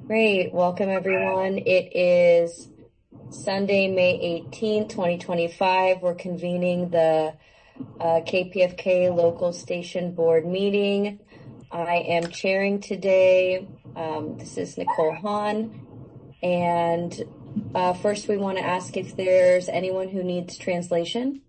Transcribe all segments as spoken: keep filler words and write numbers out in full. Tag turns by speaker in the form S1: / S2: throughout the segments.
S1: Great. Welcome, everyone. It is Sunday, May eighteenth, twenty twenty-five. We're convening the uh, K P F K Local Station Board meeting. I am chairing today. Um, this is Nicole Hahn. And uh, first, we want to ask if there's anyone who needs translation.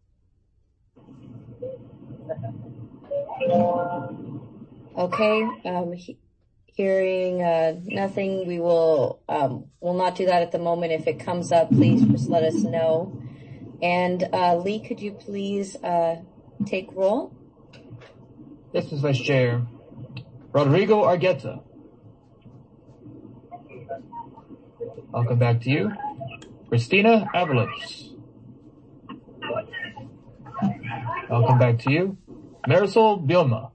S1: Okay. Um, he, Hearing uh, nothing, we will um, will not do that at the moment. If it comes up, please just let us know. And uh, Lee, could you please uh, take roll?
S2: Yes, Miz Vice Chair. Rodrigo Argueta. I'll come back to you. Christina Avalos. I'll come back to you. Marisol Bielma.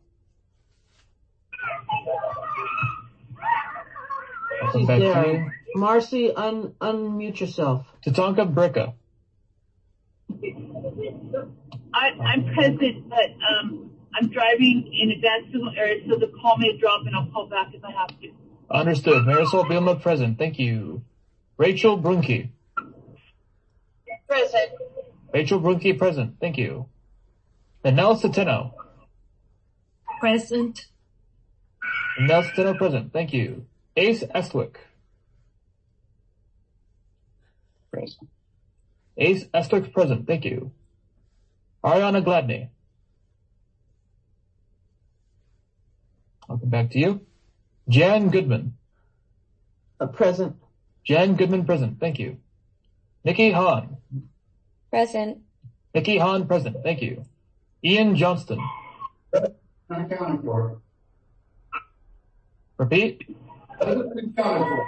S2: I'll come
S3: She's
S2: back
S3: there.
S2: to you.
S3: Marcy, un unmute yourself.
S2: Tatanka Bricka.
S4: I, I'm present, but um, I'm driving in a bad signal area, so the call may drop, and I'll call back if I have to.
S2: Understood. Marisol Bielma present. Thank you. Rachel Brunke.
S5: Present.
S2: Rachel Brunke present. Thank you. And Nell Centeno.
S5: Present.
S2: And Nell Centeno present. Thank you. Ace Estwick.
S6: Present.
S2: Ace Estwick present. Thank you. Ariana Gladney. I'll come back to you. Jan Goodman.
S3: Uh, present.
S2: Jan Goodman present. Thank you. Nikki Hahn.
S1: Present.
S2: Nikki Hahn present. Thank you. Ian Johnston.
S6: Unaccounted for.
S2: Repeat.
S6: Unaccounted for.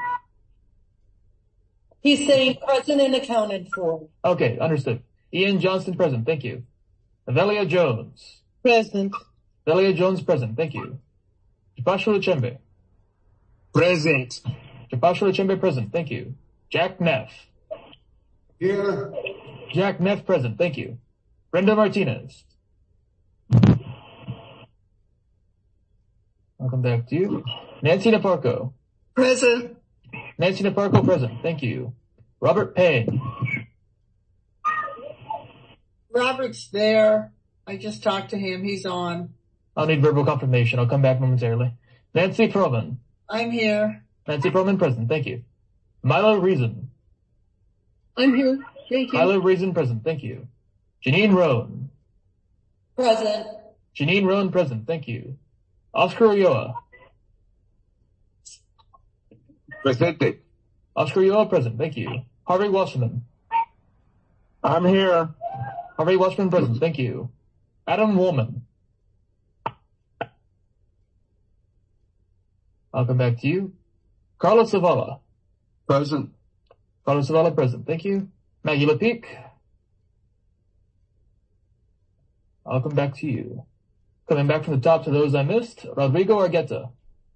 S5: He's saying present and accounted for.
S2: Okay, understood. Ian Johnston present. Thank you. Avelia Jones.
S5: Present.
S2: Avelia Jones present. Thank you. Japashua Chembe.
S7: Present.
S2: Japashua Chembe present. Thank you. Jack Neff.
S6: Here.
S2: Jack Neff present. Thank you. Brenda Martinez. I'll come back to you. Nancy Naparco.
S5: Present.
S2: Nancy Naparco present. Thank you. Robert Payne.
S5: Robert's there. I just talked to him. He's on.
S2: I'll need verbal confirmation. I'll come back momentarily. Nancy Perlman.
S5: I'm here.
S2: Nancy Perlman present. Thank you. Milo Reason.
S5: I'm here. Thank you.
S2: Milo Reason present. Thank you. Janine Roan.
S5: Present.
S2: Janine Roan present. Thank you. Oscar Ulloa.
S7: Presente.
S2: Oscar Ulloa present. Thank you. Harvey Wasserman.
S7: I'm here.
S2: Harvey Wasserman present. Thank you. Adam Woolman. I'll come back to you. Carlos Zavala.
S7: Present.
S2: Carlos Zavala present. Thank you. Maggie Lepeak. I'll come back to you. Coming back from the top to those I missed. Rodrigo Argueta.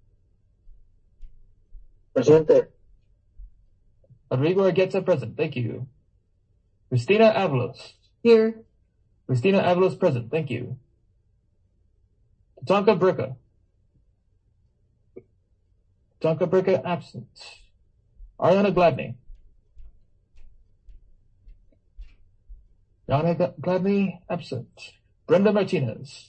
S6: Presente.
S2: Rodrigo Argueta present. Thank you. Christina Avalos.
S5: Here.
S2: Christina Avalos present. Thank you. Tatanka Bricka. Tatanka Bricka absent. Ariana Gladney. Ariana Gladney absent. Brenda Martinez.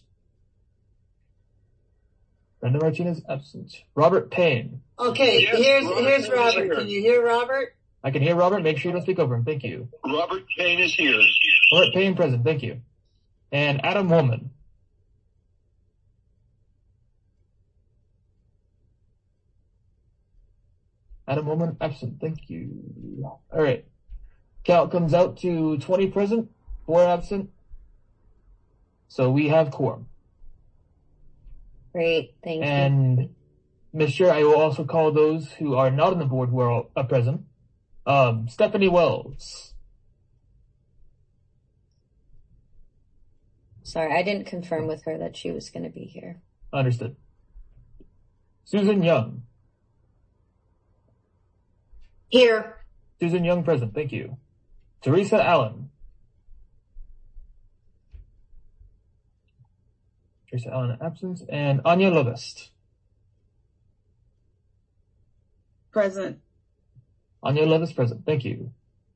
S2: Brenda Martinez absent. Robert Payne.
S5: Okay,
S7: Yes,
S5: here's
S7: Robert
S5: here's
S7: is
S5: Robert.
S7: here.
S5: Can you hear Robert?
S2: I can hear Robert. Make sure you don't speak over him. Thank you.
S7: Robert Payne is here.
S2: Robert Payne present. Thank you. And Adam Woolman. Adam Woolman absent. Thank you. All right. Count comes out to twenty present, four absent. So we have quorum.
S1: Great. Thank you.
S2: And Miz Chair, I will also call those who are not on the board who are uh, present. Um, Stephanie Wells.
S1: Sorry, I didn't confirm with her that she was going to be here.
S2: Understood. Susan Young.
S5: Here.
S2: Susan Young present. Thank you. Teresa Allen. Teresa Allen in absence. And Anya Lovest.
S5: Present.
S2: Anya Levis present. Thank you.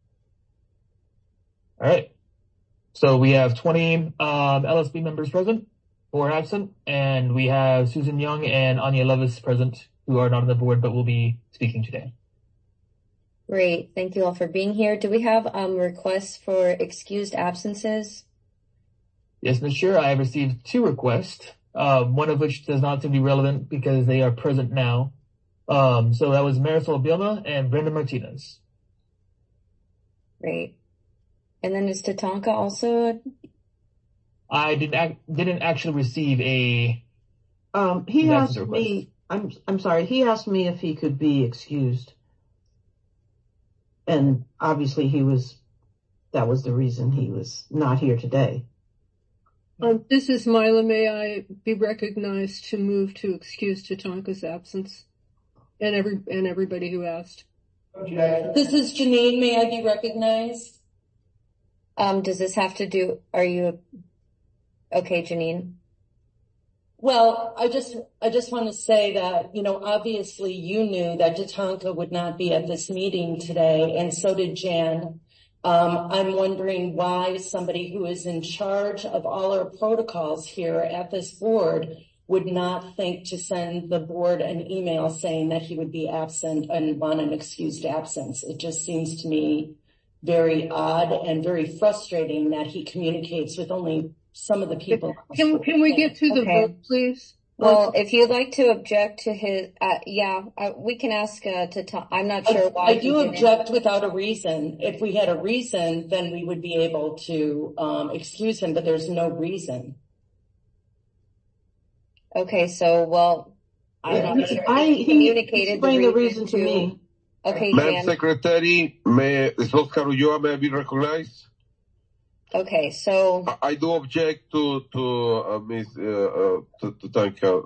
S2: All right. So we have twenty um, L S B members present, four absent, and we have Susan Young and Anya Levis present, who are not on the board but will be speaking today.
S1: Great. Thank you all for being here. Do we have um, requests for excused absences?
S2: Yes, Miz Chair, I have received two requests, uh, one of which does not seem to be relevant because they are present now. Um, so that was Marisol Bielma and Brenda Martinez.
S1: Great. And then is Tatanka also?
S2: I did ac- didn't actually receive a...
S3: Um, he
S2: That's
S3: asked
S2: the
S3: me, I'm, I'm sorry, he asked me if he could be excused. And obviously he was, that was the reason he was not here today.
S8: Um, this is Mila. May I be recognized to move to excuse Tatanka's absence? And every, and everybody who asked.
S9: This is Janine. May I be recognized?
S1: Um, does this have to do, are you, okay, Janine?
S9: Well, I just, I just want to say that, you know, obviously you knew that Tatanka would not be at this meeting today, and so did Jan. Um, I'm wondering why somebody who is in charge of all our protocols here at this board would not think to send the board an email saying that he would be absent and want an excused absence. It just seems to me very odd and very frustrating that he communicates with only some of the people.
S8: Can, can we get to the
S1: Okay.
S8: vote, please?
S1: Well, if you'd like to object to his, uh, yeah, uh, we can ask, uh, to talk. I'm not sure why.
S9: I
S1: he
S9: do
S1: didn't-
S9: object without a reason. If we had a reason, then we would be able to, um, excuse him, but there's no reason.
S1: Okay, so, well, I'm
S3: Yeah,
S1: not sure.
S3: I,
S1: He
S3: he
S1: communicated
S3: explained the reason to me.
S1: Okay,
S7: Madam
S1: Jan.
S7: Secretary, may, is Oscar Ulloa, may I be recognized?
S1: Okay, so,
S7: I, I do object to, to, uh, Miz uh, uh, to, to thank, uh,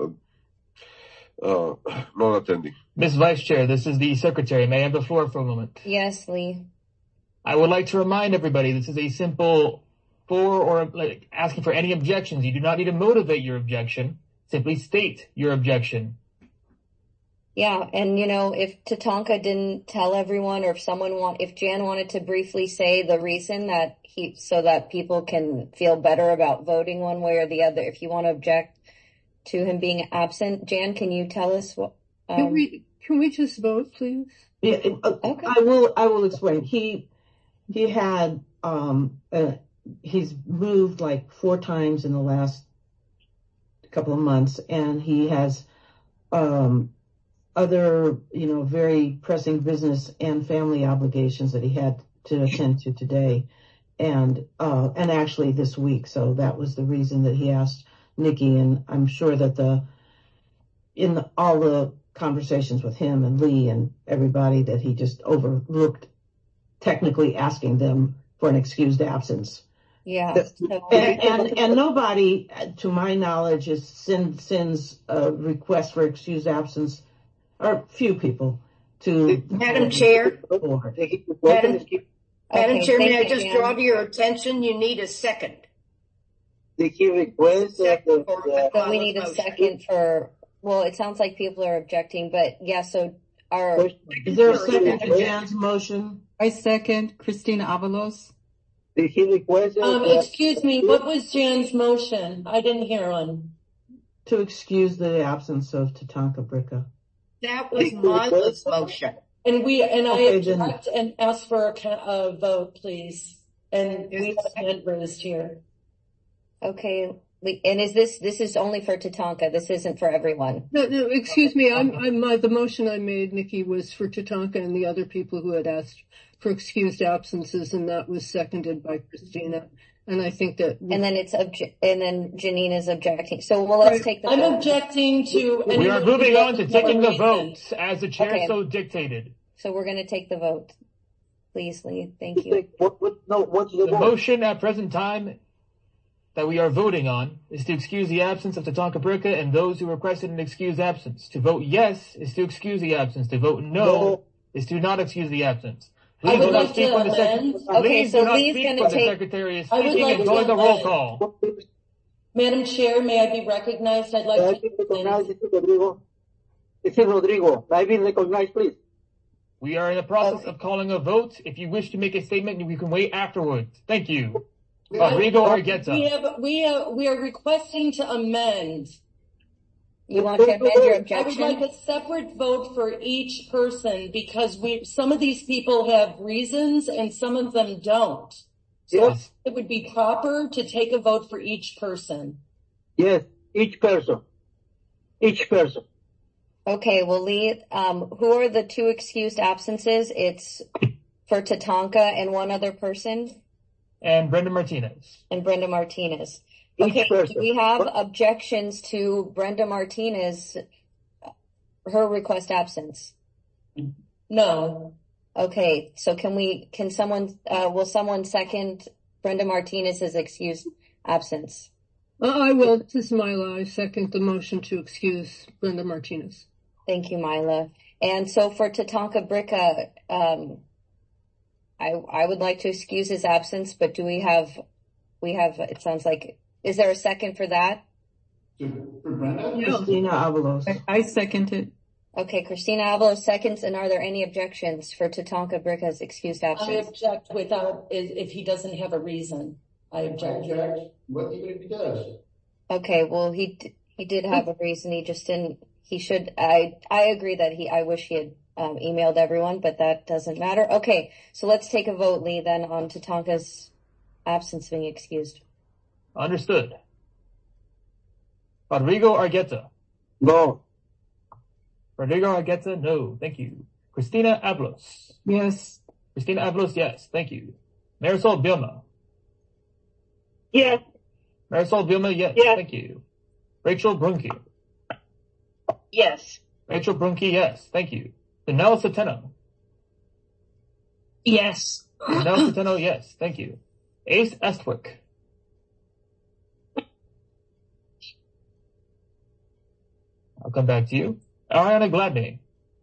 S7: uh, not attending.
S2: Miz Vice Chair, this is the Secretary. May I have the floor for a moment?
S1: yes, Lee.
S2: I would like to remind everybody this is a simple for or like asking for any objections. You do not need to motivate your objection. Simply state your objection.
S1: Yeah, and you know, if Tatanka didn't tell everyone, or if someone want, if Jan wanted to briefly say the reason that he, so that people can feel better about voting one way or the other, if you want to object to him being absent, Jan, can you tell us what? Um,
S8: Can we, can we just vote, please?
S3: Yeah, uh,
S1: Okay.
S3: I will, I will explain. He, he had, um, uh, he's moved like four times in the last couple of months, and he has, um, other, you know, very pressing business and family obligations that he had to attend to today, and, uh, and actually this week. So that was the reason that he asked Nikki, and I'm sure that the, in the, all the conversations with him and Lee and everybody, that he just overlooked technically asking them for an excused absence.
S1: yeah.
S3: The-
S1: So,
S3: And, and, and nobody, to my knowledge, is send, sends a request for excused absence, or few people, to.
S10: Madam Chair?
S3: Board.
S10: Madam, Madam
S1: Okay,
S10: Chair, may
S1: thank
S10: I
S1: you,
S10: just
S1: Jan.
S10: draw to your attention, you need a second.
S6: Did he request that
S10: Second
S6: the,
S10: for
S6: the,
S1: so we need a
S10: motion.
S1: second for, well, it sounds like people are objecting, but yeah, so our,
S3: Is there a second to Jan's motion?
S5: I second Christina Avalos.
S6: did he request that?
S9: Um,
S6: the-
S9: excuse me, what was Jan's motion? I didn't hear one.
S3: To excuse the absence of Tatanka Bricka.
S10: That was Martha's motion.
S9: And we, and I
S3: Okay, then.
S9: object and ask for a, ca- a vote, please. And we have a hand raised here.
S1: okay, we- and is this, this is only for Tatanka, this isn't for everyone?
S8: No, no, excuse me, I'm, I'm, my, the motion I made, Nikki, was for Tatanka and the other people who had asked for excused absences, and that was seconded by Christina. And I think that.
S1: And then it's obje- and then Janine is objecting. So, well, let's
S8: Right.
S1: take the
S9: I'm
S1: vote.
S9: objecting to.
S2: We are moving on to taking the
S9: vote.
S2: vote as the chair
S1: Okay.
S2: so dictated.
S1: So we're going to take the vote. Please, Lee. Thank you.
S6: What, what, no, what's the
S2: The
S6: vote?
S2: motion at present time that we are voting on is to excuse the absence of Tatanka Bricka and those who requested an excused absence. To vote yes is to excuse the absence. To vote no,
S6: No.
S2: is to not excuse the absence.
S9: I
S2: Please
S9: would
S2: do not
S9: like
S2: speak
S9: to
S2: when the sec-
S9: amend.
S1: Okay,
S2: Please
S1: so
S2: do not
S1: Lee's
S2: speak
S1: gonna
S2: when the
S1: take-
S2: secretary is
S9: I would
S2: speaking
S9: like
S2: and
S9: to
S2: join the roll
S9: amend.
S2: call.
S9: Madam Chair, may I be recognized? I'd like
S6: May I
S9: to.
S6: be recognized? This is Rodrigo. This is Rodrigo. May I be recognized, please?
S2: We are in the process okay. of calling a vote. If you wish to make a statement, you can wait afterwards. Thank you. Rodrigo Argueta.
S9: We have, we have, we are requesting to amend.
S1: You want to amend your objection?
S9: I would like a separate vote for each person because we, some of these people have reasons and some of them don't. So
S6: Yes.
S9: it would be proper to take a vote for each person.
S6: Yes, each person. Each person.
S1: Okay, well, Lee, um, who are the two excused absences? It's for Tatanka and one other person?
S2: And Brenda Martinez.
S1: And Brenda Martinez.
S6: Each
S1: Okay,
S6: person.
S1: do we have objections to Brenda Martinez, her request absence?
S9: No.
S1: Okay, so can we, can someone, uh, will someone second Brenda Martinez's excused absence?
S8: Uh, I will. This is Mila. I second the motion to excuse Brenda Martinez.
S1: Thank you, Mila. And so for Tatanka Bricka, um, I, I would like to excuse his absence, but do we have, we have, it sounds like, is there a second for that?
S11: For Brenda?
S3: Christina Avalos.
S5: I, I second it.
S1: Okay, Christina Avalos seconds, and are there any objections for Tatanka Bricka's excused
S9: I
S1: absence?
S9: object without, if, if he doesn't have a reason. I object.
S11: Object. What even if he does?
S1: Okay, well, he, d- he did have a reason, he just didn't, he should, I, I agree that he, I wish he had, um, emailed everyone, but that doesn't matter. Okay, so let's take a vote, Lee, then on Tatanka's absence being excused.
S2: Understood. Rodrigo Argueta.
S6: No.
S2: Rodrigo Argueta, no. Thank you. Christina Avalos.
S5: Yes.
S2: Christina Avalos, yes. Thank you. Marisol Vilma.
S4: Yes.
S2: Marisol Vilma, yes.
S4: Yes.
S2: Thank you. Rachel Brunke.
S10: Yes.
S2: Rachel Brunke, yes. Thank you. Danelle Centeno.
S10: Yes.
S2: Danelle Centeno, yes. Thank you. Ace Estwick. I'll come back to you. Ariana Gladney.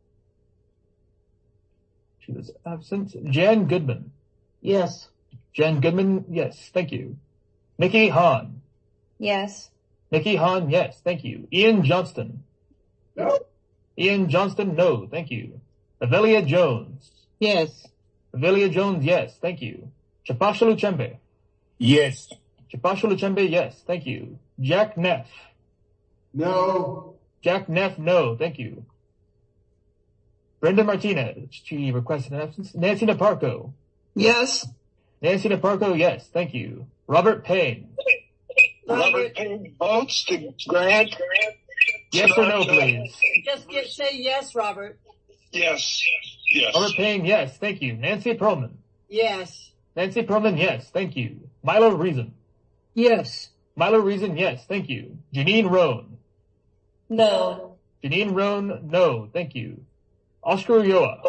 S2: She was absent. Jan Goodman.
S3: Yes.
S2: Jan Goodman, yes. Thank you. Nikki Hahn.
S1: Yes.
S2: Nikki Hahn, yes. Thank you. Ian Johnston.
S11: No.
S2: Ian Johnston, no. Thank you. Avelia Jones.
S5: Yes.
S2: Avelia Jones, yes. Thank you. Chapasha Luchembe.
S11: Yes.
S2: Chapasha Luchembe, yes. Thank you. Jack Neff.
S11: No.
S2: Jack Neff, no. Thank you. Brenda Martinez. She requested an absence. Nancy Naparco.
S5: Yes.
S2: Nancy Naparco, yes. Thank you. Robert Payne.
S6: Robert Payne votes to grant.
S2: Yes or no, please?
S10: Just get, say yes, Robert.
S6: Yes. Yes.
S2: Robert Payne, yes. Thank you. Nancy Perlman.
S10: Yes.
S2: Nancy Perlman, yes. Thank you. Milo Reason.
S8: Yes.
S2: Milo Reason, yes. Thank you. Janine Roan.
S9: No.
S2: Janine Roan, no. Thank you. Oscar Ulloa.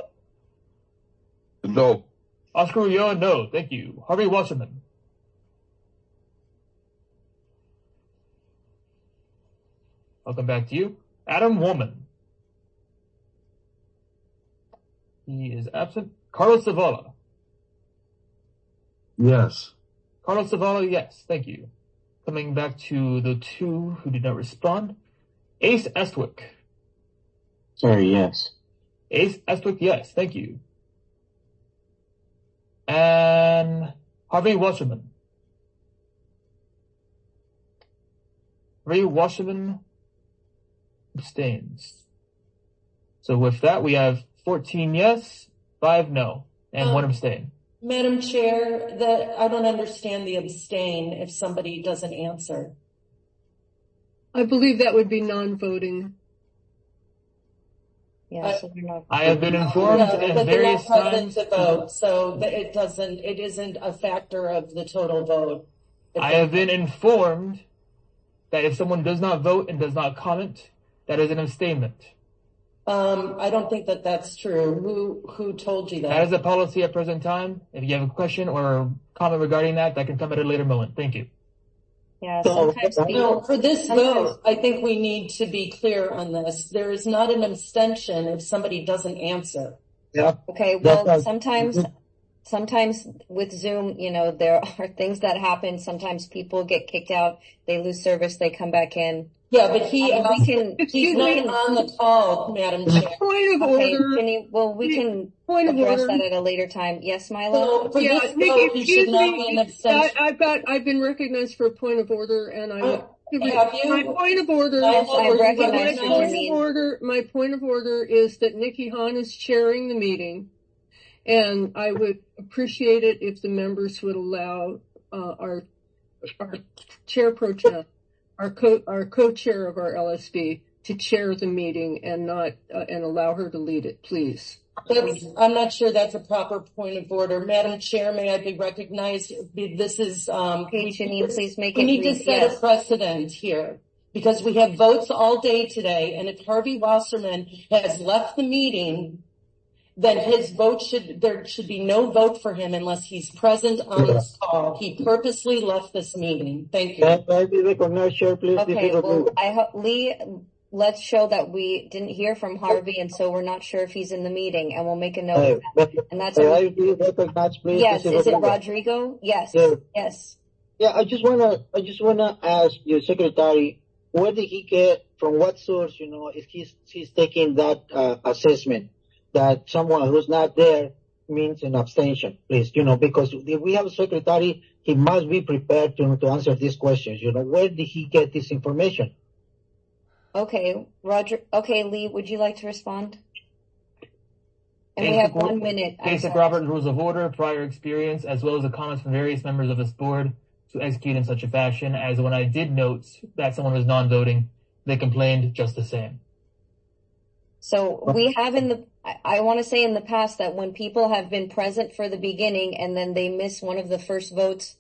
S7: No.
S2: Oscar Ulloa, no. Thank you. Harvey Wasserman. I'll come back to you. Adam Woolman. He is absent. Carlos Zavala.
S6: Yes.
S2: Carlos Zavala, yes. Thank you. Coming back to the two who did not respond. Ace Estwick.
S6: Sorry, yes.
S2: Ace Estwick, yes. Thank you. And Harvey Wasserman. Harvey Wasserman abstains. So with that, we have fourteen yes, five no, and
S9: Um,
S2: one abstain.
S9: Madam Chair, that I don't understand the abstain if somebody doesn't answer.
S8: I believe that would be non-voting.
S1: Yeah, so you're not.
S2: I have been informed
S9: No,
S2: at
S9: but they're
S2: various
S9: not present
S2: times.
S9: to vote, so that it doesn't, it isn't a factor of the total vote. If
S2: I
S9: they-
S2: have been informed that if someone does not vote and does not comment, that is an abstainment.
S9: Um, I don't think that that's true. Who, who told you
S2: That
S9: that?
S2: is a policy at present time. If you have a question or comment regarding that, that can come at a later moment. Thank you.
S1: Yeah,
S6: So-
S1: sometimes
S9: No,
S1: people,
S9: for this
S1: sometimes-
S9: vote, I think we need to be clear on this. There is not an abstention if somebody doesn't answer.
S6: Yeah.
S1: okay,
S6: That's
S1: well,
S6: right.
S1: sometimes, sometimes with Zoom, you know, there are things that happen. Sometimes people get kicked out, they lose service, they come back in.
S9: Yeah, but he,
S1: Um, we can-
S9: he's
S8: Excuse
S9: not
S8: me.
S9: on the call, Madam Chair.
S8: Point of
S1: Okay,
S8: order.
S1: Jenny, well, we can
S8: Point of
S1: address
S8: order.
S1: that at a later time. Yes, Milo?
S9: So for
S8: Yeah,
S9: this
S8: Nikki,
S9: vote, he
S8: excuse
S9: should not be an
S8: me.
S9: abstention.
S8: I, I've got, I've been recognized for a point of order, and I would.
S9: Oh, have you?
S8: My point of order.
S9: Yes,
S1: I
S8: my
S1: recognize you,
S8: point
S1: Janine.
S8: of order. My point of order is that Nikki Hahn is chairing the meeting, and I would appreciate it if the members would allow uh, our our chair pro tem, our co our co-chair of our L S B, to chair the meeting and not uh, and allow her to lead it, please.
S9: That's, I'm not sure that's a proper point of order. Madam Chair, may I be recognized? This is, um,
S1: Okay,
S9: we,
S1: Janine, please make
S9: we
S1: it
S9: need to
S1: brief.
S9: set
S1: Yes.
S9: a precedent here because we have votes all day today. And if Harvey Wasserman has left the meeting, then his vote should, there should be no vote for him unless he's present on this call. He purposely left this meeting. Thank you.
S12: Can I be recognized, Chair, please?
S1: Okay, well, I hope, Lee, let's show that we didn't hear from Harvey, and so we're not sure if he's in the meeting, and we'll make a note of that. And that's
S12: Can
S1: our,
S12: I be recognized, please?
S1: yes,
S12: This
S1: is it
S12: Rodrigo.
S1: Rodrigo? Yes,
S12: Yeah.
S1: yes.
S12: Yeah, I just wanna, I just wanna ask your secretary, where did he get, from what source, you know, if he's, he's taking that, uh, assessment that someone who's not there means an abstention, please, you know, because if we have a secretary, he must be prepared to, to answer these questions, you know, where did he get this information?
S1: Okay, Roger, okay, Lee, would you like to respond? And we
S2: Basic
S1: have one
S2: rule-
S1: minute. I'm
S2: Basic
S1: sorry.
S2: Robert Rules of Order, prior experience, as well as the comments from various members of this board to execute in such a fashion as when I did note that someone was non-voting, they complained just the same.
S1: So we have in the, I, I want to say in the past that when people have been present for the beginning and then they miss one of the first votes,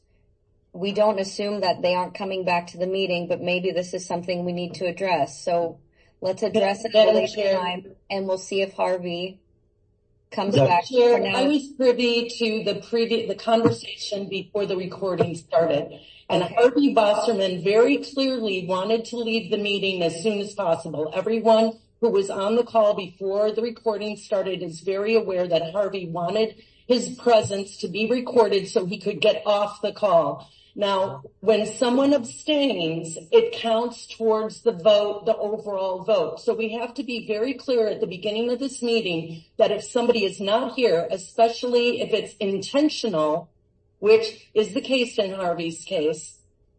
S1: we don't assume that they aren't coming back to the meeting, but maybe this is something we need to address. So let's address it at a later time, and we'll see if Harvey comes
S12: Yeah.
S1: back.
S9: Chair,
S1: For now,
S9: I was privy to the previous, the conversation before the recording started. And
S1: Okay.
S9: Harvey Wasserman very clearly wanted to leave the meeting as soon as possible. Everyone who was on the call before the recording started is very aware that Harvey wanted his presence to be recorded so he could get off the call. Now, when someone abstains, it counts towards the vote, the overall vote. So we have to be very clear at the beginning of this meeting that if somebody is not here, especially if it's intentional, which is the case in Harvey's case,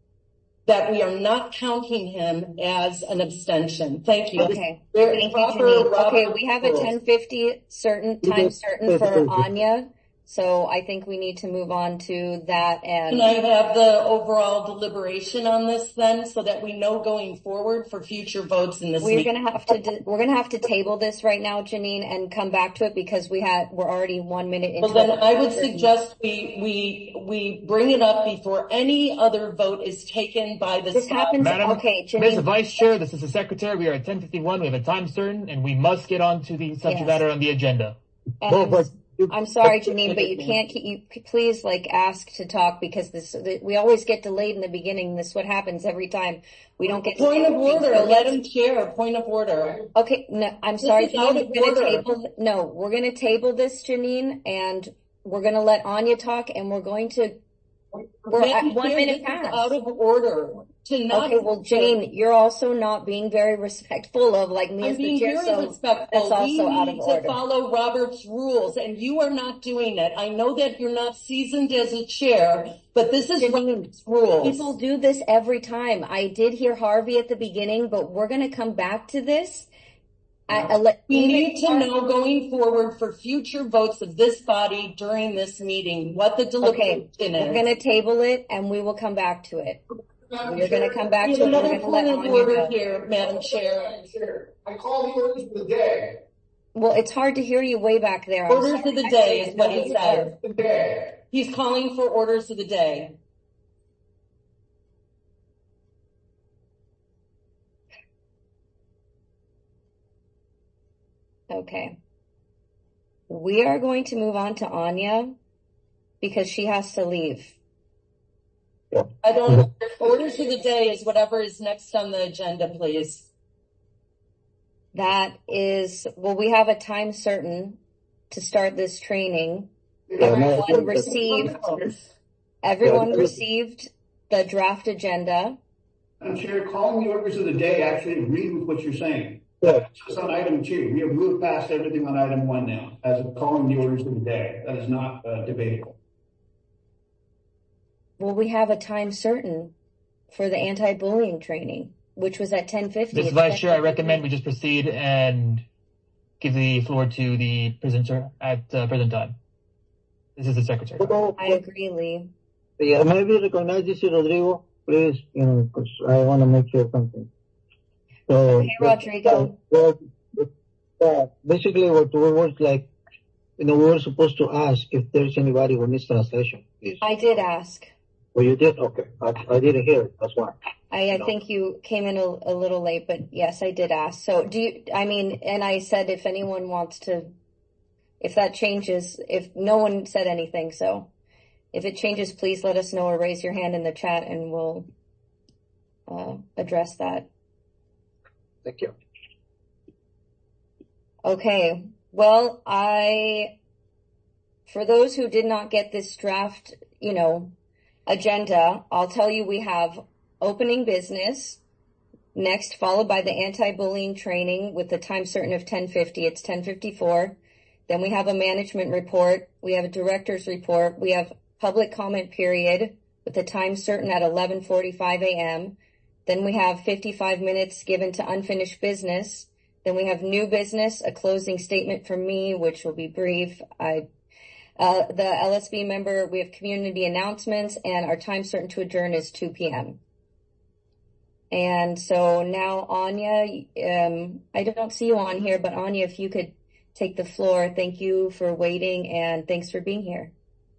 S9: that we are not counting him as an abstention. Thank you.
S1: okay.
S9: Very
S1: Thank you,
S9: proper
S1: Janine. Okay,
S9: Robert
S1: we have a
S9: rules.
S1: ten fifty certain, time certain for Anya. So I think we need to move on to that. And
S9: Can I have the overall deliberation on this then, so that we know going forward for future votes in this
S1: we're
S9: meeting?
S1: gonna have to de- we're gonna have to table this right now, Janine, and come back to it because we had we're already one minute into.
S9: Well, then
S1: the-
S9: I would suggest we we we bring it up before any other vote is taken by the
S1: This
S9: staff.
S1: happens.
S2: Madam,
S1: Okay,
S2: Miz
S1: Janine.
S2: Vice Chair, this is the Secretary. We are at ten fifty-one. We have a time certain, and we must get on to the subject
S1: Yes.
S2: matter on the agenda.
S1: And
S12: Well,
S1: I'm,
S12: but you-
S1: I'm sorry, Janine, but you can't keep, you please like ask to talk because this, we always get delayed in the beginning. This is what happens every time. We don't get to
S9: Point of
S1: say anything.
S9: order.
S1: So
S9: Let
S1: let's-
S9: him chair. Point of order.
S1: Okay, no, I'm sorry,
S9: is out
S1: Janine.
S9: of
S1: We're gonna
S9: order.
S1: table, no, we're gonna table this, Janine, and we're gonna let Anya talk and we're going to, we're
S9: Madam
S1: at one
S9: Chair,
S1: minute
S9: this is
S1: past.
S9: out of order. To not.
S1: Okay, well, Jane, you're also not being very respectful of like me
S9: I'm
S1: as the
S9: being
S1: chair,
S9: very
S1: so
S9: respectful.
S1: that's also
S9: we
S1: out of
S9: need to
S1: order.
S9: follow Robert's rules, and you are not doing it. I know that you're not seasoned as a chair, but this is
S1: Janine,
S9: Robert's rules.
S1: People do this every time. I did hear Harvey at the beginning, but we're going to come back to this. I, I let,
S9: We
S1: even
S9: need to
S1: Har-
S9: know going forward for future votes of this body during this meeting what the
S1: Okay,
S9: deliberation
S1: we're
S9: is.
S1: going to table it and we will come back to it. We're going to come back
S9: We
S1: to
S9: have
S1: it. We're
S9: another
S1: going to let
S9: point of
S1: Anya
S9: order
S1: go.
S9: here, Madam Chair.
S11: I call the orders of the day.
S1: Well, it's hard to hear you way back there. I'm
S9: Orders
S1: sorry.
S9: of the
S1: I
S9: day
S1: can't
S9: is what
S1: hear
S9: he
S1: you.
S9: said.
S11: The day.
S9: He's calling for orders of the day.
S1: Okay. We are going to move on to Anya because she has to leave.
S9: I don't, orders of the day is whatever is next on the agenda, please.
S1: That is, well, we have a time certain to start this training. Everyone received, everyone received the draft agenda.
S13: I'm Chair, calling the orders of the day actually agrees with what you're saying.
S12: Yeah.
S13: It's on item two. We have moved past everything on item one now, as of calling the orders of the day. That is not uh, debatable.
S1: Well, we have a time certain for the anti-bullying training, which was at ten fifty.
S2: Mister Vice Chair, I recommend we just proceed and give the floor to the presenter at uh, present time. This is the secretary.
S1: I agree, Lee.
S12: Yeah, maybe recognize this, Rodrigo, please, you know, because I want to make sure something. So,
S1: hey, Rodrigo.
S12: Well, uh, basically, what we were like, you know, we were supposed to ask if there's anybody who needs translation, please.
S1: I did ask.
S12: Oh, you did? Okay. I, I didn't hear it. That's why.
S1: I, I
S12: no.
S1: think you came in a, a little late, but yes, I did ask. So do you, I mean, and I said if anyone wants to, if that changes, if no one said anything, so if it changes, please let us know or raise your hand in the chat and we'll uh, address that.
S12: Thank you.
S1: Okay. Well, I, for those who did not get this draft, you know, agenda, I'll tell you we have opening business next, followed by the anti-bullying training with the time certain of ten fifty. It's ten fifty-four. Then we have a management report. We have a director's report. We have public comment period with the time certain at eleven forty-five a.m. Then we have fifty-five minutes given to unfinished business. Then we have new business, a closing statement from me, which will be brief. I Uh, the L S B member, we have community announcements, and our time certain to adjourn is two p.m. And so now, Anya, um, I don't see you on here, but Anya, if you could take the floor. Thank you for waiting, and thanks for being here.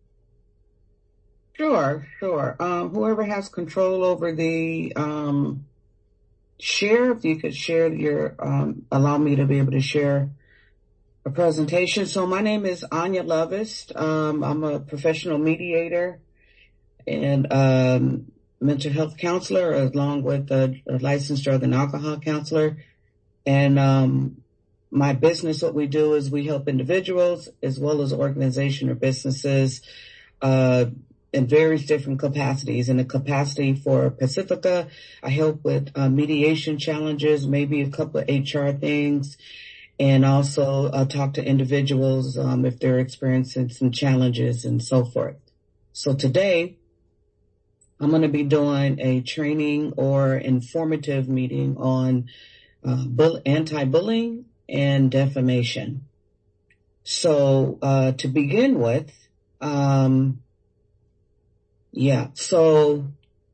S3: Sure, sure. Um, whoever has control over the um, share, if you could share your, um, allow me to be able to share a presentation. So my name is Anya Lovest. Um, I'm a professional mediator and um, mental health counselor, along with a, a licensed drug and alcohol counselor. And um, my business, what we do is we help individuals as well as organizations or businesses uh, in various different capacities. In the capacity for Pacifica, I help with uh, mediation challenges, maybe a couple of H R things. And also uh, talk to individuals um, if they're experiencing some challenges and so forth. So today, I'm going to be doing a training or informative meeting on uh, bull- anti-bullying and defamation. So uh, to begin with, um, yeah, so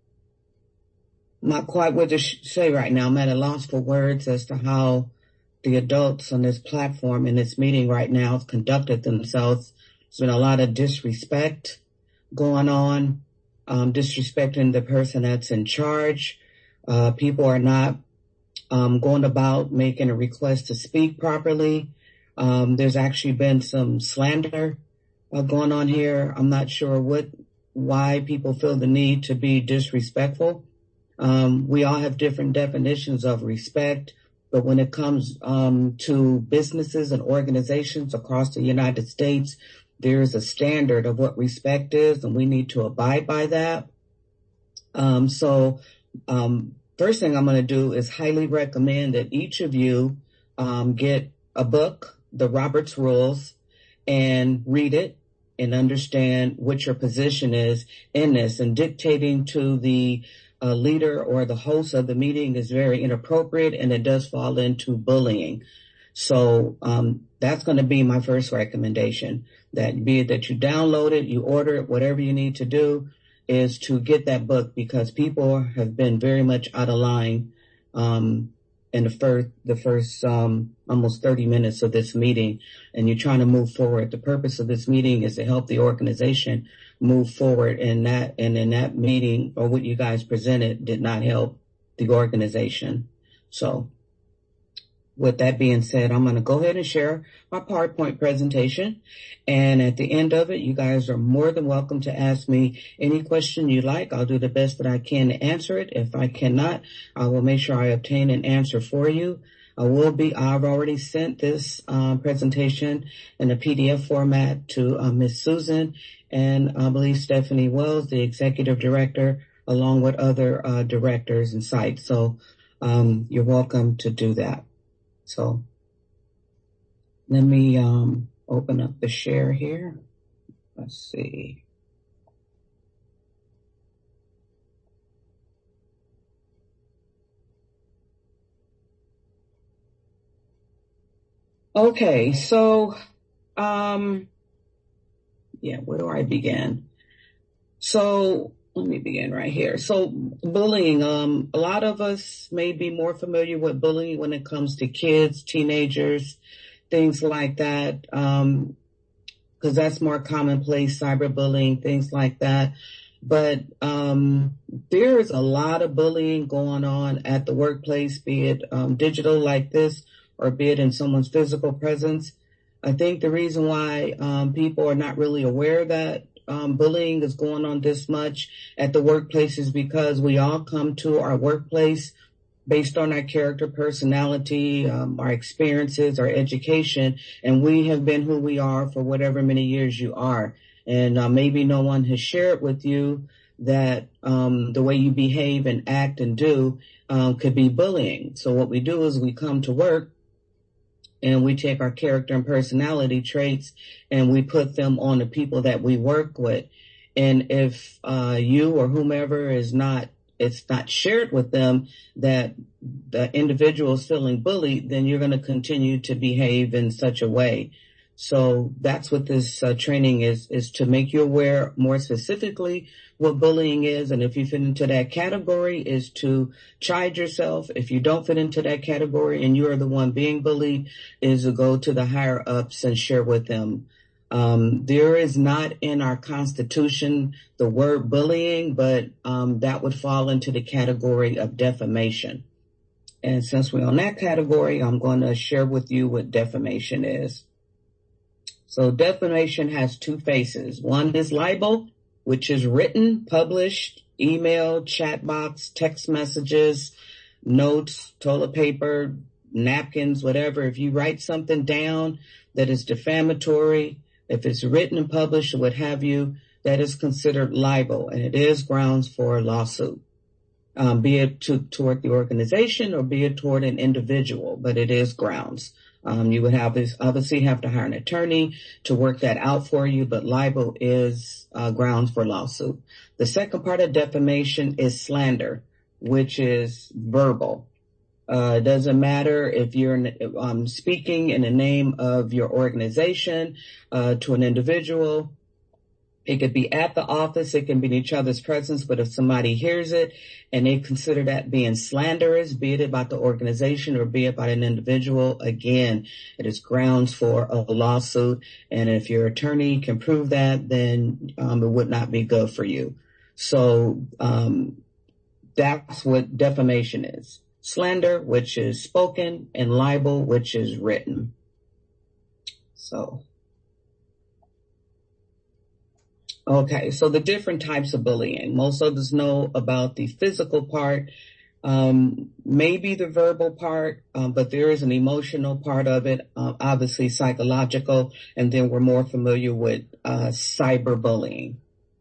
S3: not quite what to sh- say right now. I'm at a loss for words as to how the adults on this platform in this meeting right now have conducted themselves. There's been a lot of disrespect going on, um, disrespecting the person that's in charge. Uh, people are not um, going about making a request to speak properly. Um, there's actually been some slander uh, going on here. I'm not sure what, why people feel the need to be disrespectful. Um, we all have different definitions of respect. But when it comes um, to businesses and organizations across the United States, there is a standard of what respect is, and we need to abide by that. Um, so um, first thing I'm going to do is highly recommend that each of you um, get a book, the Roberts Rules, and read it and understand what your position is in this. And dictating to the a leader or the host of the meeting is very inappropriate, and it does fall into bullying. So um, that's going to be my first recommendation, that be it that you download it, you order it, whatever you need to do is to get that book, because people have been very much out of line um, in the first, the first um, almost thirty minutes of this meeting, and you're trying to move forward. The purpose of this meeting is to help the organization move forward, and that, and in that meeting, or what you guys presented, did not help the organization. So with that being said, I'm going to go ahead and share my PowerPoint presentation. And at the end of it, you guys are more than welcome to ask me any question you like. I'll do the best that I can to answer it. If I cannot, I will make sure I obtain an answer for you. I will be, I've already sent this uh, presentation in a P D F format to uh, Miz Susan and I believe Stephanie Wells, the Executive Director along with other uh, directors and sites. So um, you're welcome to do that. So let me um, open up the share here. Let's see. Okay, so, um, yeah, where do I begin? So let me begin right here. So bullying, um, a lot of us may be more familiar with bullying when it comes to kids, teenagers, things like that, um, because that's more commonplace, cyberbullying, things like that. But um, there's a lot of bullying going on at the workplace, be it um, digital like this, or be it in someone's physical presence. I think the reason why um, people are not really aware that um, bullying is going on this much at the workplace is because we all come to our workplace based on our character, personality, um, our experiences, our education, and we have been who we are for whatever many years you are. And uh, maybe no one has shared with you that um, the way you behave and act and do um, could be bullying. So what we do is we come to work and we take our character and personality traits and we put them on the people that we work with. And if uh, you or whomever is not, it's not shared with them that the individual is feeling bullied, then you're going to continue to behave in such a way. So that's what this uh, training is, is to make you aware more specifically what bullying is. And if you fit into that category, is to chide yourself. If you don't fit into that category and you are the one being bullied, is to go to the higher ups and share with them. Um, there is not in our Constitution the word bullying, but um, that would fall into the category of defamation. And since we're on that category, I'm going to share with you what defamation is. So defamation has two faces. One is libel, which is written, published, email, chat box, text messages, notes, toilet paper, napkins, whatever. If you write something down that is defamatory, if it's written and published or what have you, that is considered libel, and it is grounds for a lawsuit, um, be it to, toward the organization or be it toward an individual, but it is grounds. Um, you would have this, obviously have to hire an attorney to work that out for you, but libel is uh, grounds for lawsuit. The second part of defamation is slander, which is verbal. Uh, it doesn't matter if you're um, speaking in the name of your organization uh, to an individual. It could be at the office. It can be in each other's presence. But if somebody hears it and they consider that being slanderous, be it about the organization or be it about an individual, again, it is grounds for a lawsuit. And if your attorney can prove that, then um, it would not be good for you. So um, that's what defamation is. Slander, which is spoken, and libel, which is written. So, okay, so the different types of bullying. Most of us know about the physical part, um, maybe the verbal part, um, but there is an emotional part of it, uh, obviously psychological, and then we're more familiar with uh, cyberbullying.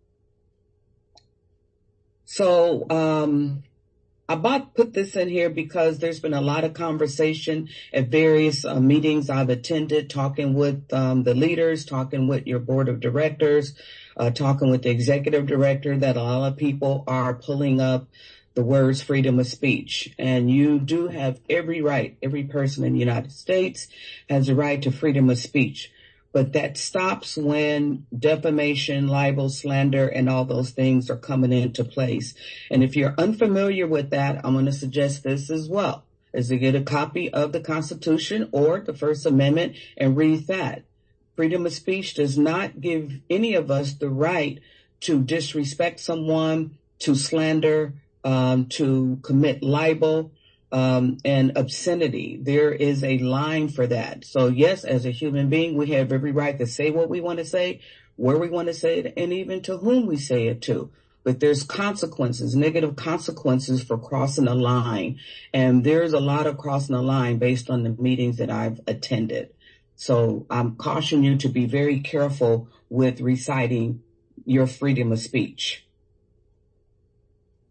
S3: So, um, I about put this in here because there's been a lot of conversation at various uh, meetings I've attended, talking with um, the leaders, talking with your board of directors, uh, talking with the executive director, that a lot of people are pulling up the words freedom of speech. And you do have every right, every person in the United States has a right to freedom of speech. But that stops when defamation, libel, slander, and all those things are coming into place. And if you're unfamiliar with that, I'm going to suggest this as well, is to get a copy of the Constitution or the First Amendment and read that. Freedom of speech does not give any of us the right to disrespect someone, to slander, um, to commit libel, Um, and obscenity. There is a line for that. So yes, as a human being, we have every right to say what we want to say, where we want to say it, and even to whom we say it to. But there's consequences, negative consequences for crossing a line. And there's a lot of crossing the line based on the meetings that I've attended. So I'm cautioning you to be very careful with reciting your freedom of speech.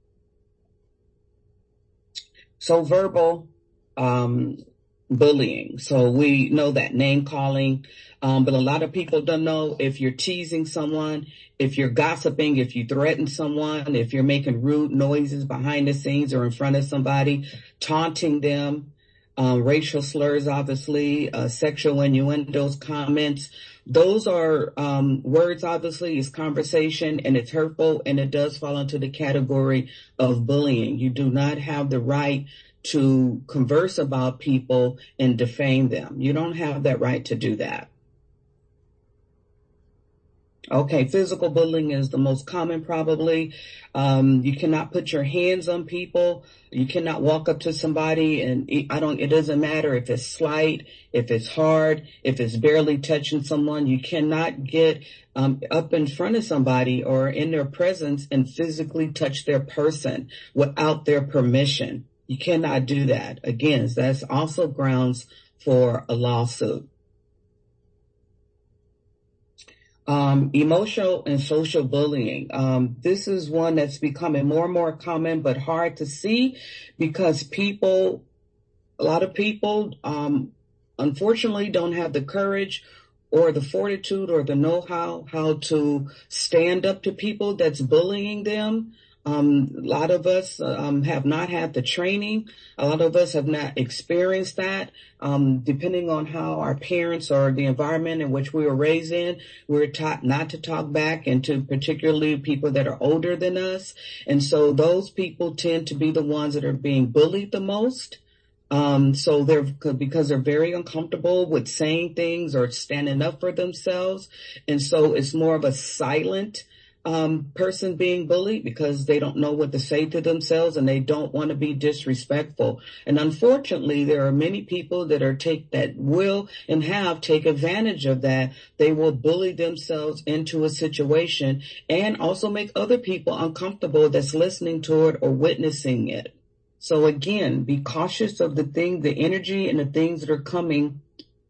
S14: So verbal, um, bullying. So we know that name calling, um, but a lot of people don't know if you're teasing someone, if you're gossiping, if you threaten someone, if you're making rude noises behind the scenes or in front of somebody, taunting them, um, racial slurs, obviously, uh, sexual innuendos, comments. Those are um, words, obviously, is conversation, and it's hurtful, and it does fall into the category of bullying. You do not have the right to converse about people and defame them. You don't have that right to do that. Okay, physical bullying is the most common probably. Um, you cannot put your hands on people. You cannot walk up to somebody and I don't, it doesn't matter if it's slight, if it's hard, if it's barely touching someone. You cannot get um, up in front of somebody or in their presence and physically touch their person without their permission. You cannot do that. Again, that's also grounds for a lawsuit. Um, emotional and social bullying. Um, this is one that's becoming more and more common, but hard to see because people, a lot of people, um, unfortunately don't have the courage or the fortitude or the know-how, how to stand up to people that's bullying them. Um, a lot of us um, have not had the training. A lot of us have not experienced that. Um, depending on how our parents or the environment in which we were raised in, we were taught not to talk back, and to particularly people that are older than us. And so those people tend to be the ones that are being bullied the most. Um, so they're, because they're very uncomfortable with saying things or standing up for themselves. And so it's more of a silent Um, person being bullied because they don't know what to say to themselves and they don't want to be disrespectful. And unfortunately, there are many people that are take that will and have take advantage of that. They will bully themselves into a situation and also make other people uncomfortable that's listening to it or witnessing it. So again, be cautious of the thing, the energy and the things that are coming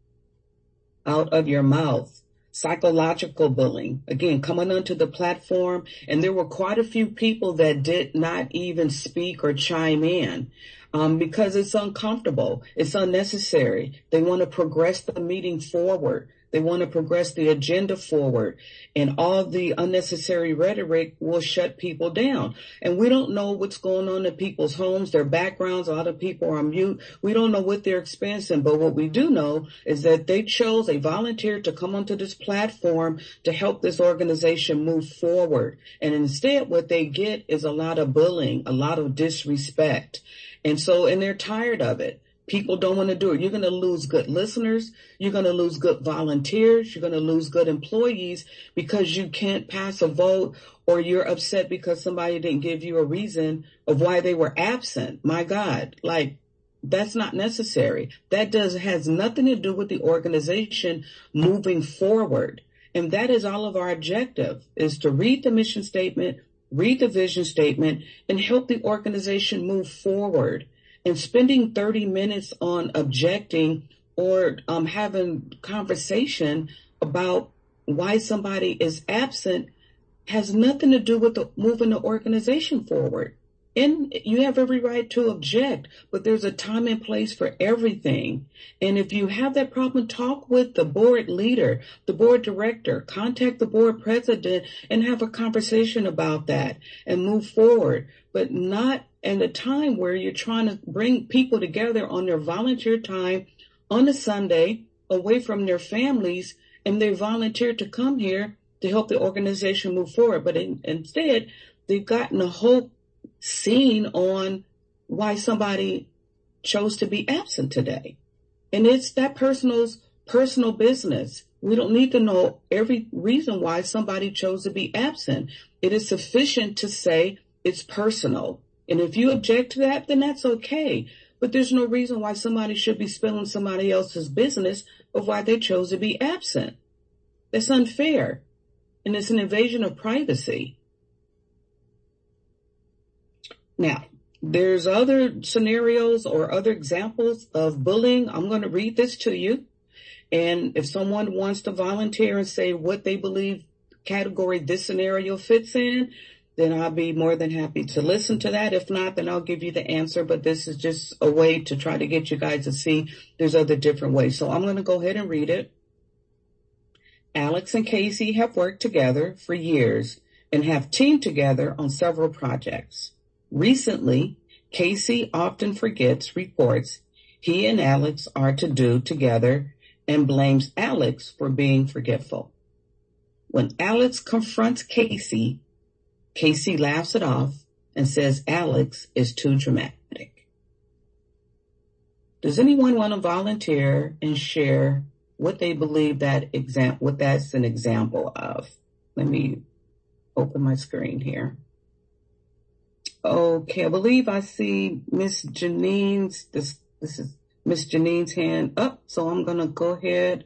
S14: out of your mouth. Psychological bullying, again, coming onto the platform, and there were quite a few people that did not even speak or chime in um, because it's uncomfortable. It's unnecessary. They want to progress the meeting forward. They want to progress the agenda forward, and all the unnecessary rhetoric will shut people down. And we don't know what's going on in people's homes, their backgrounds. A lot of people are on mute. We don't know what they're experiencing, but what we do know is that they chose, they volunteered to come onto this platform to help this organization move forward. And instead, what they get is a lot of bullying, a lot of disrespect. And so, and they're tired of it. People don't want to do it. You're going to lose good listeners. You're going to lose good volunteers. You're going to lose good employees because you can't pass a vote, or you're upset because somebody didn't give you a reason of why they were absent. My God, like that's not necessary. That does has nothing to do with the organization moving forward. And that is all of our objective, is to read the mission statement, read the vision statement, and help the organization move forward. And spending thirty minutes on objecting or um, having conversation about why somebody is absent has nothing to do with the, moving the organization forward. And you have every right to object, but there's a time and place for everything. And if you have that problem, talk with the board leader, the board director, contact the board president and have a conversation about that and move forward, but not in a time where you're trying to bring people together on their volunteer time on a Sunday away from their families, and they volunteered to come here to help the organization move forward. But in, instead, they've gotten a whole scene on why somebody chose to be absent today. And it's that person's personal business. We don't need to know every reason why somebody chose to be absent. It is sufficient to say it's personal. And if you object to that, then that's okay. But there's no reason why somebody should be spilling somebody else's business of why they chose to be absent. That's unfair. And it's an invasion of privacy. Now, there's other scenarios or other examples of bullying. I'm going to read this to you. And if someone wants to volunteer and say what they believe category this scenario fits in, then I'll be more than happy to listen to that. If not, then I'll give you the answer. But this is just a way to try to get you guys to see there's other different ways. So I'm going to go ahead and read it. Alex and Casey have worked together for years and have teamed together on several projects. Recently, Casey often forgets reports he and Alex are to do together and blames Alex for being forgetful. When Alex confronts Casey, Casey laughs it off and says Alex is too dramatic. Does anyone want to volunteer and share what they believe that exam- what that's an example of? Let me open my screen here. Okay, I believe I see Miss Janine's, this, this is Miss Janine's hand up, so I'm going to go ahead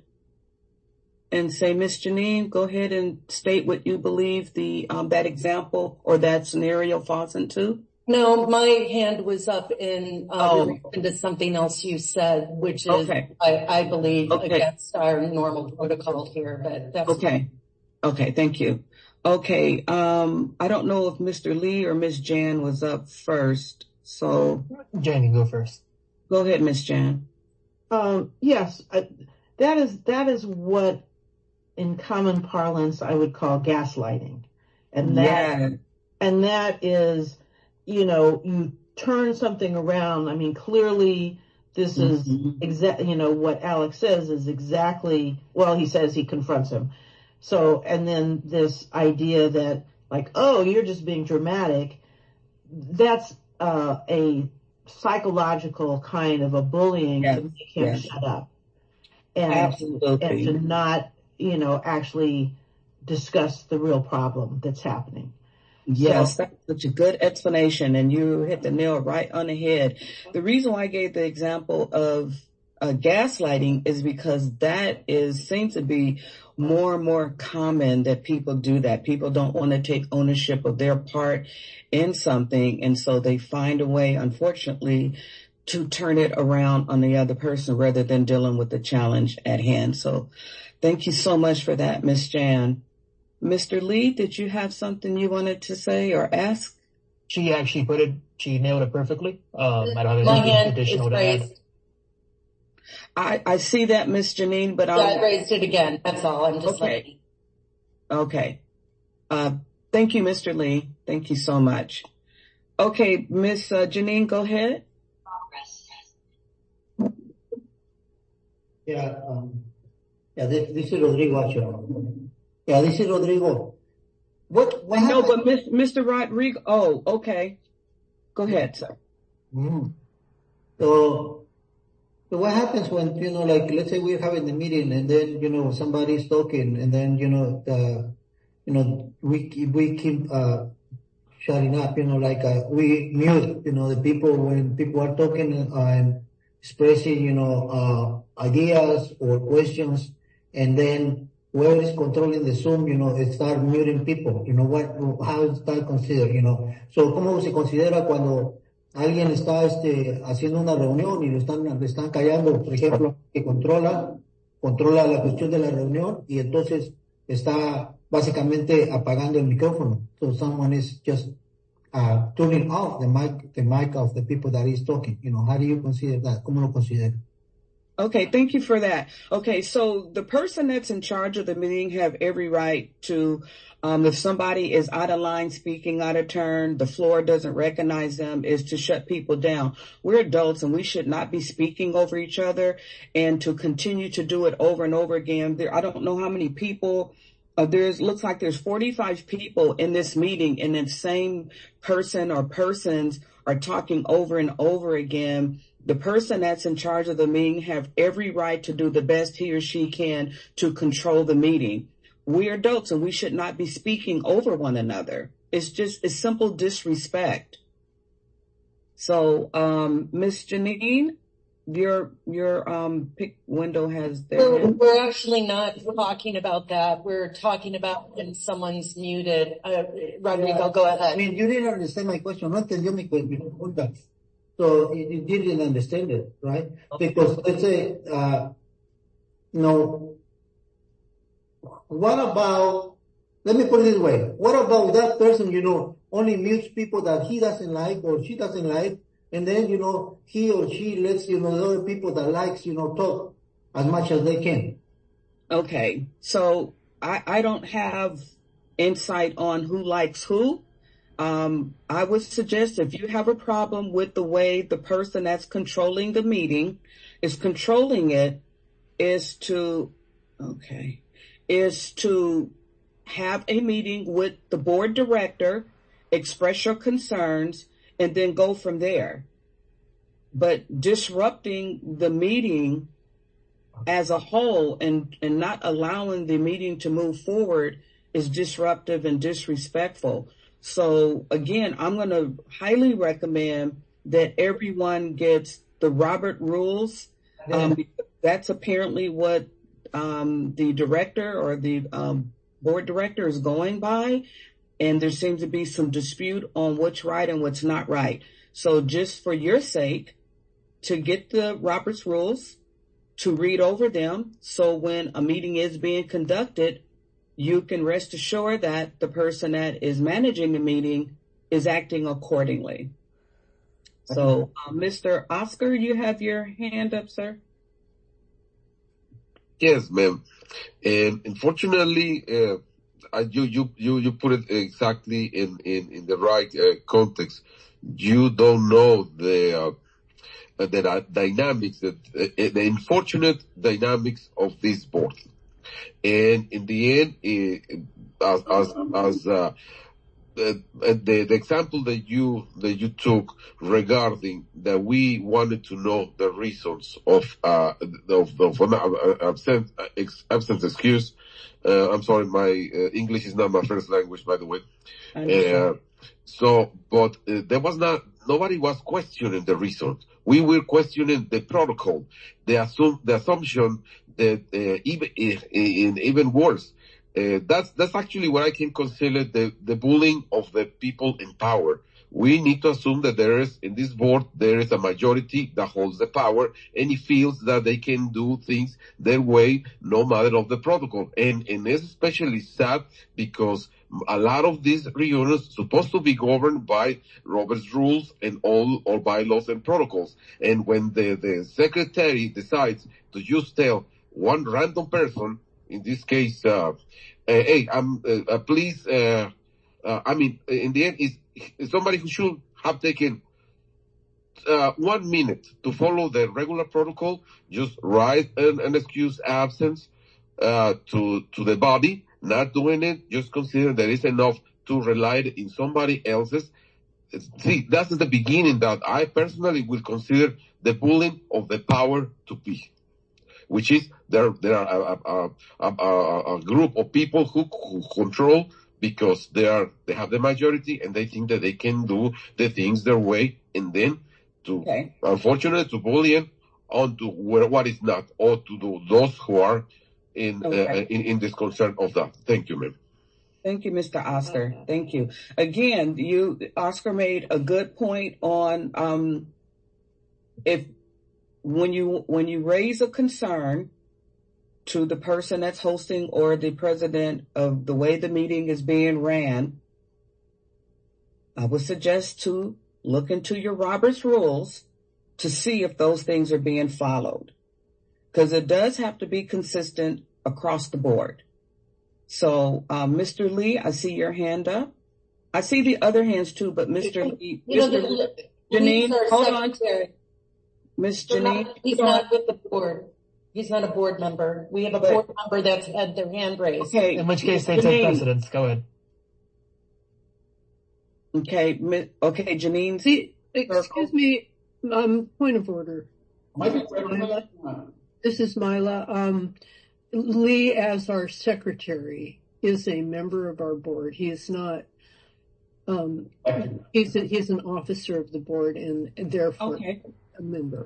S14: and say, Miss Janine, go ahead and state what you believe the um, that example or that scenario falls into.
S9: No, my hand was up in uh,
S14: Oh.
S9: relation to something else you said, which is,
S14: Okay.
S9: I, I believe,
S14: Okay.
S9: against our normal protocol here, but that's
S14: Okay. Okay, thank you. Okay, um, I don't know if Mister Lee or Miss Jan was up first, so
S2: Jan, you go first.
S14: Go ahead, Miss Jan.
S3: Um, yes, I, that is that is what, in common parlance, I would call gaslighting, and that
S14: Yeah.
S3: and that is, you know, you turn something around. I mean, clearly, this is
S14: Mhm.
S3: exact. You know, what Alex says is exactly. Well, he says he confronts him. So, and then this idea that, like, oh, you're just being dramatic. That's uh, a psychological kind of a bullying
S14: Yes,
S3: to make him
S14: yes.
S3: shut up and
S14: Absolutely.
S3: and to not, you know, actually discuss the real problem that's happening.
S14: Yes,
S3: So-
S14: that's such a good explanation, and you hit the nail right on the head. The reason why I gave the example of uh, gaslighting is because that is seems to be more and more common that people do that. People don't want to take ownership of their part in something, and so they find a way, unfortunately, to turn it around on the other person rather than dealing with the challenge at hand. So thank you so much for that, Miss Jan. Mister Lee, did you have something you wanted to say or ask?
S2: She actually put it, she nailed it perfectly. Um, I don't have
S9: my
S2: anything
S9: hand is
S2: additional to add.
S9: raised.
S14: I, I see that, Miss Janine, but
S9: Yeah,
S14: I'll...
S9: I raised it again. That's all. I'm just
S14: Okay.
S9: letting.
S14: Okay. Uh, thank you, Mister Lee. Thank you so much. Okay, Miss uh, Janine, go ahead.
S12: Yeah, um, yeah, this, this is Rodrigo, actually. Yeah, this is Rodrigo. What, what
S14: No,
S12: happened?
S14: but Miss, Mister Rodrigo, oh, okay. Go ahead, sir.
S12: Mm. So, so what happens when, you know, like, let's say we're having a meeting and then, you know, somebody's talking and then, you know, uh, you know, we, keep- we keep, uh, shutting up, you know, like, uh, we mute, you know, the people when people are talking uh, and expressing, you know, uh, ideas or questions, and then whoever is controlling the Zoom, you know, start muting people, you know, what, how is that considered, you know? So, ¿cómo se considera cuando alguien está, este, haciendo una reunión y lo están, le están callando, por ejemplo, que controla, controla la cuestión de la reunión y entonces está básicamente apagando el micrófono. So someone is just uh, turning off the mic, the mic of the people that is talking. You know, how do you consider that? ¿Cómo lo considera?
S14: Okay, thank you for that. Okay, so the person that's in charge of the meeting have every right to, um, if somebody is out of line, speaking out of turn, the floor doesn't recognize them, is to shut people down. We're adults and we should not be speaking over each other, and to continue to do it over and over again. There, I don't know how many people, uh, there's, looks like there's forty-five people in this meeting, and the same person or persons are talking over and over again. The person that's in charge of the meeting have every right to do the best he or she can to control the meeting. We're adults and we should not be speaking over one another. It's just, it's simple disrespect. So, um, Miss Janine, your, your, um, pick window has their
S9: We're,
S14: hand.
S9: we're actually not talking about that. We're talking about when someone's muted. Uh, Rodrigo, go
S12: I
S9: ahead.
S12: mean, you didn't understand my question. No entendió mi, mi pregunta. So you, you didn't understand it, right? Because let's say, uh, no, what about, let me put it this way. What about that person, you know, only mutes people that he doesn't like or she doesn't like. And then, you know, he or she lets, you know, the other people that likes, you know, talk as much as they can.
S14: Okay. So I, I don't have insight on who likes who. Um, I would suggest if you have a problem with the way the person that's controlling the meeting is controlling it, is to, okay, is to have a meeting with the board director, express your concerns, and then go from there. But disrupting the meeting as a whole and, and not allowing the meeting to move forward is disruptive and disrespectful. So again, I'm going to highly recommend that everyone gets the Robert rules. Um, that's apparently what um, the director or the um, board director is going by. And there seems to be some dispute on what's right and what's not right. So just for your sake, to get the Robert's rules, to read over them, so when a meeting is being conducted, you can rest assured that the person that is managing the meeting is acting accordingly. So, uh, Mister Oscar, you have your hand up, sir?
S7: Yes, ma'am. And unfortunately, uh, Uh, you, you, you, you put it exactly in, in, in the right uh, context. You don't know the, uh, the uh, dynamics, that, uh, the unfortunate dynamics of this board. And in the end, uh, as, as, as, uh, the, the, the example that you, that you took regarding that we wanted to know the reasons of, uh, of, of, of absence, absence excuse. Uh, I'm sorry, my uh, English is not my first language, by the way. Uh, so, but uh, there was not, nobody was questioning the reasons. We were questioning the protocol, the, assum- the assumption that uh, even, in, even worse, uh, that's, that's actually what I can consider the, the bullying of the people in power. We need to assume that there is, in this board, there is a majority that holds the power, and it feels that they can do things their way, no matter of the protocol. And, and it's especially sad because a lot of these reunions supposed to be governed by Robert's rules and all, all bylaws and protocols. And when the, the secretary decides to just tell one random person, in this case, uh, uh hey, I'm, uh, uh, please, uh, uh, I mean, in the end, it's, somebody who should have taken uh, one minute to follow the regular protocol, just write an, an excuse absence uh, to to the body, not doing it, just consider that it's enough to rely in somebody else's. See, that's the beginning that I personally will consider the bullying of the power to be, which is there there are a, a, a, a group of people who, who control because they are, they have the majority and they think that they can do the things their way, and then to, okay. unfortunately, to bully them onto where, what is not, or to do those who are in, okay. uh, in, in this concern of that. Thank you, ma'am.
S14: Thank you, Mister Oscar. Thank you. Again, you, Oscar made a good point on, um, if, when you, when you raise a concern to the person that's hosting or the president of the way the meeting is being ran, I would suggest to look into your Robert's rules to see if those things are being followed, because it does have to be consistent across the board. So, um, Mister Lee, I see your hand up. I see the other hands too, but Mister Lee,
S9: you
S14: Mister
S9: know,
S14: Janine, hold
S9: secretary.
S14: on. Miss Janine.
S9: Not, he's not with the board. He's not a board member. We have a board member that's had their hand raised.
S14: Okay.
S2: In which case they Janine. take precedence. Go ahead.
S14: Okay. Okay, Janine.
S8: See, excuse me, um, point of order. Myla, this is Myla. Um, Lee, as our secretary, is a member of our board. He is not, um, he's, a, he's an officer of the board and therefore okay. a member.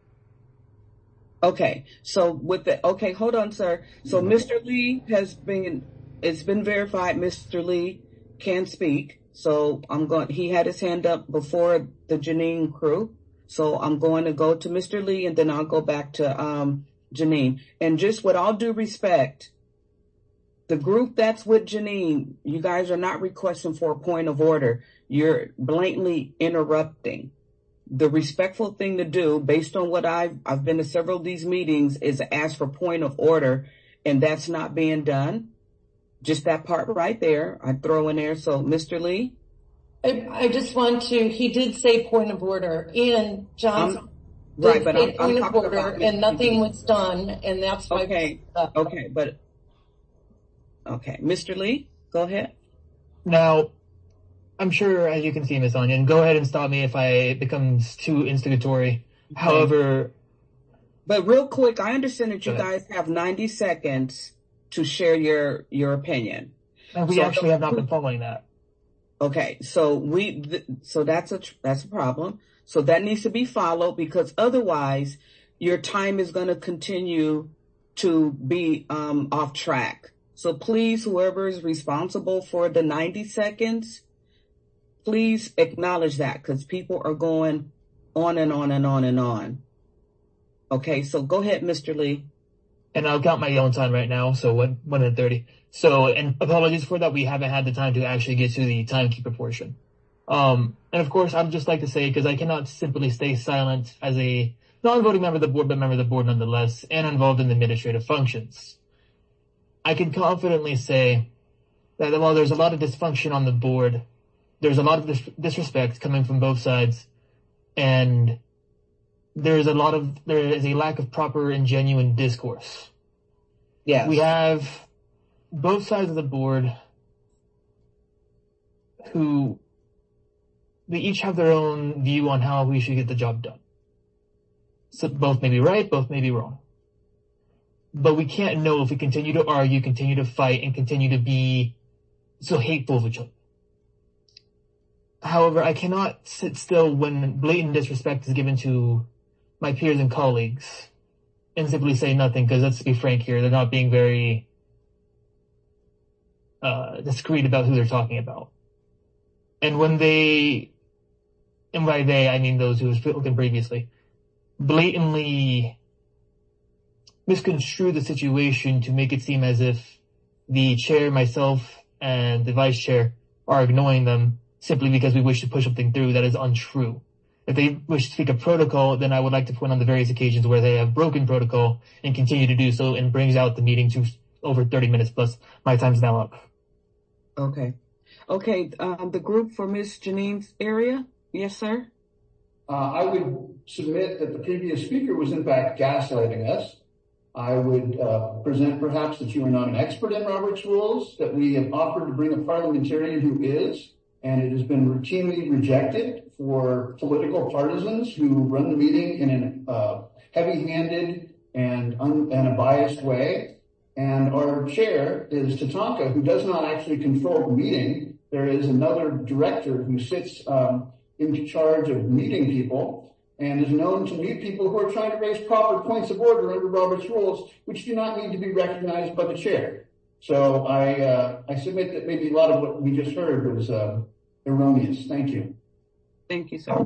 S14: Okay, so with the, okay, hold on, sir. So Mister Lee has been, it's been verified Mister Lee can speak. So I'm going, he had his hand up before the Janine crew. So I'm going to go to Mister Lee and then I'll go back to, um, Janine. And just with all due respect, the group that's with Janine, you guys are not requesting for a point of order. You're blatantly interrupting. The respectful thing to do, based on what I've, I've been to several of these meetings, is ask for point of order, and that's not being done. Just that part right there, I'd throw in there. So, Mister Lee?
S9: I, I just want to, he did say point of order. Ian Johnson
S14: Um, right,
S9: did
S14: but
S9: say
S14: I'm, I'm
S9: point of
S14: talking
S9: order,
S14: about
S9: and nothing was done, and that's why.
S14: Okay, okay, but, okay. Mister Lee, go ahead.
S2: Now, I'm sure, as you can see, Miz Onion, go ahead and stop me if I it becomes too instigatory. Okay. However...
S14: But real quick, I understand that you guys have ninety seconds to share your, your opinion.
S2: And we
S14: so,
S2: actually have not been following that.
S14: Okay, so we, th- so that's a, that's a problem. So that needs to be followed, because otherwise your time is going to continue to be, um, off track. So please, whoever is responsible for the ninety seconds, please acknowledge that, because people are going on and on and on and on. Okay, so go ahead, Mister Lee.
S2: And I'll count my own time right now, so one, one minute thirty. So, and apologies for that, we haven't had the time to actually get to the timekeeper portion. Um, and of course, I'd just like to say, because I cannot simply stay silent as a non-voting member of the board, but member of the board nonetheless, and involved in the administrative functions. I can confidently say that while there's a lot of dysfunction on the board, there's a lot of dis- disrespect coming from both sides, and there's a lot of, there is a lack of proper and genuine discourse.
S14: Yeah.
S2: We have both sides of the board who, they each have their own view on how we should get the job done. So both may be right, both may be wrong. But we can't know if we continue to argue, continue to fight, and continue to be so hateful of each other. However, I cannot sit still when blatant disrespect is given to my peers and colleagues and simply say nothing, because let's be frank here, they're not being very uh, discreet about who they're talking about. And when they, and by they, I mean those who have spoken previously, blatantly misconstrue the situation to make it seem as if the chair, myself, and the vice chair are ignoring them simply because we wish to push something through that is untrue. If they wish to speak of protocol, then I would like to point on the various occasions where they have broken protocol and continue to do so, and brings out the meeting to over thirty minutes plus. My time's now up.
S14: Okay. Okay, um, the group for Miz Janine's area? Yes, sir?
S13: Uh, I would submit that the previous speaker was in fact gaslighting us. I would uh, present perhaps that you are not an expert in Robert's rules, that we have offered to bring a parliamentarian who is, and it has been routinely rejected for political partisans who run the meeting in a uh, heavy-handed and, un- and a biased way. And our chair is Tatanka, who does not actually control the meeting. There is another director who sits um, in charge of meeting people and is known to meet people who are trying to raise proper points of order under Robert's rules, which do not need to be recognized by the chair. So I uh, I submit that maybe a lot of what we just heard was uh, erroneous. Thank you.
S14: Thank you, sir.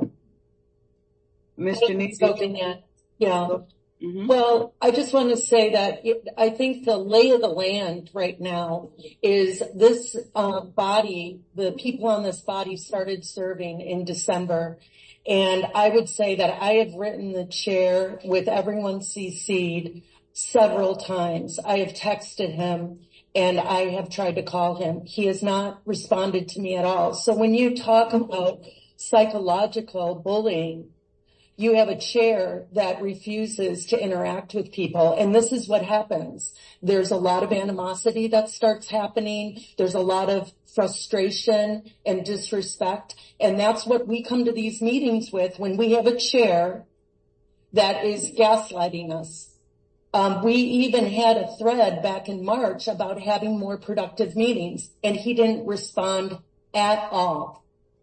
S14: Miz Janine?
S9: Yeah. Mm-hmm. Well, I just want to say that it, I think the lay of the land right now is this uh, body, the people on this body started serving in December. And I would say that I have written the chair with everyone C C'd several times. I have texted him and I have tried to call him. He has not responded to me at all. So when you talk about psychological bullying, you have a chair that refuses to interact with people. And this is what happens. There's a lot of animosity that starts happening. There's a lot of frustration and disrespect. And that's what we come to these meetings with when we have a chair that is gaslighting us. Um, we even had a thread back in March about having more productive meetings, and he didn't respond at all.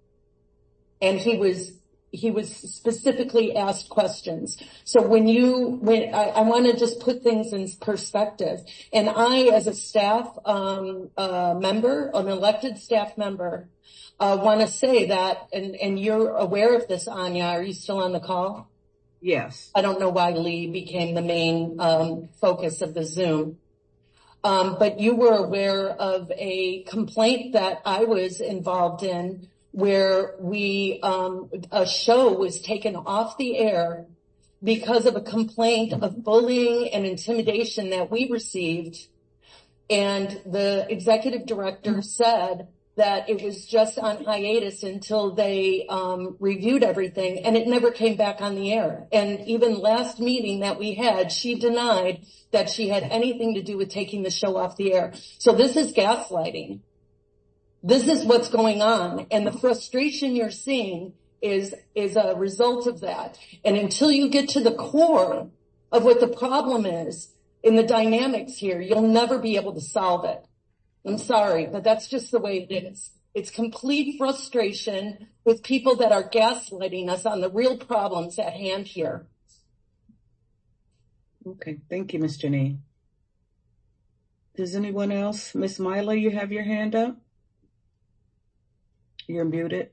S9: And he was He was specifically asked questions. So when you, when I, I want to just put things in perspective, and I, as a staff um, uh, member, an elected staff member, uh, want to say that, and, and you're aware of this, Anya. Are you still on the call?
S14: Yes.
S9: I don't know why Lee became the main um, focus of the Zoom. Um, but you were aware of a complaint that I was involved in where we, um, a show was taken off the air because of a complaint of bullying and intimidation that we received. And the executive director said that it was just on hiatus until they um, reviewed everything, and it never came back on the air. And even last meeting that we had, she denied that she had anything to do with taking the show off the air. So this is gaslighting. This is what's going on, and the frustration you're seeing is is a result of that. And until you get to the core of what the problem is in the dynamics here, you'll never be able to solve it. I'm sorry, but that's just the way it is. It's complete frustration with people that are gaslighting us on the real problems at hand here.
S14: Okay, thank you, Miz Janine. Does anyone else? Miz Mila, you have your hand up? You're muted.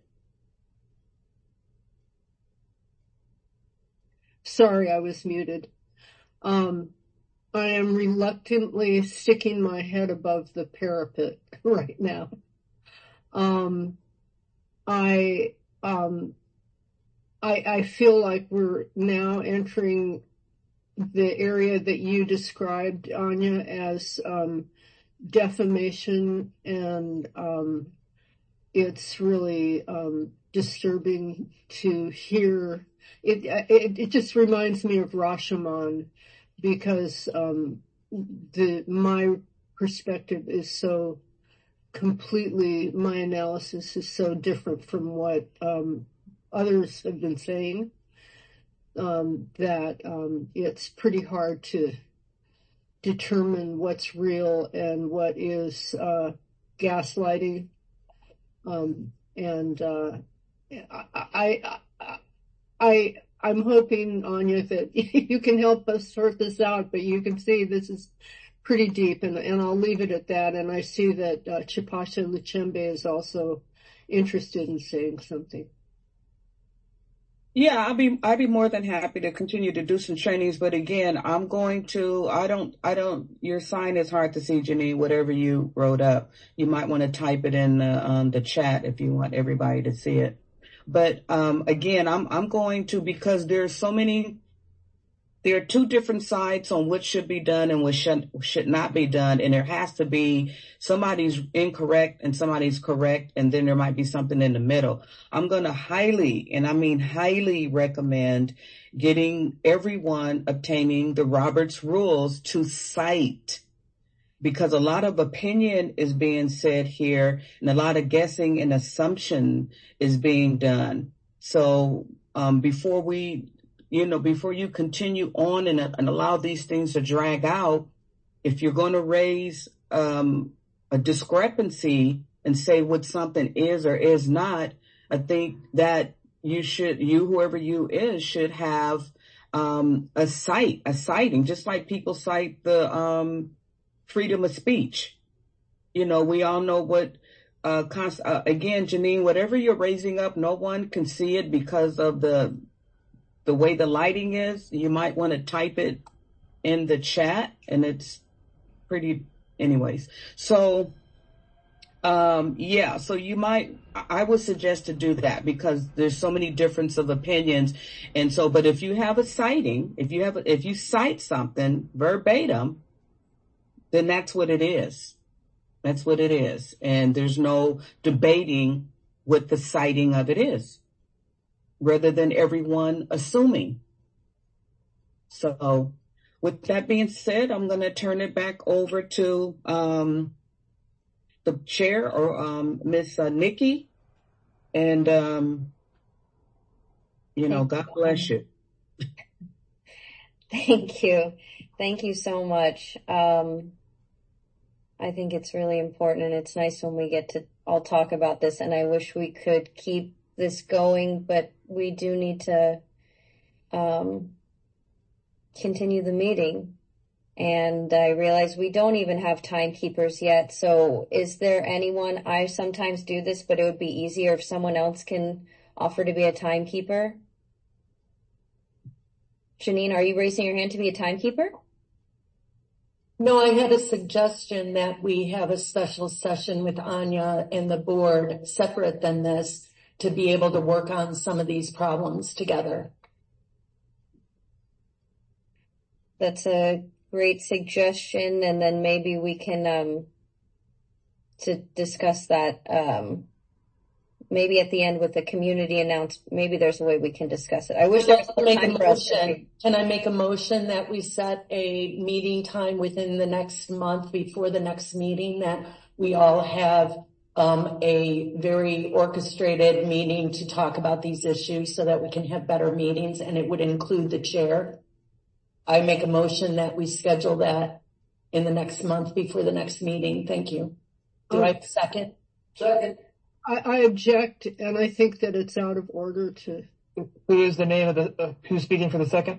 S8: Sorry, I was muted. Um, I am reluctantly sticking my head above the parapet right now. Um, I, um, I, I feel like we're now entering the area that you described, Anya, as, um, defamation, and, um, it's really, um, disturbing to hear. It, it, it just reminds me of Rashomon, because, um, the, my perspective is so completely, my analysis is so different from what, um, others have been saying, um, that, um, it's pretty hard to determine what's real and what is, uh, gaslighting. Um, and, uh, I, I, I, I'm hoping, Anya, that you can help us sort this out, but you can see this is pretty deep, and, and I'll leave it at that. And I see that, uh, Chipasha Luchembe is also interested in saying something.
S14: Yeah, I'll be, I'd be more than happy to continue to do some trainings, but again, I'm going to, I don't, I don't, your sign is hard to see, Janine, whatever you wrote up. You might want to type it in the, um, the chat if you want everybody to see it. But, um, again, I'm, I'm going to, because there's so many, there are two different sides on what should be done and what should, should not be done. And there has to be, somebody's incorrect and somebody's correct. And then there might be something in the middle. I'm going to highly, and I mean highly recommend getting everyone obtaining the Roberts rules to cite, because a lot of opinion is being said here and a lot of guessing and assumption is being done. So, um, before we, you know, before you continue on and, and allow these things to drag out, if you're going to raise um, a discrepancy and say what something is or is not, I think that you should, you, whoever you is, should have um, a cite, a citing, just like people cite the um, freedom of speech. You know, we all know what, uh, const- uh, again, Janine, whatever you're raising up, no one can see it because of the the way the lighting is. You might want to type it in the chat, and it's pretty anyways. So, um, yeah, so you might, I would suggest to do that because there's so many difference of opinions. And so, but if you have a citing, if you have, a, if you cite something verbatim, then that's what it is. That's what it is. And there's no debating what the citing of it is, rather than everyone assuming. So with that being said, I'm going to turn it back over to um, the chair, or um, Miss uh, Nikki. And, um, you know, God bless you.
S1: Thank you. Thank you so much. Um, I think it's really important, and it's nice when we get to all talk about this, and I wish we could keep this going, but we do need to um, continue the meeting. And I realize we don't even have timekeepers yet. So is there anyone, I sometimes do this, but it would be easier if someone else can offer to be a timekeeper. Janine, are you raising your hand to be a timekeeper?
S9: No, I had a suggestion that we have a special session with Anya and the board separate than this to be able to work on some of these problems together.
S1: That's a great suggestion, and then maybe we can um to discuss that um maybe at the end with the community announcement. Maybe there's a way we can discuss it. I wish there was more
S9: make
S1: time
S9: a
S1: for us to-
S9: motion. Can I make a motion that we set a meeting time within the next month before the next meeting, that we all have um, a very orchestrated meeting to talk about these issues so that we can have better meetings, and it would include the chair? I make a motion that we schedule that in the next month before the next meeting. Thank you. Do I have a second?
S11: Second.
S8: I, I object, and I think that it's out of order to.
S2: Who is the name of the, uh, who's speaking for the second?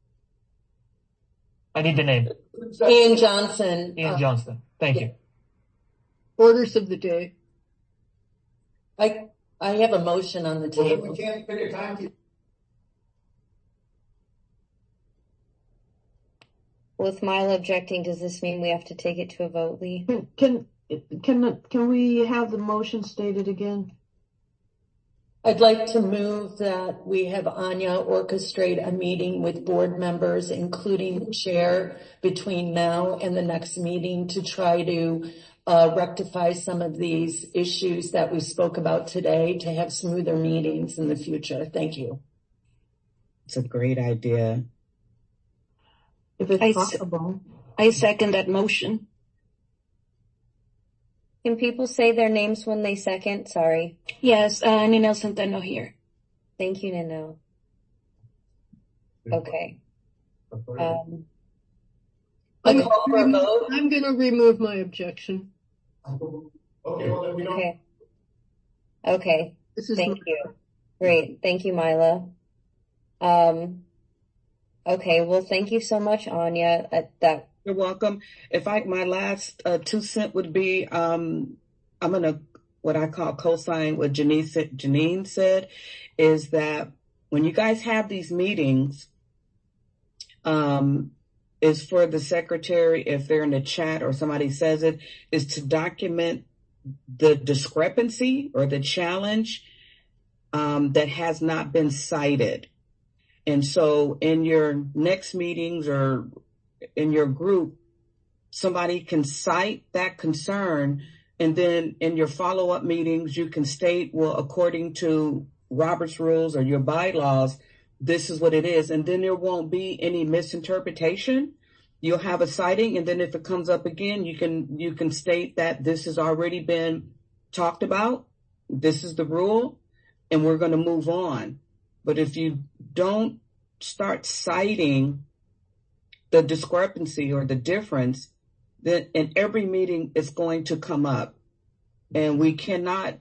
S2: I need the name.
S9: Ian Johnson.
S2: Ian
S9: uh,
S2: Johnston. Thank you.
S8: Orders of the day.
S9: I, I have a motion on the
S11: Well,
S9: table.
S11: we can't pick a time to.
S1: With Mila objecting, does this mean we have to take it to a vote, Lee?
S3: Can, can, can we have the motion stated again?
S9: I'd like to move that we have Anya orchestrate a meeting with board members, including the chair, between now and the next meeting to try to uh, rectify some of these issues that we spoke about today, to have smoother meetings in the future. Thank you.
S14: It's a great idea.
S3: If it's
S15: I,
S3: possible.
S15: I second that motion.
S1: Can people say their names when they second? Sorry.
S15: Yes, uh, Ninel Centeno here.
S1: Thank you, Ninel. Okay. Um,
S9: I call for a vote.
S8: I'm going to remove my objection.
S11: Okay, well, then we don't.
S1: okay. Okay.
S8: This is
S1: Thank
S8: my-
S1: you. Great. Thank you, Mila. Um, okay. Well, thank you so much, Anya. Uh, that
S14: You're welcome. If I, my last uh, two cent would be, um, I'm going to, what I call co-sign what Janine said, Janine said, is that when you guys have these meetings, um, is for the secretary, if they're in the chat or somebody says it, is to document the discrepancy or the challenge um, that has not been cited. And so in your next meetings or in your group, somebody can cite that concern, and then in your follow-up meetings, you can state, well, according to Robert's rules or your bylaws, this is what it is. And then there won't be any misinterpretation. You'll have a citing, and then if it comes up again, you can, you can state that this has already been talked about. This is the rule, and we're going to move on. But if you don't start citing the discrepancy or the difference, then in every meeting it's going to come up. And we cannot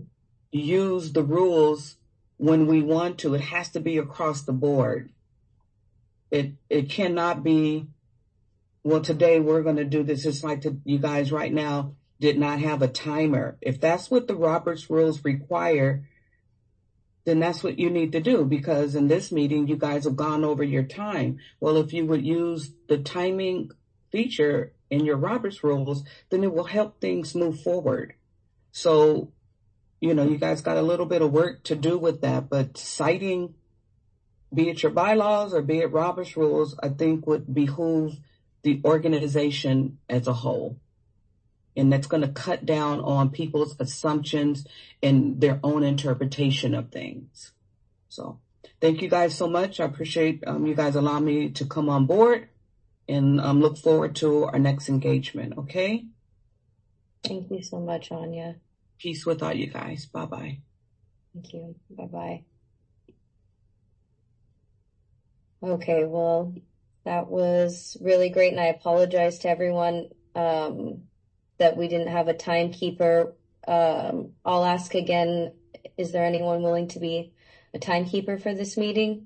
S14: use the rules when we want to. It has to be across the board. It it cannot be, well, today we're going to do this. It's like the, you guys right now did not have a timer. If that's what the Roberts rules require, then that's what you need to do, because in this meeting, you guys have gone over your time. Well, if you would use the timing feature in your Roberts rules, then it will help things move forward. So, you know, you guys got a little bit of work to do with that, but citing, be it your bylaws or be it Roberts rules, I think would behoove the organization as a whole. And that's going to cut down on people's assumptions and their own interpretation of things. So thank you guys so much. I appreciate um, you guys allowing me to come on board, and um, look forward to our next engagement. Okay.
S1: Thank you so much, Anya.
S14: Peace with all you guys. Bye-bye.
S1: Thank you. Bye-bye. Okay. Well, that was really great. And I apologize to everyone, um, that we didn't have a timekeeper. Um, I'll ask again, is there anyone willing to be a timekeeper for this meeting?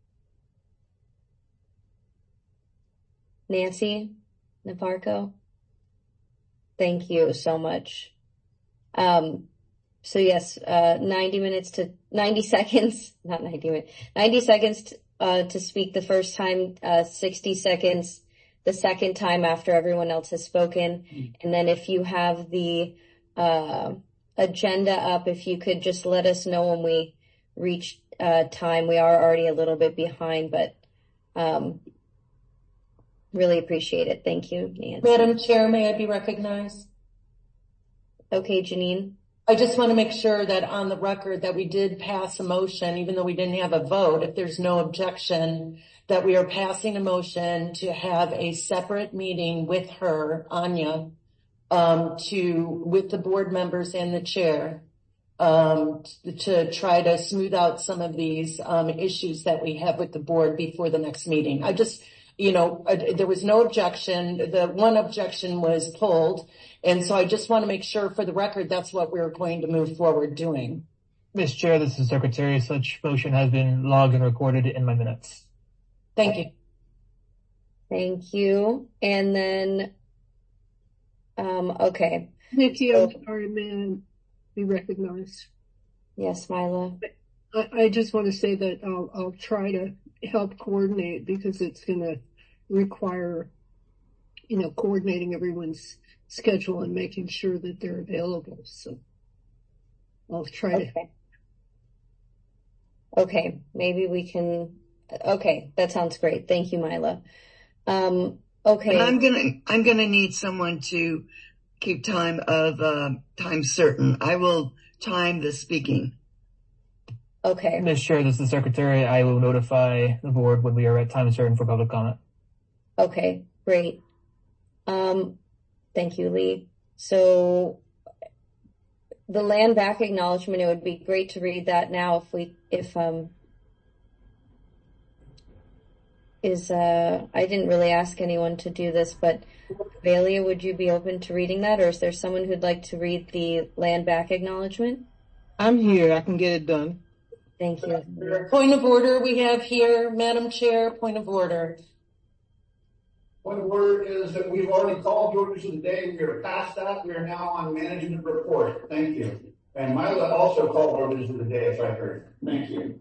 S1: Nancy Navarco? Thank you so much. Um, so yes, uh, ninety minutes to ninety seconds, not ninety minutes, ninety seconds, to, uh, to speak the first time, uh, sixty seconds the second time after everyone else has spoken. And then if you have the uh, agenda up, if you could just let us know when we reach uh, time. We are already a little bit behind, but um, really appreciate it. Thank you, Nancy.
S9: Madam Chair, may I be recognized?
S1: Okay, Janine.
S9: I just want to make sure that on the record that we did pass a motion, even though we didn't have a vote, if there's no objection, that we are passing a motion to have a separate meeting with her, Anya, um, to, with the board members and the chair, um, to, to try to smooth out some of these, um, issues that we have with the board before the next meeting. I just, you know, I, there was no objection. The one objection was pulled. And so I just want to make sure for the record, that's what we're going to move forward doing.
S2: Miz Chair, this is Secretary. Such motion has been logged and recorded in my minutes.
S9: Thank you.
S1: Thank you. And then, um, okay.
S8: Nikki, I'm sorry, may I be recognized?
S1: Yes, Mila.
S8: I, I just want to say that I'll, I'll try to help coordinate because it's going to require, you know, coordinating everyone's schedule and making sure that they're available. So I'll try
S1: okay.
S8: to.
S1: Okay. Maybe we can. Okay. That sounds great. Thank you, Mila. Um, okay.
S10: And I'm going to, I'm going to need someone to keep time of, uh, time certain. I will time the speaking.
S1: Okay.
S2: Miz Chair, this is the Secretary. I will notify the board when we are at time certain for public comment.
S1: Okay, great. Um, thank you, Lee. So the land back acknowledgement, it would be great to read that now if we, if, um, is, uh, I didn't really ask anyone to do this, but Velia, would you be open to reading that? Or is there someone who'd like to read the land back acknowledgement?
S3: I'm here. I can get it done.
S1: Thank you.
S9: Point of order we have here, Madam Chair, point of order.
S13: Point of order is that we've already called the orders of the day. We are past that. We are now on management report. Thank you. And Mila also called orders of the day, if I heard. Thank you.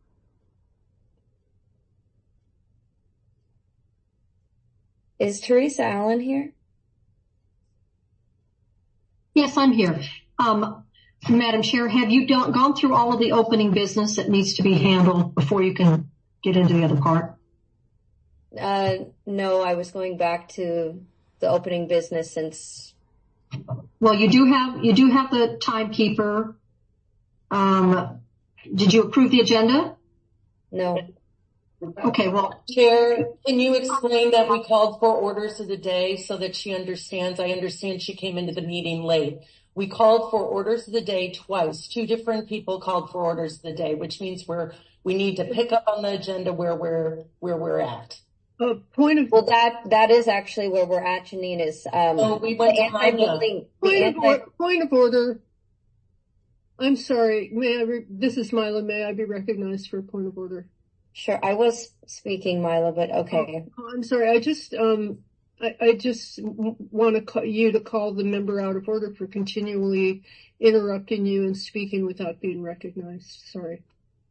S1: Is Teresa Allen here?
S16: Yes, I'm here. Um, Madam Chair, have you done, gone through all of the opening business that needs to be handled before you can get into the other part?
S1: Uh, no, I was going back to the opening business since.
S16: Well, you do have, you do have the timekeeper. Um, did you approve the agenda?
S1: No.
S16: Okay, well.
S9: Chair, can you explain that we called for orders of the day so that she understands? I understand she came into the meeting late. We called for orders of the day twice. Two different people called for orders of the day, which means we're, we need to pick up on the agenda where we're, where we're at.
S8: Uh, point of
S1: well, that that is actually where we're at, Janine. Is um,
S9: oh, we went
S1: the
S9: to
S1: anti-bullying.
S8: Point, anti- of or, point of order. I'm sorry. May I? Re- this is Mila. May I be recognized for a point of order?
S1: Sure. I was speaking, Mila, but okay.
S8: Oh, I'm sorry. I just um, I, I just w- want to call you to call the member out of order for continually interrupting you and speaking without being recognized. Sorry.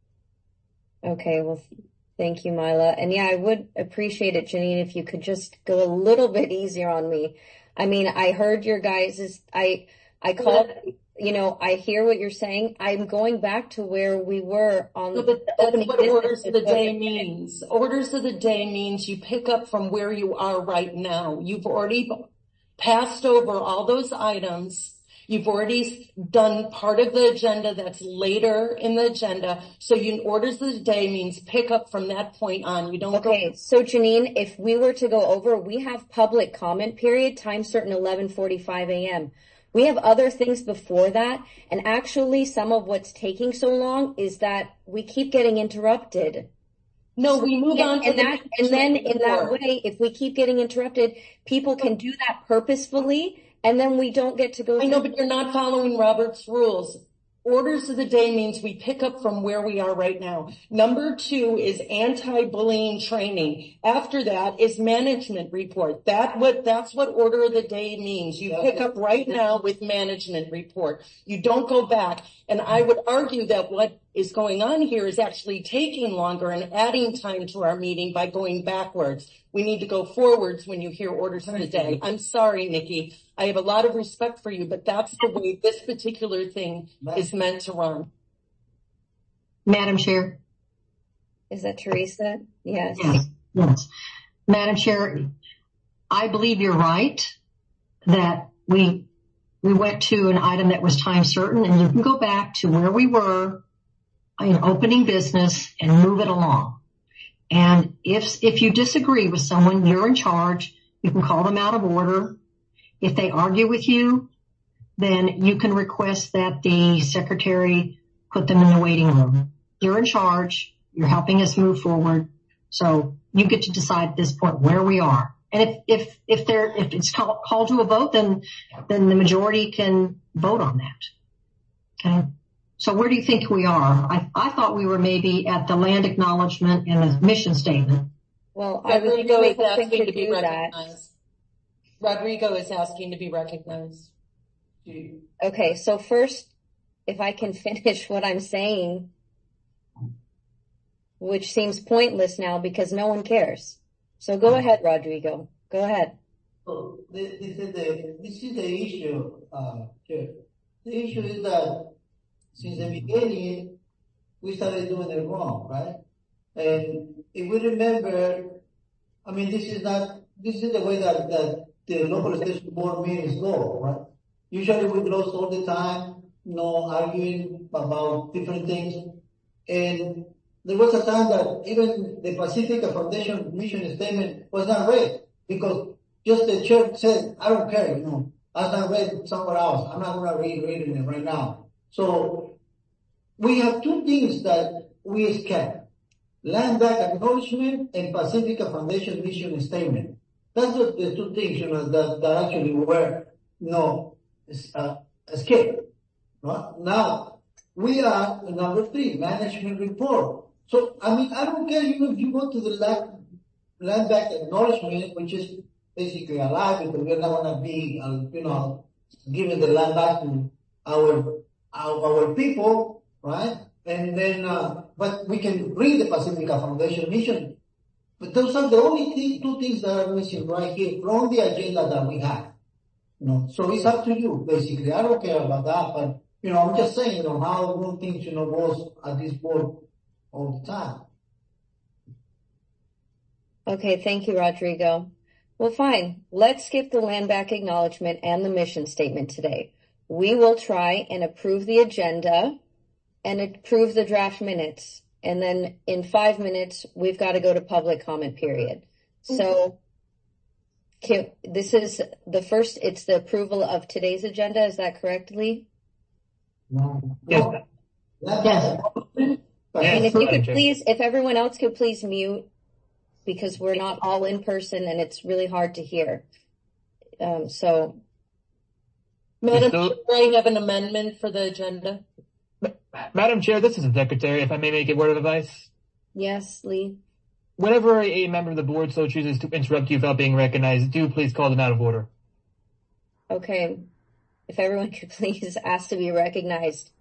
S1: Okay. Well. Thank you, Mila. And yeah, I would appreciate it, Janine, if you could just go a little bit easier on me. I mean, I heard your guys' I, I called, you know, I hear what you're saying. I'm going back to where we were on
S9: no,
S1: the
S9: that's what orders of the day means. Orders of the day means you pick up from where you are right now. You've already passed over all those items. You've already done part of the agenda that's later in the agenda. So you orders of the day means pick up from that point on. You don't
S1: Okay,
S9: go-
S1: so Janine, if we were to go over, we have public comment period, time certain eleven forty-five a.m. We have other things before that. And actually some of what's taking so long is that we keep getting interrupted.
S9: No, we move
S1: and,
S9: on to
S1: and
S9: the
S1: that, and then in that way, if we keep getting interrupted, people can do that purposefully. And then we don't get to go.
S9: I know, but you're not following Robert's rules. Orders of the day means we pick up from where we are right now. Number two is anti-bullying training. After that is management report. That what, that's what order of the day means. You pick up right now with management report. You don't go back. And I would argue that what is going on here is actually taking longer and adding time to our meeting by going backwards. We need to go forwards when you hear orders of the day. I'm sorry, Nikki. I have a lot of respect for you, but that's the way this particular thing is meant to run.
S16: Madam Chair.
S1: Is that Teresa? Yes.
S16: Yes. Yes. Madam Chair, I believe you're right that we we went to an item that was time certain, and you can go back to where we were in opening business and move it along. And if if you disagree with someone, you're in charge. You can call them out of order. If they argue with you, then you can request that the secretary put them in the waiting room. You're in charge. You're helping us move forward. So you get to decide at this point where we are. And if, if, if there, if it's call, called to a vote, then, then the majority can vote on that. Okay. So where do you think we are? I, I thought we were maybe at the land acknowledgement and the mission statement.
S1: Well, I was
S9: Rodrigo is
S1: hoping
S9: asking
S1: to
S9: to be
S1: do that.
S9: recognized. Rodrigo is asking to be recognized.
S1: Okay, so first, if I can finish what I'm saying, which seems pointless now because no one cares. So go ahead, Rodrigo. Go ahead.
S12: So this, this is the this is the issue. Uh, Chair. The issue is that since the beginning we started doing it wrong, right? And if we remember, I mean, this is not this is the way that that the local station board meetings go, right? Usually we close all the time, you know, arguing about different things, and there was a time that even the Pacifica Foundation mission statement was not read because just the church said, I don't care, you know, I not read somewhere else. I'm not going to read reading it right now. So we have two things that we escaped. Land back acknowledgement and Pacifica Foundation mission statement. That's the, the two things, you know, that, that actually were, you know, uh, escaped. Right? Now, we are number three, management report. So, I mean, I don't care even if you go to the land, land back acknowledgement, which is basically a lie because we're not going to be, uh, you know, giving the land back to our, our, our people, right? And then, uh, but we can read the Pacifica Foundation mission. But those are the only th- two things that are missing right here from the agenda that we have. You know, so it's up to you, basically. I don't care about that, but, you know, I'm just saying, you know, how one thing, you know, goes at this board all the time.
S1: Okay, thank you, Rodrigo. Well, fine. Let's skip the land back acknowledgement and the mission statement today. We will try and approve the agenda and approve the draft minutes. And then in five minutes, we've got to go to public comment period. So can, this is the first, it's the approval of today's agenda. Is that correct, Lee?
S12: No.
S2: Yes.
S12: Yes.
S1: And if you could please, if everyone else could please mute, because we're not all in person and it's really hard to hear. Um, so.
S9: Madam Chair, I have an amendment for the agenda.
S2: Madam Chair, this is the Secretary, if I may make a word of advice.
S1: Yes, Lee.
S2: Whenever a member of the board so chooses to interrupt you without being recognized, do please call them out of order.
S1: Okay. If everyone could please ask to be recognized.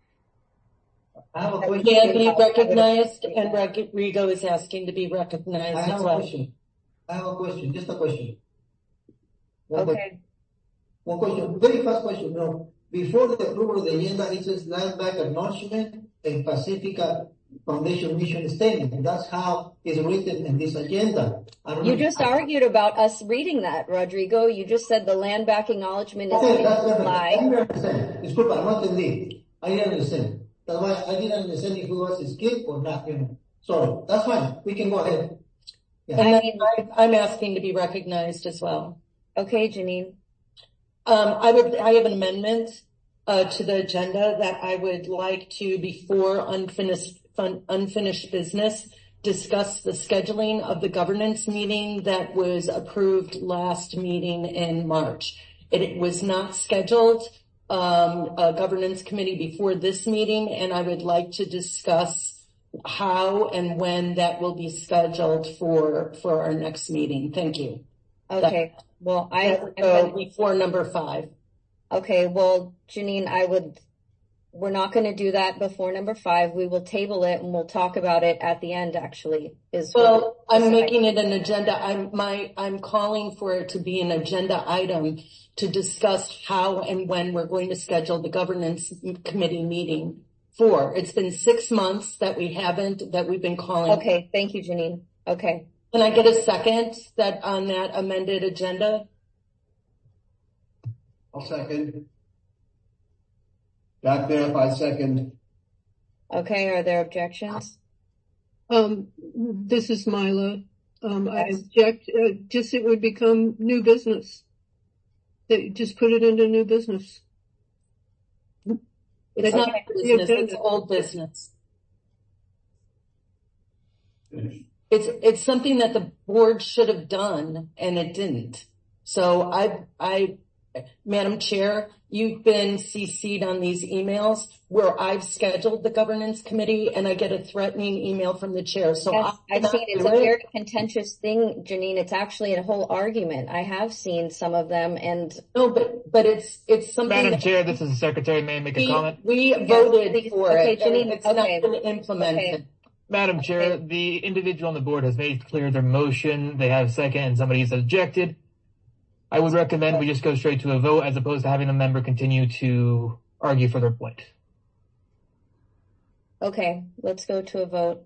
S12: I have a question.
S9: Can be recognized, and Rodrigo is asking to be recognized
S12: I have
S9: as
S12: a
S9: well.
S12: question. I have a question, just a question. One
S1: Okay.
S12: question. One question, very fast question. No, before the approval of the agenda, it says land back acknowledgement and Pacifica Foundation mission statement. And that's how it's written in this agenda. I don't
S1: You
S12: know.
S1: just argued about us reading that, Rodrigo. You just said the land back acknowledgement is
S12: Okay, that's
S1: a
S12: perfect. I
S1: lie.
S12: didn't understand. Disculpa, no entendí. I didn't understand. That's why I didn't understand if it was a skip or not, you know. Sorry, that's fine. We can go ahead. Yeah.
S9: And then I- I'm asking to be recognized as well.
S1: Okay, Janine.
S9: Um, I would, I have an amendment, uh, to the agenda that I would like to, before unfinished, fun, unfinished business, discuss the scheduling of the governance meeting that was approved last meeting in March. It, it was not scheduled, um, a governance committee before this meeting, and I would like to discuss how and when that will be scheduled for, for our next meeting. Thank you.
S1: Okay.
S9: That,
S1: well, I,
S9: uh, before number five.
S1: Okay. Well, Janine, I would, we're not going to do that before number five. We will table it and we'll talk about it at the end, actually. Is
S9: Well, I'm making it an agenda. I'm, my, I'm calling for it to be an agenda item to discuss how and when we're going to schedule the governance committee meeting for. It's been six months that we haven't, that we've been calling.
S1: Okay, thank you, Janine. Okay.
S9: Can I get a second that on that amended agenda?
S13: I'll second. Jack Knapp, I second.
S1: Okay, are there objections?
S8: Um, this is Mila. Um, I
S1: Yes.
S8: object, uh, just it would become new business. They just put it into new business.
S9: It's
S8: Okay.
S9: not business, it's old business. It's, it's something that the board should have done and it didn't. So I, I, Madam Chair, you've been C C'd on these emails where I've scheduled the governance committee and I get a threatening email from the chair. So
S1: Yes,
S9: I
S1: I've seen it's a very contentious thing, Janine. It's actually a whole argument. I have seen some of them and.
S9: No, but, but it's, it's something.
S2: Madam
S9: that
S2: Chair, this is the Secretary. May I make a
S9: we,
S2: comment?
S9: we
S1: Yes,
S9: voted
S1: please.
S9: for
S1: Okay,
S9: it. and
S1: Janine,
S9: It's
S1: okay.
S9: not been implemented.
S1: Okay.
S2: Madam Chair, the individual on the board has made clear their motion. They have a second and somebody has objected. I would recommend we just go straight to a vote as opposed to having a member continue to argue for their point.
S1: Okay, let's go to a vote.